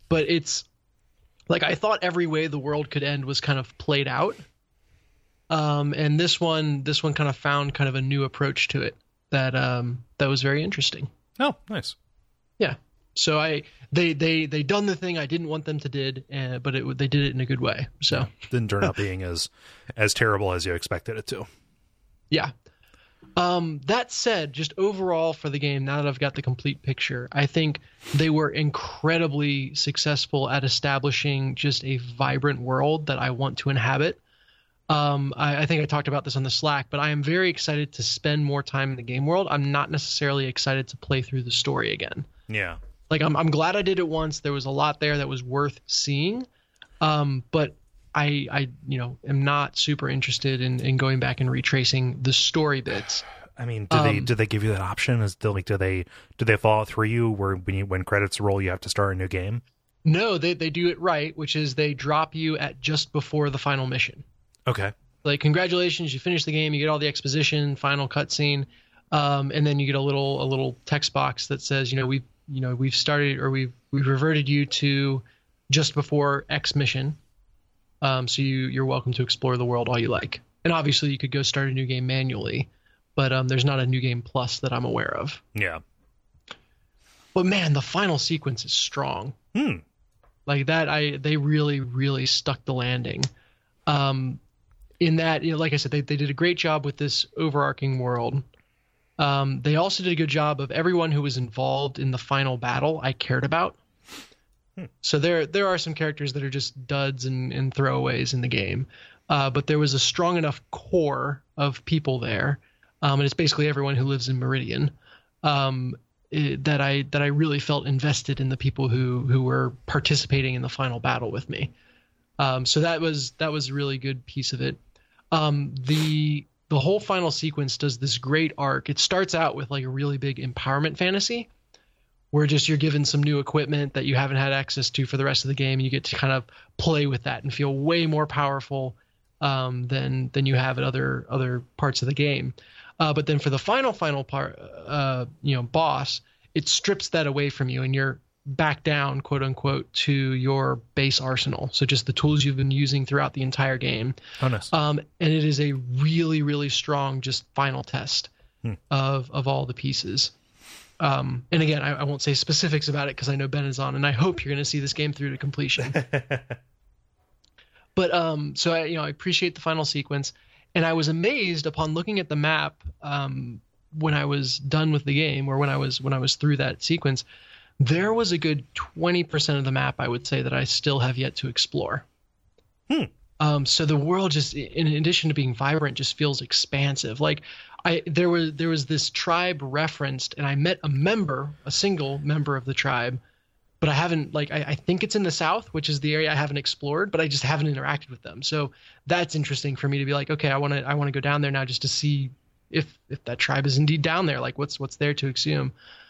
Speaker 2: but it's like I thought every way the world could end was kind of played out. Um, and this one, this one kind of found kind of a new approach to it that um, that was very interesting.
Speaker 1: Oh, nice.
Speaker 2: Yeah. So I they they they done the thing I didn't want them to did, uh, but it they did it in a good way. So
Speaker 1: yeah, didn't turn out being as as terrible as you expected it to.
Speaker 2: Yeah. Um, that said, just overall for the game, now that I've got the complete picture, I think they were incredibly successful at establishing just a vibrant world that I want to inhabit. Um, I, I think I talked about this on the Slack, but I am very excited to spend more time in the game world. I'm not necessarily excited to play through the story again.
Speaker 1: Yeah.
Speaker 2: Like I'm, I'm glad I did it once. There was a lot there that was worth seeing. Um, but I, I, you know, am not super interested in, in going back and retracing the story bits.
Speaker 1: I mean, do
Speaker 2: um,
Speaker 1: they do they give you that option? Is they, like do they do they follow through you where when you, when credits roll you have to start a new game?
Speaker 2: No, they they do it right, which is they drop you at just before the final mission.
Speaker 1: Okay.
Speaker 2: Like congratulations, you finish the game, you get all the exposition, final cutscene, um, and then you get a little a little text box that says, you know, we've you know we've started or we've we've reverted you to just before X mission. Um, so you, you're welcome to explore the world all you like. And obviously you could go start a new game manually, but um, there's not a new game plus that I'm aware of.
Speaker 1: Yeah.
Speaker 2: But man, the final sequence is strong.
Speaker 1: Hmm.
Speaker 2: Like that, I they really, really stuck the landing. Um, in that, you know, like I said, they, they did a great job with this overarching world. Um, they also did a good job of everyone who was involved in the final battle I cared about. So there there are some characters that are just duds and, and throwaways in the game. Uh, but there was a strong enough core of people there, um, and it's basically everyone who lives in Meridian, um, it, that I that I really felt invested in the people who who were participating in the final battle with me. Um, so that was that was a really good piece of it. Um, the the whole final sequence does this great arc. It starts out with like a really big empowerment fantasy, where just you're given some new equipment that you haven't had access to for the rest of the game. And you get to kind of play with that and feel way more powerful um, than than you have at other other parts of the game. Uh, but then for the final final part, uh, you know, boss, it strips that away from you, and you're back down, quote unquote, to your base arsenal. So just the tools you've been using throughout the entire game.
Speaker 1: Oh, nice.
Speaker 2: Um, and it is a really really strong just final test hmm. of of all the pieces. Um, and again, I, I won't say specifics about it because I know Ben is on, and I hope you're going to see this game through to completion. But um, so I, you know, I appreciate the final sequence, and I was amazed upon looking at the map um, when I was done with the game, or when I was when I was through that sequence. There was a good twenty percent of the map I would say that I still have yet to explore.
Speaker 1: Hmm.
Speaker 2: Um, so the world just, in addition to being vibrant, just feels expansive. Like I, there was there was this tribe referenced, and I met a member, a single member of the tribe, but I haven't like I, I think it's in the south, which is the area I haven't explored, but I just haven't interacted with them. So that's interesting for me to be like, okay, I want to I want to go down there now just to see if if that tribe is indeed down there. Like what's what's there to assume.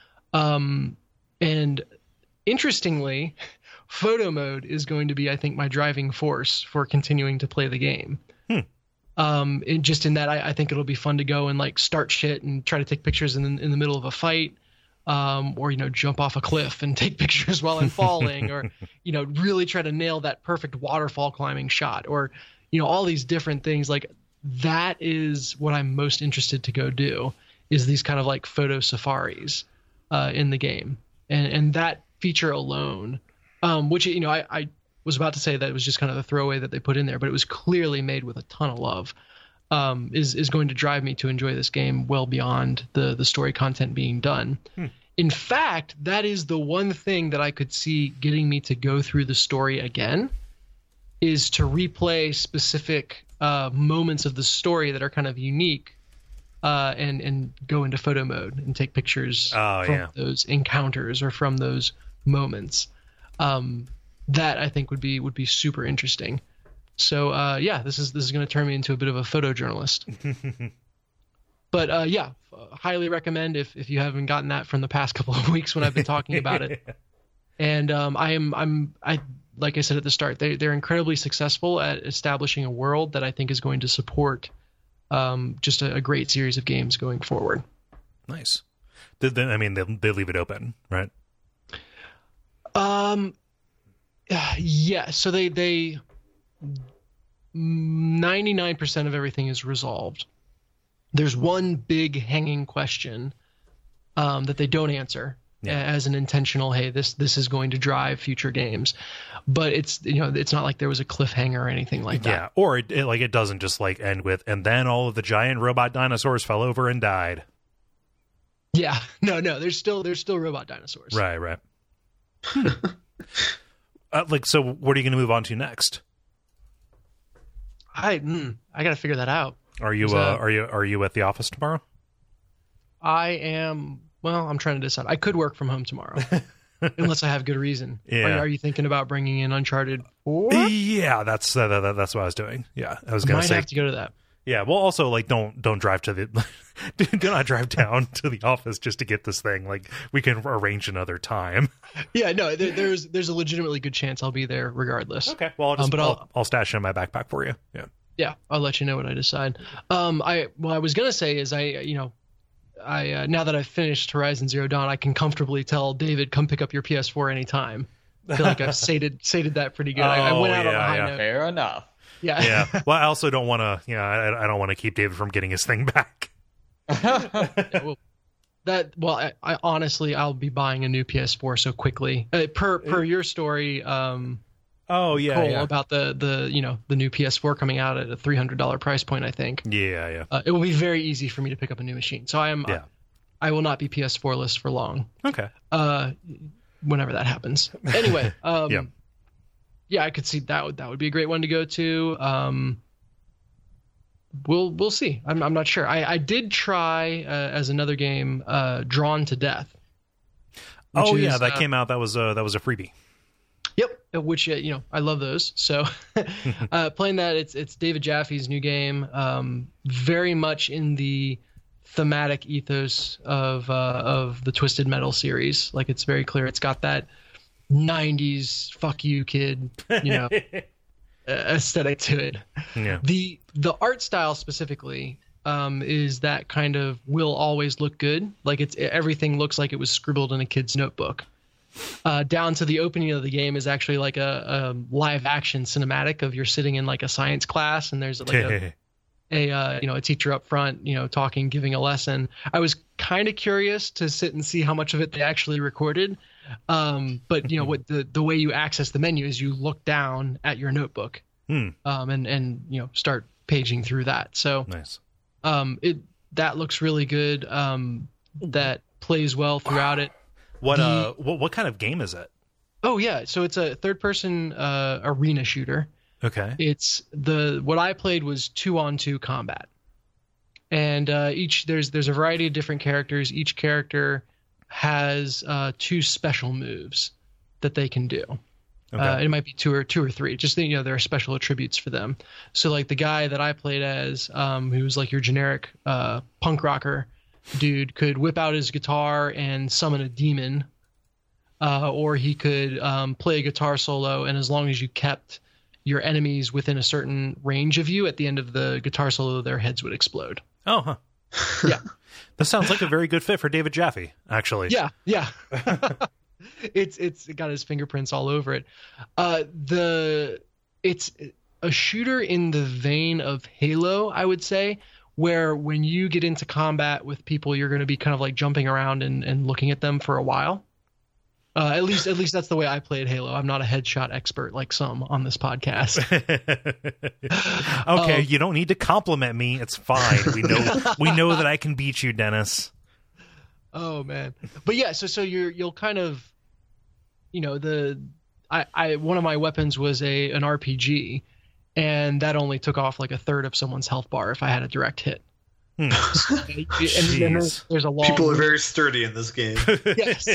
Speaker 2: Um, and interestingly, photo mode is going to be, I think, my driving force for continuing to play the game.
Speaker 1: Hmm.
Speaker 2: Um, and just in that, I, I think it'll be fun to go and like start shit and try to take pictures in in the middle of a fight, um, or you know, jump off a cliff and take pictures while I'm falling, or you know, really try to nail that perfect waterfall climbing shot, or you know, all these different things. Like that is what I'm most interested to go do, is these kind of like photo safaris uh, in the game, and and that feature alone. Um, which, you know, I, I was about to say that it was just kind of the throwaway that they put in there, but it was clearly made with a ton of love, um, is, is going to drive me to enjoy this game well beyond the, the story content being done. Hmm. In fact, that is the one thing that I could see getting me to go through the story again, is to replay specific uh, moments of the story that are kind of unique uh, and, and go into photo mode and take pictures
Speaker 1: oh,
Speaker 2: from
Speaker 1: yeah.
Speaker 2: those encounters or from those moments. Um, that I think would be would be super interesting. So uh, yeah, this is this is going to turn me into a bit of a photojournalist. But uh, yeah, highly recommend if if you haven't gotten that from the past couple of weeks when I've been talking about it. And um, I am I'm I like I said at the start, they they're incredibly successful at establishing a world that I think is going to support um, just a, a great series of games going forward.
Speaker 1: Nice. Did they, I mean they they leave it open, right?
Speaker 2: Um, Uh, yeah. So they they ninety-nine percent of everything is resolved. There's one big hanging question um, that they don't answer yeah. as an intentional, hey, this this is going to drive future games. But it's, you know, it's not like there was a cliffhanger or anything like that.
Speaker 1: Yeah, or it, it, like it doesn't just like end with, and then all of the giant robot dinosaurs fell over and died.
Speaker 2: Yeah, no, no, there's still there's still robot dinosaurs.
Speaker 1: Right, right. uh, like, so what are you going to move on to next?
Speaker 2: I mm, I got to figure that out.
Speaker 1: Are you uh, uh, are you are you at the office tomorrow?
Speaker 2: I am. Well, I'm trying to decide. I could work from home tomorrow, unless I have good reason.
Speaker 1: Yeah.
Speaker 2: Are, are you thinking about bringing in Uncharted four?
Speaker 1: Yeah, that's uh, that, that's what I was doing. Yeah, I was going to say.
Speaker 2: Might have to go to that.
Speaker 1: Yeah, well, also like don't don't drive to the do, do not drive down to the office just to get this thing. Like we can arrange another time.
Speaker 2: Yeah, no, there, there's there's a legitimately good chance I'll be there regardless.
Speaker 1: Okay, well, I'll just,
Speaker 2: um, but
Speaker 1: I'll,
Speaker 2: I'll,
Speaker 1: I'll stash it in my backpack for you. Yeah.
Speaker 2: Yeah, I'll let you know what I decide. Um, I what I was gonna say is I, you know, I uh, now that I've finished Horizon Zero Dawn, I can comfortably tell David, come pick up your P S four anytime. I feel like I've sated sated that pretty good.
Speaker 1: Oh,
Speaker 2: I, I went out
Speaker 1: yeah,
Speaker 2: on a high
Speaker 1: yeah.
Speaker 2: note.
Speaker 3: Fair enough.
Speaker 2: Yeah,
Speaker 1: yeah. Well, I also don't want to. You know, I, I don't want to keep David from getting his thing back.
Speaker 2: yeah, well, that well, I, I honestly, I'll be buying a new P S four so quickly. Uh, per per your story. Um,
Speaker 1: Oh yeah,
Speaker 2: Cole,
Speaker 1: yeah.
Speaker 2: about the the you know the new P S four coming out at a three hundred dollars price point, I think.
Speaker 1: Yeah, yeah.
Speaker 2: Uh, it will be very easy for me to pick up a new machine. So I am.
Speaker 1: Yeah.
Speaker 2: I, I will not be P S four less for long.
Speaker 1: Okay.
Speaker 2: Uh, whenever that happens. Anyway. Um,
Speaker 1: yeah.
Speaker 2: Yeah, I could see that would that would be a great one to go to. Um, we'll we'll see. I'm I'm not sure. I I did try uh, as another game, uh, Drawn to Death.
Speaker 1: Oh yeah,
Speaker 2: is,
Speaker 1: that
Speaker 2: uh,
Speaker 1: came out. That was a that was a freebie.
Speaker 2: Yep, which uh, you know I love those. So uh, playing that, it's it's David Jaffe's new game, um, very much in the thematic ethos of uh, of the Twisted Metal series. Like it's very clear. It's got that nineties fuck you kid, you know, aesthetic to it.
Speaker 1: Yeah.
Speaker 2: The the art style specifically um, is that kind of will always look good. Like it's everything looks like it was scribbled in a kid's notebook. Uh, down to the opening of the game is actually like a, a live action cinematic of you're sitting in like a science class and there's like a, a uh, you know a teacher up front, you know, talking, giving a lesson. I was kind of curious to sit and see how much of it they actually recorded. Um, but you know what the the way you access the menu is you look down at your notebook
Speaker 1: hmm.
Speaker 2: um, and and you know start paging through that. So
Speaker 1: nice.
Speaker 2: Um, it that looks really good. Um, that plays well throughout it.
Speaker 1: What
Speaker 2: the,
Speaker 1: uh what what kind of game is it?
Speaker 2: Oh yeah, so it's a third person uh, arena shooter.
Speaker 1: Okay.
Speaker 2: It's the what I played was two on two combat, and uh, each there's there's a variety of different characters. Each character has uh, two special moves that they can do.
Speaker 1: Okay.
Speaker 2: Uh, it might be two or two or three. Just you know there are special attributes for them. So like the guy that I played as, um, who's like your generic uh, punk rocker dude, could whip out his guitar and summon a demon, uh, or he could um, play a guitar solo, and as long as you kept your enemies within a certain range of you, at the end of the guitar solo, their heads would explode.
Speaker 1: Oh, huh.
Speaker 2: Yeah.
Speaker 1: That sounds like a very good fit for David Jaffe, actually.
Speaker 2: Yeah, yeah. it's it's got his fingerprints all over it. Uh, the it's a shooter in the vein of Halo, I would say, where when you get into combat with people, you're going to be kind of like jumping around and, and looking at them for a while. Uh, at least, at least that's the way I played Halo. I'm not a headshot expert like some on this podcast.
Speaker 1: Okay,
Speaker 2: um,
Speaker 1: you don't need to compliment me. It's fine. We know, we know that I can beat you, Dennis.
Speaker 2: Oh man, but yeah. So, so you're you'll kind of, you know, the I, I one of my weapons was a an R P G, and that only took off like a third of someone's health bar if I had a direct hit.
Speaker 1: Hmm.
Speaker 2: and then there's, there's a long.
Speaker 4: People are very sturdy in this game.
Speaker 2: Yes.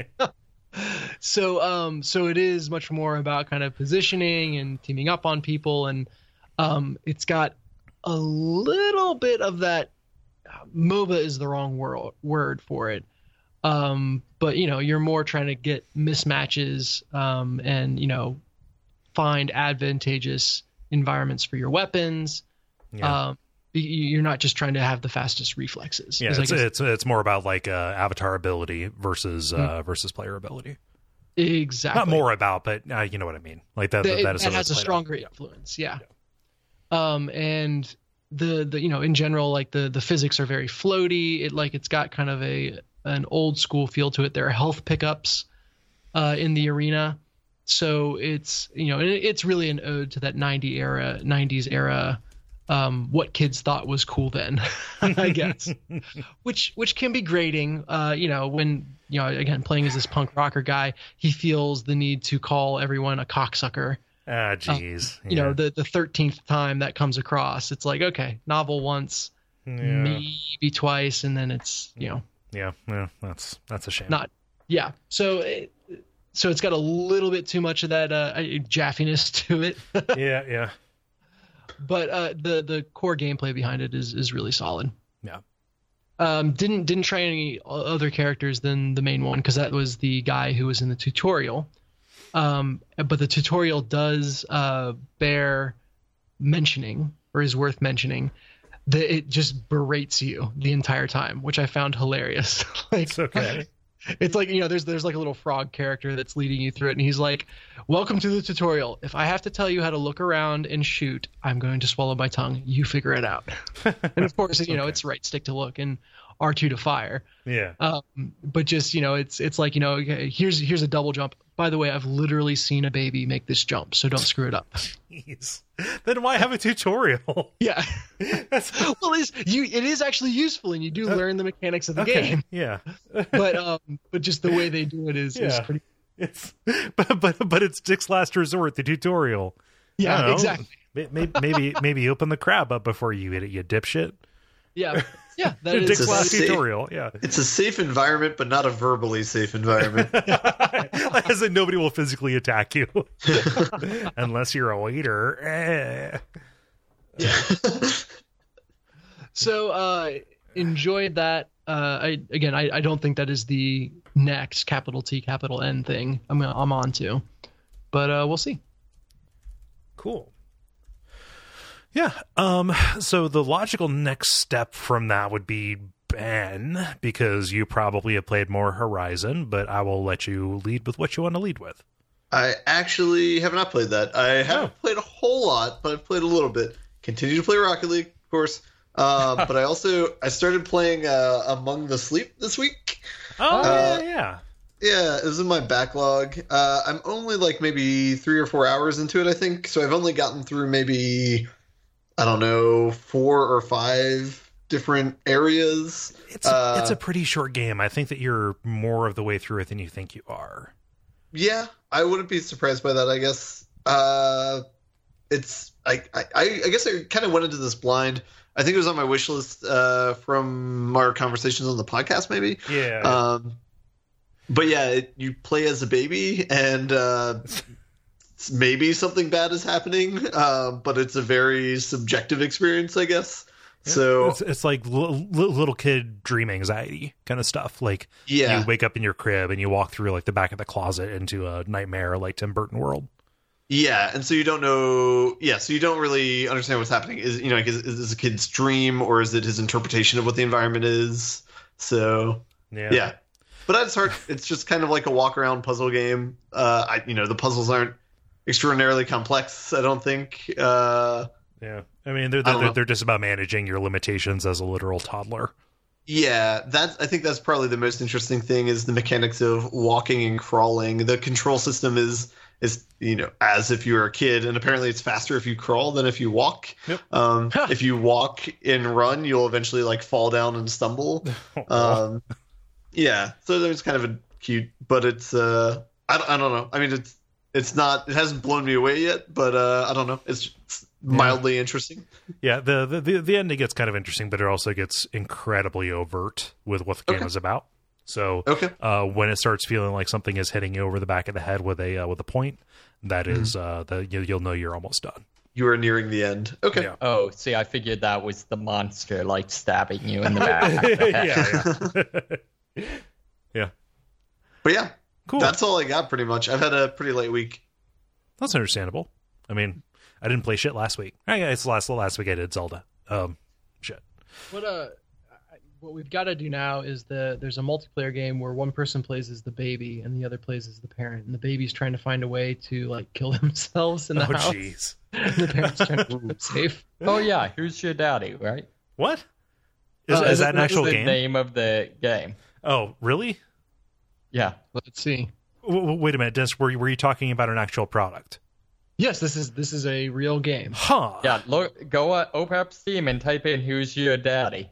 Speaker 2: So um so it is much more about kind of positioning and teaming up on people, and um it's got a little bit of that. MOBA is the wrong word word for it, um but you know you're more trying to get mismatches um and you know find advantageous environments for your weapons.
Speaker 1: Yeah.
Speaker 2: Um you're not just trying to have the fastest reflexes.
Speaker 1: Yeah, it's, it's it's more about like uh, avatar ability versus uh,
Speaker 2: mm-hmm.
Speaker 1: versus player ability.
Speaker 2: Exactly.
Speaker 1: Not more about, but uh, you know what I mean. Like that.
Speaker 2: The,
Speaker 1: that, that is
Speaker 2: it has a stronger out. influence. Yeah. yeah. Um, and the the you know in general, like the the physics are very floaty. It like it's got kind of a an old school feel to it. There are health pickups uh, in the arena, so it's you know it, it's really an ode to that nineties era, nineties era. Um, what kids thought was cool then, I guess, which which can be grating. Uh, you know, when you know again playing as this punk rocker guy, he feels the need to call everyone a cocksucker.
Speaker 1: Ah, jeez.
Speaker 2: Uh, you yeah. know, the the thirteenth time that comes across, it's like okay, novel once, yeah. maybe twice, and then it's you know.
Speaker 1: Yeah, yeah, that's that's a shame.
Speaker 2: Not, yeah. So, it, so it's got a little bit too much of that uh, jaffiness to it.
Speaker 1: yeah, yeah.
Speaker 2: But uh, the the core gameplay behind it is is really solid.
Speaker 1: Yeah.
Speaker 2: Um, didn't didn't try any other characters than the main one because that was the guy who was in the tutorial. Um, but the tutorial does uh, bear mentioning, or is worth mentioning, that it just berates you the entire time, which I found hilarious. Like,
Speaker 1: it's okay.
Speaker 2: It's like, you know, there's there's like a little frog character that's leading you through it, and he's like, "Welcome to the tutorial. If I have to tell you how to look around and shoot, I'm going to swallow my tongue. You figure it out." And of course, you know, okay. It's right stick to look and R two to fire.
Speaker 1: Yeah.
Speaker 2: Um, but just, you know, it's it's like, you know, here's here's a double jump. By the way, I've literally seen a baby make this jump, so don't screw it up.
Speaker 1: Jeez. Then why have a tutorial?
Speaker 2: Yeah. That's... Well, it's, you, it is actually useful, and you do uh, learn the mechanics of the
Speaker 1: okay.
Speaker 2: game.
Speaker 1: Yeah.
Speaker 2: But um, but just the way they do it is, yeah. is pretty.
Speaker 1: It's but but but it's Dick's Last Resort, the tutorial.
Speaker 2: Yeah, exactly.
Speaker 1: Maybe maybe maybe open the crab up before you hit it, you dipshit.
Speaker 2: Yeah. Yeah, that is
Speaker 1: Dick's Last
Speaker 4: safe,
Speaker 1: tutorial. Yeah,
Speaker 4: it's a safe environment, but not a verbally safe environment.
Speaker 1: As in, nobody will physically attack you unless you're a waiter. Eh.
Speaker 2: Yeah. So, uh, enjoyed that. Uh, I again, I, I don't think that is the next capital T, capital N thing I'm I'm on to, but uh, we'll see.
Speaker 1: Cool. Yeah. Um, so the logical next step from that would be Ben, because you probably have played more Horizon, but I will let you lead with what you want to lead with.
Speaker 4: I actually have not played that. I haven't oh. played a whole lot, but I've played a little bit. Continue to play Rocket League, of course. Uh, but I also I started playing uh, Among the Sleep this week.
Speaker 1: Oh,
Speaker 4: uh,
Speaker 1: yeah, yeah.
Speaker 4: Yeah, it was in my backlog. Uh, I'm only like maybe three or four hours into it, I think. So I've only gotten through maybe... I don't know, four or five different areas.
Speaker 1: It's a, uh, it's a pretty short game. I think that you're more of the way through it than you think you are.
Speaker 4: Yeah, I wouldn't be surprised by that, I guess. Uh, it's I, I, I guess I kind of went into this blind. I think it was on my wish list uh, from our conversations on the podcast, maybe.
Speaker 1: Yeah.
Speaker 4: Um, but yeah, it, you play as a baby, and uh, maybe something bad is happening, uh, but it's a very subjective experience, I guess. Yeah, so
Speaker 1: it's, it's like l- l- little kid dream anxiety kind of stuff. Like,
Speaker 4: yeah.
Speaker 1: You wake up in your crib and you walk through like the back of the closet into a nightmare like Tim Burton world.
Speaker 4: Yeah, and so you don't know. Yeah, so you don't really understand what's happening. Is you know, like, is, is this a kid's dream, or is it his interpretation of what the environment is? So
Speaker 1: yeah,
Speaker 4: yeah. But that's hard. It's just kind of like a walk around puzzle game. Uh, I you know the puzzles aren't extraordinarily complex, I don't think. Uh,
Speaker 1: yeah, I mean they're they're, they're just about managing your limitations as a literal toddler.
Speaker 4: Yeah, that's I think that's probably the most interesting thing is the mechanics of walking and crawling. The control system is is you know as if you were a kid, and apparently it's faster if you crawl than if you walk.
Speaker 1: Yep.
Speaker 4: Um, if you walk and run, you'll eventually like fall down and stumble. um, yeah, so there's kind of a cute, but it's uh, I don't, I don't know. I mean, it's it's not it hasn't blown me away yet, but uh, I don't know. It's, it's mildly yeah. interesting.
Speaker 1: Yeah, the, the the the ending gets kind of interesting, but it also gets incredibly overt with what the game
Speaker 4: okay.
Speaker 1: is about. So
Speaker 4: okay.
Speaker 1: uh, when it starts feeling like something is hitting you over the back of the head with a uh, with a point, that mm-hmm. is uh, the you, you'll know you're almost done.
Speaker 4: You are nearing the end. Okay.
Speaker 1: Yeah.
Speaker 3: Oh, see, I figured that was the monster like stabbing you in the back.
Speaker 1: yeah, yeah. yeah.
Speaker 4: But yeah,
Speaker 1: cool.
Speaker 4: That's all I got pretty much. I've had a pretty late week.
Speaker 1: That's understandable. I mean, I didn't play shit last week. I guess last last week I did Zelda. Um, shit.
Speaker 2: What uh, what we've got to do now is the there's a multiplayer game where one person plays as the baby and the other plays as the parent, and the baby's trying to find a way to like kill themselves in the
Speaker 1: oh,
Speaker 2: house.
Speaker 1: jeez.
Speaker 2: The parents trying to keep them safe.
Speaker 3: Oh yeah, Who's Your Daddy, right?
Speaker 1: What? Is,
Speaker 2: Uh,
Speaker 1: is
Speaker 2: is
Speaker 1: that
Speaker 2: it-
Speaker 1: an
Speaker 2: is
Speaker 1: actual
Speaker 3: the
Speaker 1: game?
Speaker 3: name of the game.
Speaker 1: Oh, really?
Speaker 3: Yeah.
Speaker 2: Let's see.
Speaker 1: W- w- wait a minute, Dennis. Were you, were you talking about an actual product?
Speaker 2: Yes, this is this is a real game.
Speaker 1: Huh.
Speaker 3: Yeah, look, go uh, open up Steam and type in Who's Your Daddy.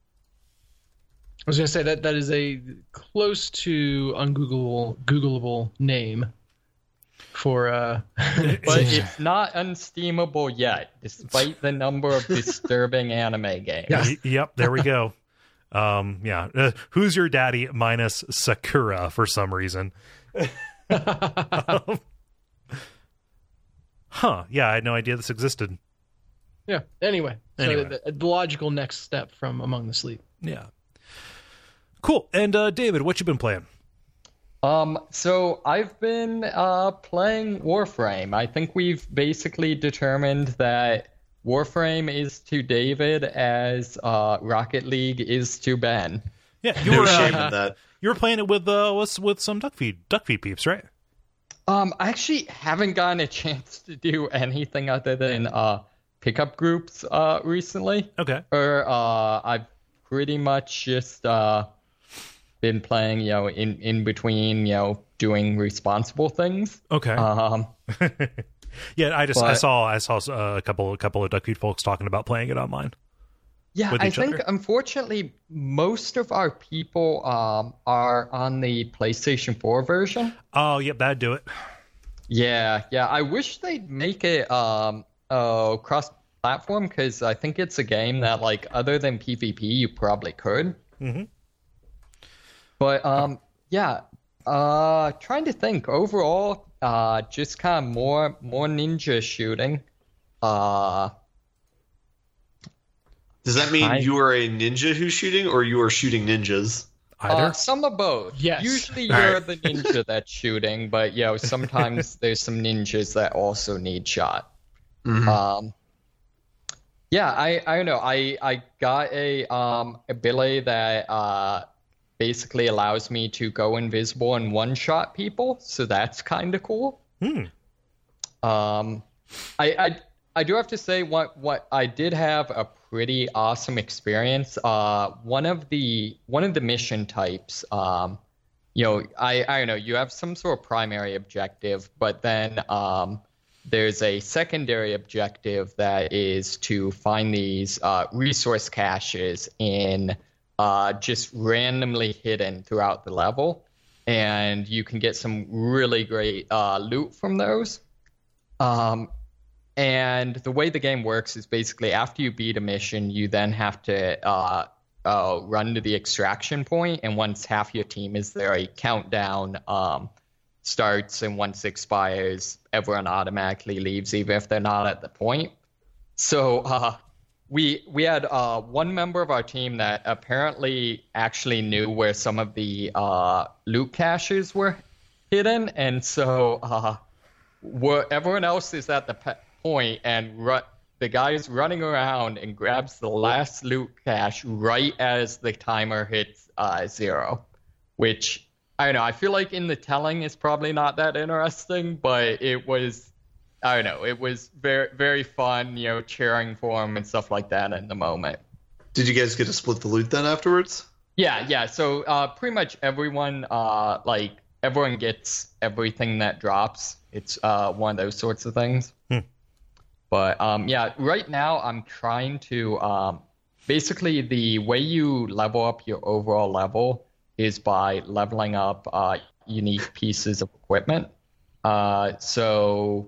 Speaker 2: I was going to say that that is a close to ungoogleable Googleable name for uh
Speaker 3: But it's not unsteamable yet, despite the number of disturbing anime games.
Speaker 2: Yeah.
Speaker 1: Y- yep, there we go. Um, yeah. Uh, Who's Your Daddy minus Sakura for some reason. Um, huh. Yeah, I had no idea this existed.
Speaker 2: Yeah. Anyway,
Speaker 1: Anyway.
Speaker 2: so the, the logical next step from Among the Sleep.
Speaker 1: Yeah. Cool. And uh, David, what you been playing?
Speaker 3: Um, so I've been uh, playing Warframe. I think we've basically determined that Warframe is to David as uh, Rocket League is to Ben.
Speaker 1: Yeah, you
Speaker 4: No
Speaker 1: were
Speaker 4: shame
Speaker 1: uh,
Speaker 4: in that.
Speaker 1: you were playing it with uh with, with some duck feed duck feed peeps, right?
Speaker 3: Um, I actually haven't gotten a chance to do anything other than uh, pickup groups uh, recently.
Speaker 1: Okay.
Speaker 3: Or uh, I've pretty much just uh, been playing, you know, in, in between, you know, doing responsible things.
Speaker 1: Okay.
Speaker 3: Um,
Speaker 1: yeah, I just I
Speaker 3: but-
Speaker 1: saw I saw uh, a couple a couple of duck feed folks talking about playing it online.
Speaker 3: yeah,
Speaker 1: With
Speaker 3: I
Speaker 1: each
Speaker 3: think
Speaker 1: other?
Speaker 3: unfortunately most of our people um, are on the PlayStation four version.
Speaker 1: Oh, yep, that'd do it.
Speaker 3: Yeah, yeah. I wish they'd make it um, uh, cross-platform because I think it's a game that, like, other than PvP, you probably could.
Speaker 1: Mhm.
Speaker 3: But um, yeah. Uh, trying to think overall. Uh, just kind of more more ninja shooting. Uh,
Speaker 4: Does that mean
Speaker 3: I-
Speaker 4: you are a ninja who's shooting, or you are shooting ninjas?
Speaker 1: Either.
Speaker 3: uh, some of both.
Speaker 2: Yes.
Speaker 3: Usually
Speaker 4: All
Speaker 3: you're
Speaker 4: right.
Speaker 3: the ninja that's shooting, but you know sometimes there's some ninjas that also need shot.
Speaker 4: Mhm.
Speaker 3: Um, yeah, I, I don't know. I, I got a um ability that uh basically allows me to go invisible and one shot people, so that's kind of cool.
Speaker 1: Hmm.
Speaker 3: Um, I, I I do have to say what what I did have a pretty awesome experience. Uh, one of the one of the mission types. Um, you know, I I don't know. You have some sort of primary objective, but then um. There's a secondary objective that is to find these uh, resource caches in uh, just randomly hidden throughout the level, and you can get some really great uh, loot from those. Um, and the way the game works is basically after you beat a mission, you then have to uh, uh, run to the extraction point, and once half your team is there, a countdown um, starts, and once it expires, everyone automatically leaves, even if they're not at the point. So uh, we we had uh, one member of our team that apparently actually knew where some of the uh, loot caches were hidden, and so uh, where everyone else is at the pe- point, and ru- the guy is running around and grabs the last loot cache right as the timer hits uh, zero, which I don't know. I feel like in the telling is probably not that interesting, but it was, I don't know, it was very, very fun, you know, cheering for him and stuff like that in the moment.
Speaker 4: Did you guys get to split the loot then afterwards?
Speaker 3: Yeah, yeah. So uh, pretty much everyone, uh, like, everyone gets everything that drops. It's uh, one of those sorts of things.
Speaker 1: Hmm.
Speaker 3: But um, yeah, right now I'm trying to, um, basically the way you level up your overall level is by leveling up uh, unique pieces of equipment. Uh, so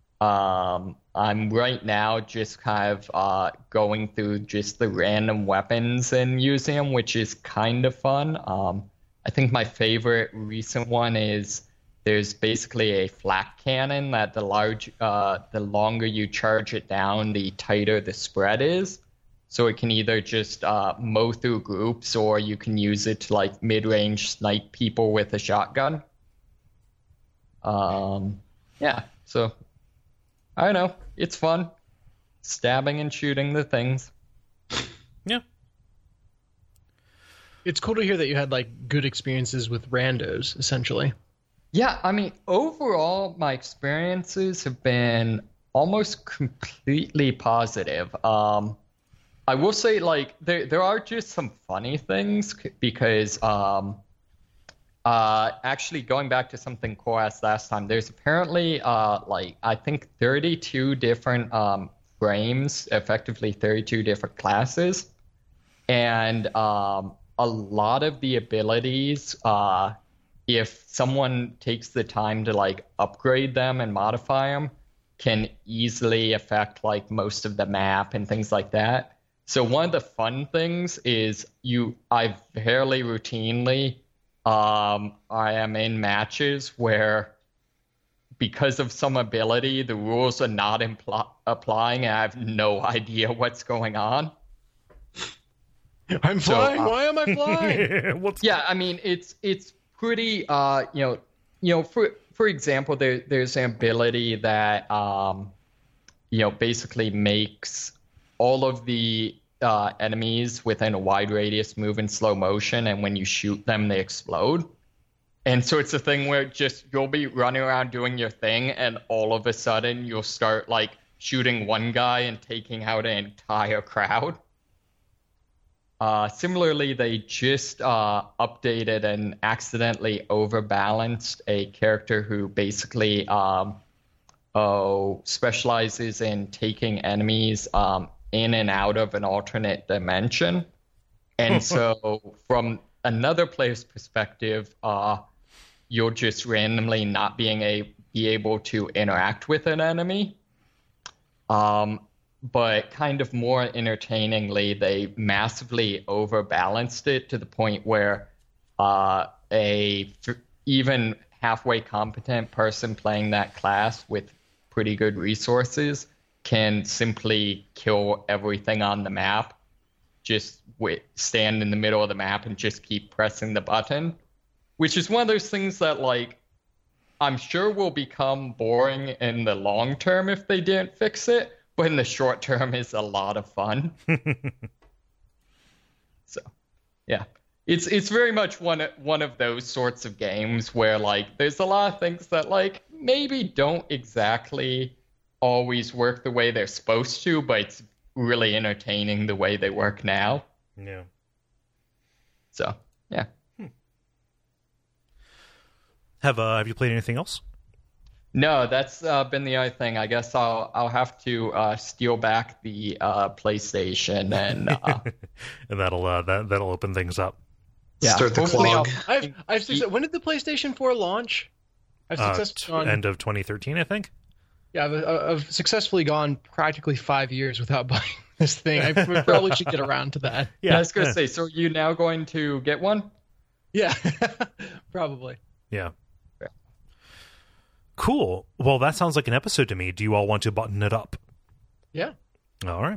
Speaker 3: um, I'm right now just kind of uh, going through just the random weapons and using them, which is kind of fun. Um, I think my favorite recent one is there's basically a flak cannon that the large, uh, the longer you charge it down, the tighter the spread is. So it can either just uh, mow through groups, or you can use it to like mid-range snipe people with a shotgun. Um, yeah, so I don't know. It's fun, stabbing and shooting the things.
Speaker 1: Yeah.
Speaker 2: It's cool to hear that you had like good experiences with randos, essentially.
Speaker 3: Yeah, I mean, overall, my experiences have been almost completely positive. Um, I will say, like, there there are just some funny things because, um, uh, actually, going back to something Core asked last time, there's apparently, uh, like, I think thirty-two different um, frames, effectively thirty-two different classes, and um, a lot of the abilities, uh, if someone takes the time to like upgrade them and modify them, can easily affect like most of the map and things like that. So one of the fun things is you, I fairly routinely, um, I am in matches where because of some ability, the rules are not impl- applying and I have no idea what's going on.
Speaker 2: I'm flying.
Speaker 3: So, uh,
Speaker 2: Why am I flying?
Speaker 1: What's...
Speaker 3: Yeah, I mean it's it's pretty. Uh, you know, you know, for for example, there there's an ability that um, you know, basically makes all of the uh, enemies within a wide radius move in slow motion, and when you shoot them, they explode. And so it's a thing where just you'll be running around doing your thing, and all of a sudden you'll start like shooting one guy and taking out an entire crowd. Uh, similarly, they just uh, updated and accidentally overbalanced a character who basically um, oh, specializes in taking enemies um, in and out of an alternate dimension. And so from another player's perspective, uh, you'll just randomly not being a, be able to interact with an enemy. Um, But kind of more entertainingly, they massively overbalanced it to the point where uh, a f- even halfway competent person playing that class with pretty good resources can simply kill everything on the map. Just w- stand in the middle of the map and just keep pressing the button, which is one of those things that, like, I'm sure will become boring in the long term if they didn't fix it. But in the short term, is a lot of fun. So, yeah, it's it's very much one one of those sorts of games where like there's a lot of things that like maybe don't exactly always work the way they're supposed to, but it's really entertaining the way they work now.
Speaker 1: Yeah.
Speaker 3: So, yeah.
Speaker 1: Hmm. Have uh, have you played anything else?
Speaker 3: No, that's uh, been the other thing. I guess I'll I'll have to uh, steal back the uh, PlayStation and uh,
Speaker 1: and that'll uh, that that'll open things up.
Speaker 3: Yeah,
Speaker 4: Start the
Speaker 3: hopefully
Speaker 4: clog.
Speaker 3: I'll-
Speaker 2: I've, I've success- when did the PlayStation four launch? I've
Speaker 1: Uh,
Speaker 2: successfully
Speaker 1: t-
Speaker 2: gone.
Speaker 1: end of twenty thirteen, I think.
Speaker 2: Yeah, I've, I've successfully gone practically five years without buying this thing. I probably should get around to that.
Speaker 3: Yeah, I was gonna
Speaker 1: yeah.
Speaker 3: say. So are you now going to get one?
Speaker 2: Yeah, probably.
Speaker 1: Yeah. Cool. Well, that sounds like an episode to me. Do you all want to button it up?
Speaker 2: Yeah.
Speaker 1: All right.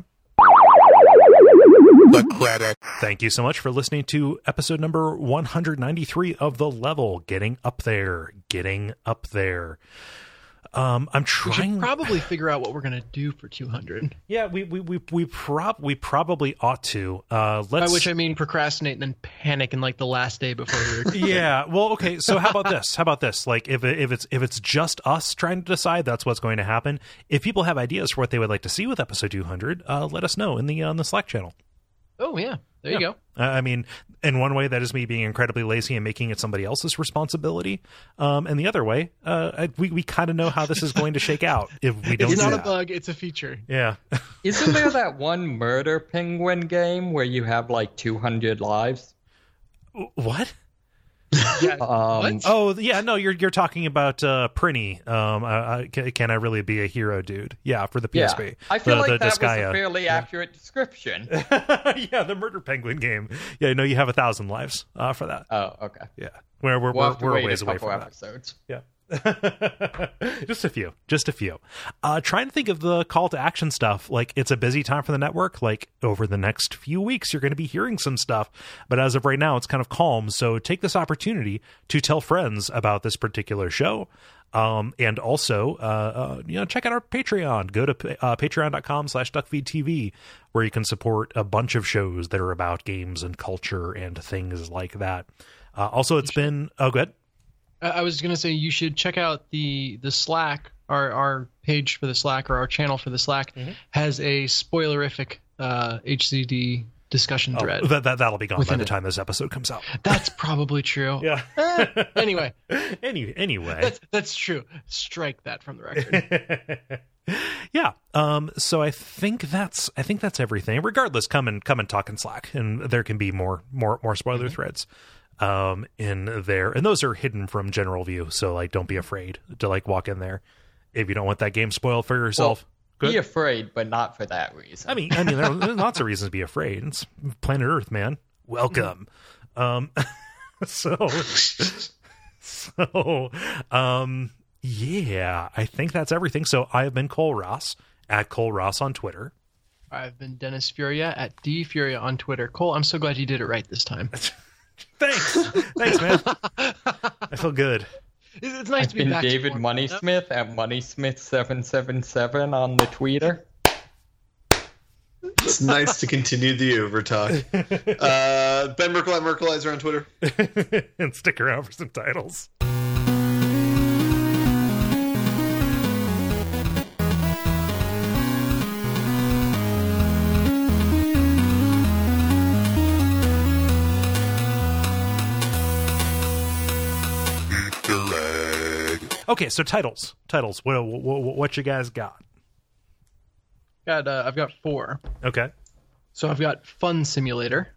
Speaker 5: The credit.
Speaker 1: Thank you so much for listening to episode number one hundred ninety-three of The Level. Getting up there. Getting up there. Um, I'm
Speaker 2: We
Speaker 1: trying.
Speaker 2: should probably figure out what we're gonna do for two hundred.
Speaker 1: Yeah, we we we we prob we probably ought to. Uh, let's.
Speaker 2: By which I mean procrastinate and then panic in like the last day before we record.
Speaker 1: Yeah. Well, okay. So how about this? How about this? Like, if it, if it's if it's just us trying to decide, that's what's going to happen. If people have ideas for what they would like to see with episode two hundred, uh, let us know in the uh, on the Slack channel.
Speaker 2: Oh yeah, there you
Speaker 1: Yeah.
Speaker 2: go.
Speaker 1: Uh, I mean, in one way, that is me being incredibly lazy and making it somebody else's responsibility. Um, and the other way, uh, I, we we kind of know how this is going to shake out if we don't.
Speaker 2: It's
Speaker 1: do
Speaker 2: not
Speaker 1: that.
Speaker 2: a bug; it's a feature.
Speaker 1: Yeah.
Speaker 3: Isn't there that one Murder Penguin game where you have like two hundred lives?
Speaker 1: What?
Speaker 2: Yeah.
Speaker 3: Um,
Speaker 2: What?
Speaker 1: Oh, yeah. No, you're you're talking about uh, Prinny. Um, I, I, can, can I really be a hero, dude? Yeah, for the P S P.
Speaker 3: yeah, I feel
Speaker 1: the,
Speaker 3: like
Speaker 1: the
Speaker 3: that was
Speaker 1: Disgaea.
Speaker 3: a fairly accurate description.
Speaker 1: Yeah, the Murder Penguin game. Yeah, no, you have a thousand lives uh, for that.
Speaker 3: Oh, okay.
Speaker 1: Yeah, we're we're
Speaker 3: We'll
Speaker 1: we're,
Speaker 3: have to
Speaker 1: we're a
Speaker 3: wait
Speaker 1: ways
Speaker 3: a
Speaker 1: away
Speaker 3: couple
Speaker 1: from that.
Speaker 3: episodes.
Speaker 1: Yeah. Just a few. Just a few. Uh, trying to think of the call to action stuff. Like, it's a busy time for the network. Like, over the next few weeks, you're going to be hearing some stuff. But as of right now, it's kind of calm. So take this opportunity to tell friends about this particular show. Um, and also, uh, uh, you know, check out our Patreon. Go to uh, patreon.com slash duckfeedtv, where you can support a bunch of shows that are about games and culture and things like that. Uh, also, it's been... Oh, go ahead.
Speaker 2: I was going to say you should check out the the Slack. Our our page for the Slack, or our channel for the Slack, mm-hmm. has a spoilerific uh, H C D discussion thread.
Speaker 1: Oh, that, that, that'll be gone by the it. time this episode comes out.
Speaker 2: That's probably true.
Speaker 1: Yeah.
Speaker 2: Eh, anyway.
Speaker 1: Any, anyway.
Speaker 2: That's, that's true. Strike that from the record.
Speaker 1: Yeah. Um, so I think that's I think that's everything. Regardless, come and come and talk in Slack, and there can be more more more spoiler mm-hmm. threads um in there, and those are hidden from general view, so like don't be afraid to like walk in there if you don't want that game spoiled for yourself.
Speaker 3: Well, be afraid, but not for that reason.
Speaker 1: I mean, I mean, there are lots of reasons to be afraid. It's planet Earth, man. Welcome. um, so, so, um, yeah, I think that's everything. So I have been Cole Ross at Cole Ross on Twitter.
Speaker 2: I've been Dennis Furia at D Furia on Twitter. Cole, I'm so glad you did it right this time.
Speaker 1: Thanks, thanks, man. I feel good.
Speaker 2: It's nice
Speaker 3: I've
Speaker 2: to be
Speaker 3: been
Speaker 2: back.
Speaker 3: David
Speaker 2: to
Speaker 3: Moneysmith at Moneysmith seven seven seven on the Twitter.
Speaker 4: It's nice to continue the overtalk. Uh, Ben Merkel at Merkelizer on Twitter.
Speaker 1: And stick around for some titles. Okay, so titles, titles. What what, what you guys got?
Speaker 2: Got uh, I've got four.
Speaker 1: Okay.
Speaker 2: So I've got Fun Simulator.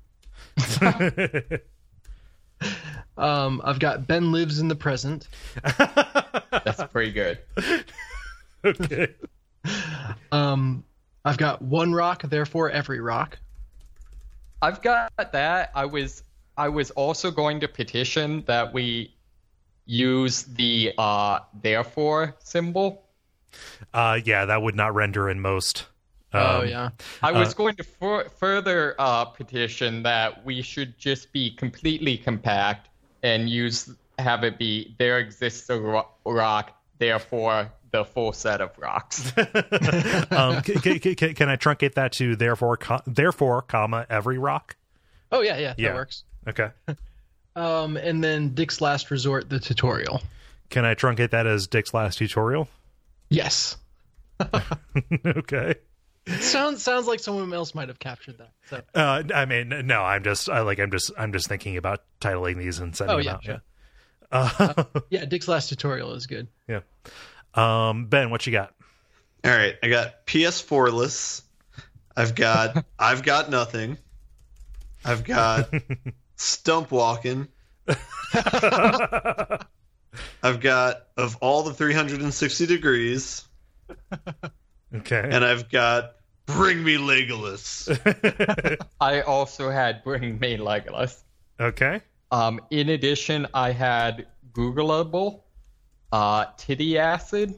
Speaker 2: um, I've got Ben Lives in the Present.
Speaker 3: That's pretty good.
Speaker 1: Okay.
Speaker 2: Um, I've got One Rock, Therefore Every Rock.
Speaker 3: I've got that. I was I was also going to petition that we use the uh therefore symbol.
Speaker 1: Uh yeah, that would not render in most. Um,
Speaker 2: oh yeah.
Speaker 3: I was
Speaker 1: uh,
Speaker 3: going to f- further uh petition that we should just be completely compact and use have it be there exists a ro- rock, therefore the full set of rocks.
Speaker 1: um can, can, can, can I truncate that to therefore co- therefore comma every rock?
Speaker 2: Oh yeah, yeah, that
Speaker 1: yeah.
Speaker 2: works.
Speaker 1: Okay.
Speaker 2: Um, and then Dick's Last Resort, the tutorial.
Speaker 1: Can I truncate that as Dick's Last Tutorial?
Speaker 2: Yes.
Speaker 1: Okay.
Speaker 2: Sounds sounds like someone else might have captured that. So.
Speaker 1: Uh, I mean, no, I'm just, I like, I'm just, I'm just thinking about titling these and sending
Speaker 2: oh,
Speaker 1: them
Speaker 2: yeah,
Speaker 1: out.
Speaker 2: sure.
Speaker 1: Yeah. Uh,
Speaker 2: uh, yeah, Dick's Last Tutorial is good.
Speaker 1: Yeah. Um, Ben, what you got?
Speaker 4: All right, I got P S four-less. I've got I've got nothing. I've got Stump Walking. I've got Of All the three hundred sixty Degrees.
Speaker 1: Okay.
Speaker 4: And I've got Bring Me Legolas.
Speaker 3: I also had Bring Me Legolas.
Speaker 1: Okay.
Speaker 3: Um, in addition, I had Googleable, uh, Titty Acid.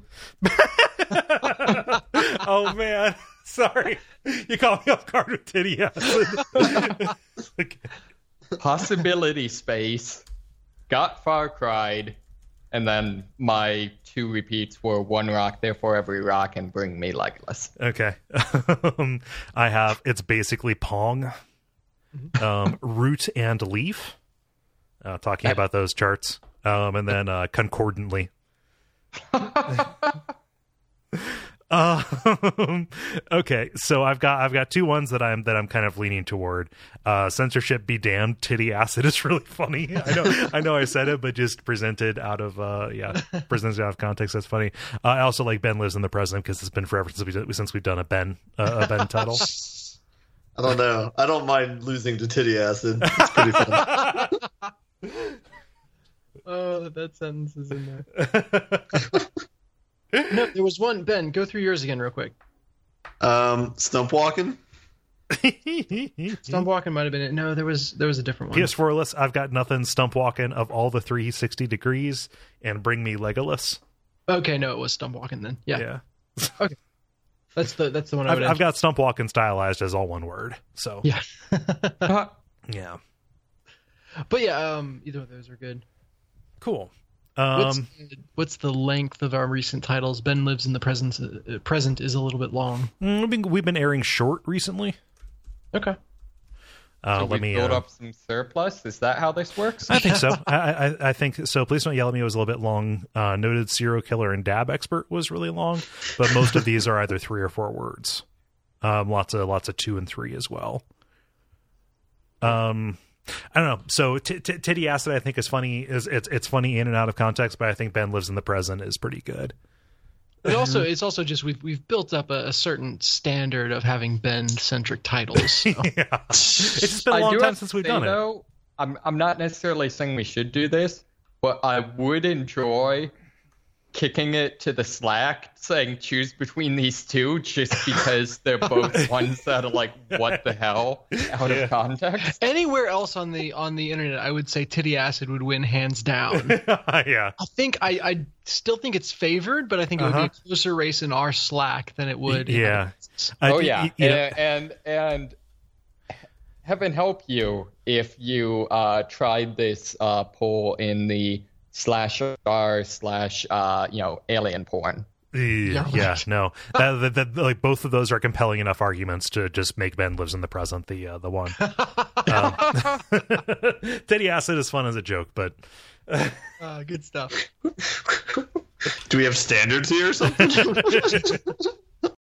Speaker 1: Oh man, sorry, you caught me off guard with Titty Acid. Okay.
Speaker 3: Possibility Space, Got Far Cried, and then my two repeats were One Rock, Therefore Every Rock, and Bring Me Legolas.
Speaker 1: Okay. um, I have, it's basically Pong, um, Root and Leaf, uh, talking uh, about those charts, um, and then uh, Concordantly. Um, okay, so I've got I've got two ones that I'm that I'm kind of leaning toward. Uh, censorship be damned. Titty Acid is really funny. I know I know I said it, but just presented out of uh yeah presented out of context. That's funny. Uh, I also like Ben Lives in the Present because it's been forever since we since we've done a Ben uh, a Ben title.
Speaker 4: I don't know. I don't mind losing to Titty Acid. It's pretty fun.
Speaker 2: Oh, that sentence is in there. No, there was one. Ben, go through yours again real quick.
Speaker 4: Um, Stump Walking.
Speaker 2: Stump Walking might have been it. No, there was there was a different one.
Speaker 1: P S four list. I've got nothing. Stump Walking, Of All the three hundred sixty Degrees, and Bring Me Legolas.
Speaker 2: Okay, no, it was Stump Walking then. Yeah.
Speaker 1: Yeah.
Speaker 2: Okay. That's the that's the one I would
Speaker 1: I've, I've got Stump Walking stylized as all one word. So
Speaker 2: yeah.
Speaker 1: Yeah.
Speaker 2: But yeah, um, either of those are good.
Speaker 1: Cool.
Speaker 2: What's,
Speaker 1: Um,
Speaker 2: what's the length of our recent titles? Ben Lives in the Present. Uh, present is a little bit long.
Speaker 1: mm, we've been we've been airing short recently.
Speaker 2: Okay.
Speaker 1: Uh,
Speaker 3: So
Speaker 1: let
Speaker 3: we
Speaker 1: me
Speaker 3: build
Speaker 1: uh,
Speaker 3: up some surplus. Is that how this works?
Speaker 1: I think so. I, I I think so. Please Don't Yell at Me was a little bit long. Uh, Noted Serial Killer and Dab Expert was really long, but most of these are either three or four words. Um, lots of lots of two and three as well. Um, I don't know. So t- t- Titty Acid, I think, is funny. Is it's it's funny in and out of context, but I think Ben Lives in the Present is pretty good.
Speaker 2: It also it's also just we've we've built up a, a certain standard of having Ben centric titles. So.
Speaker 1: Yeah, it's just been a
Speaker 3: I
Speaker 1: long
Speaker 3: do
Speaker 1: time
Speaker 3: have to
Speaker 1: since we've
Speaker 3: say,
Speaker 1: done it.
Speaker 3: though, I'm I'm not necessarily saying we should do this, but I would enjoy kicking it to the Slack, saying choose between these two, just because they're both ones that are like, what the hell, out
Speaker 1: Yeah.
Speaker 3: of context.
Speaker 2: Anywhere else on the on the internet, I would say Titty Acid would win hands down.
Speaker 1: Yeah,
Speaker 2: I think I, I still think it's favored, but I think it would
Speaker 1: Uh-huh.
Speaker 2: be a closer race in our Slack than it would. in
Speaker 1: Yeah.
Speaker 2: others.
Speaker 1: I-
Speaker 3: Oh
Speaker 1: y-
Speaker 3: yeah,
Speaker 1: y- yeah.
Speaker 3: and and, and heaven help you if you uh, tried this uh, poll in the slash r slash uh, you know alien porn.
Speaker 1: Yeah,
Speaker 2: right.
Speaker 1: yeah, no, that, that, that, like both of those are compelling enough arguments to just make Ben Lives in the Present the uh, the one. um, Titty Acid is fun as a joke, but
Speaker 2: Uh, good stuff.
Speaker 4: Do we have standards here or something?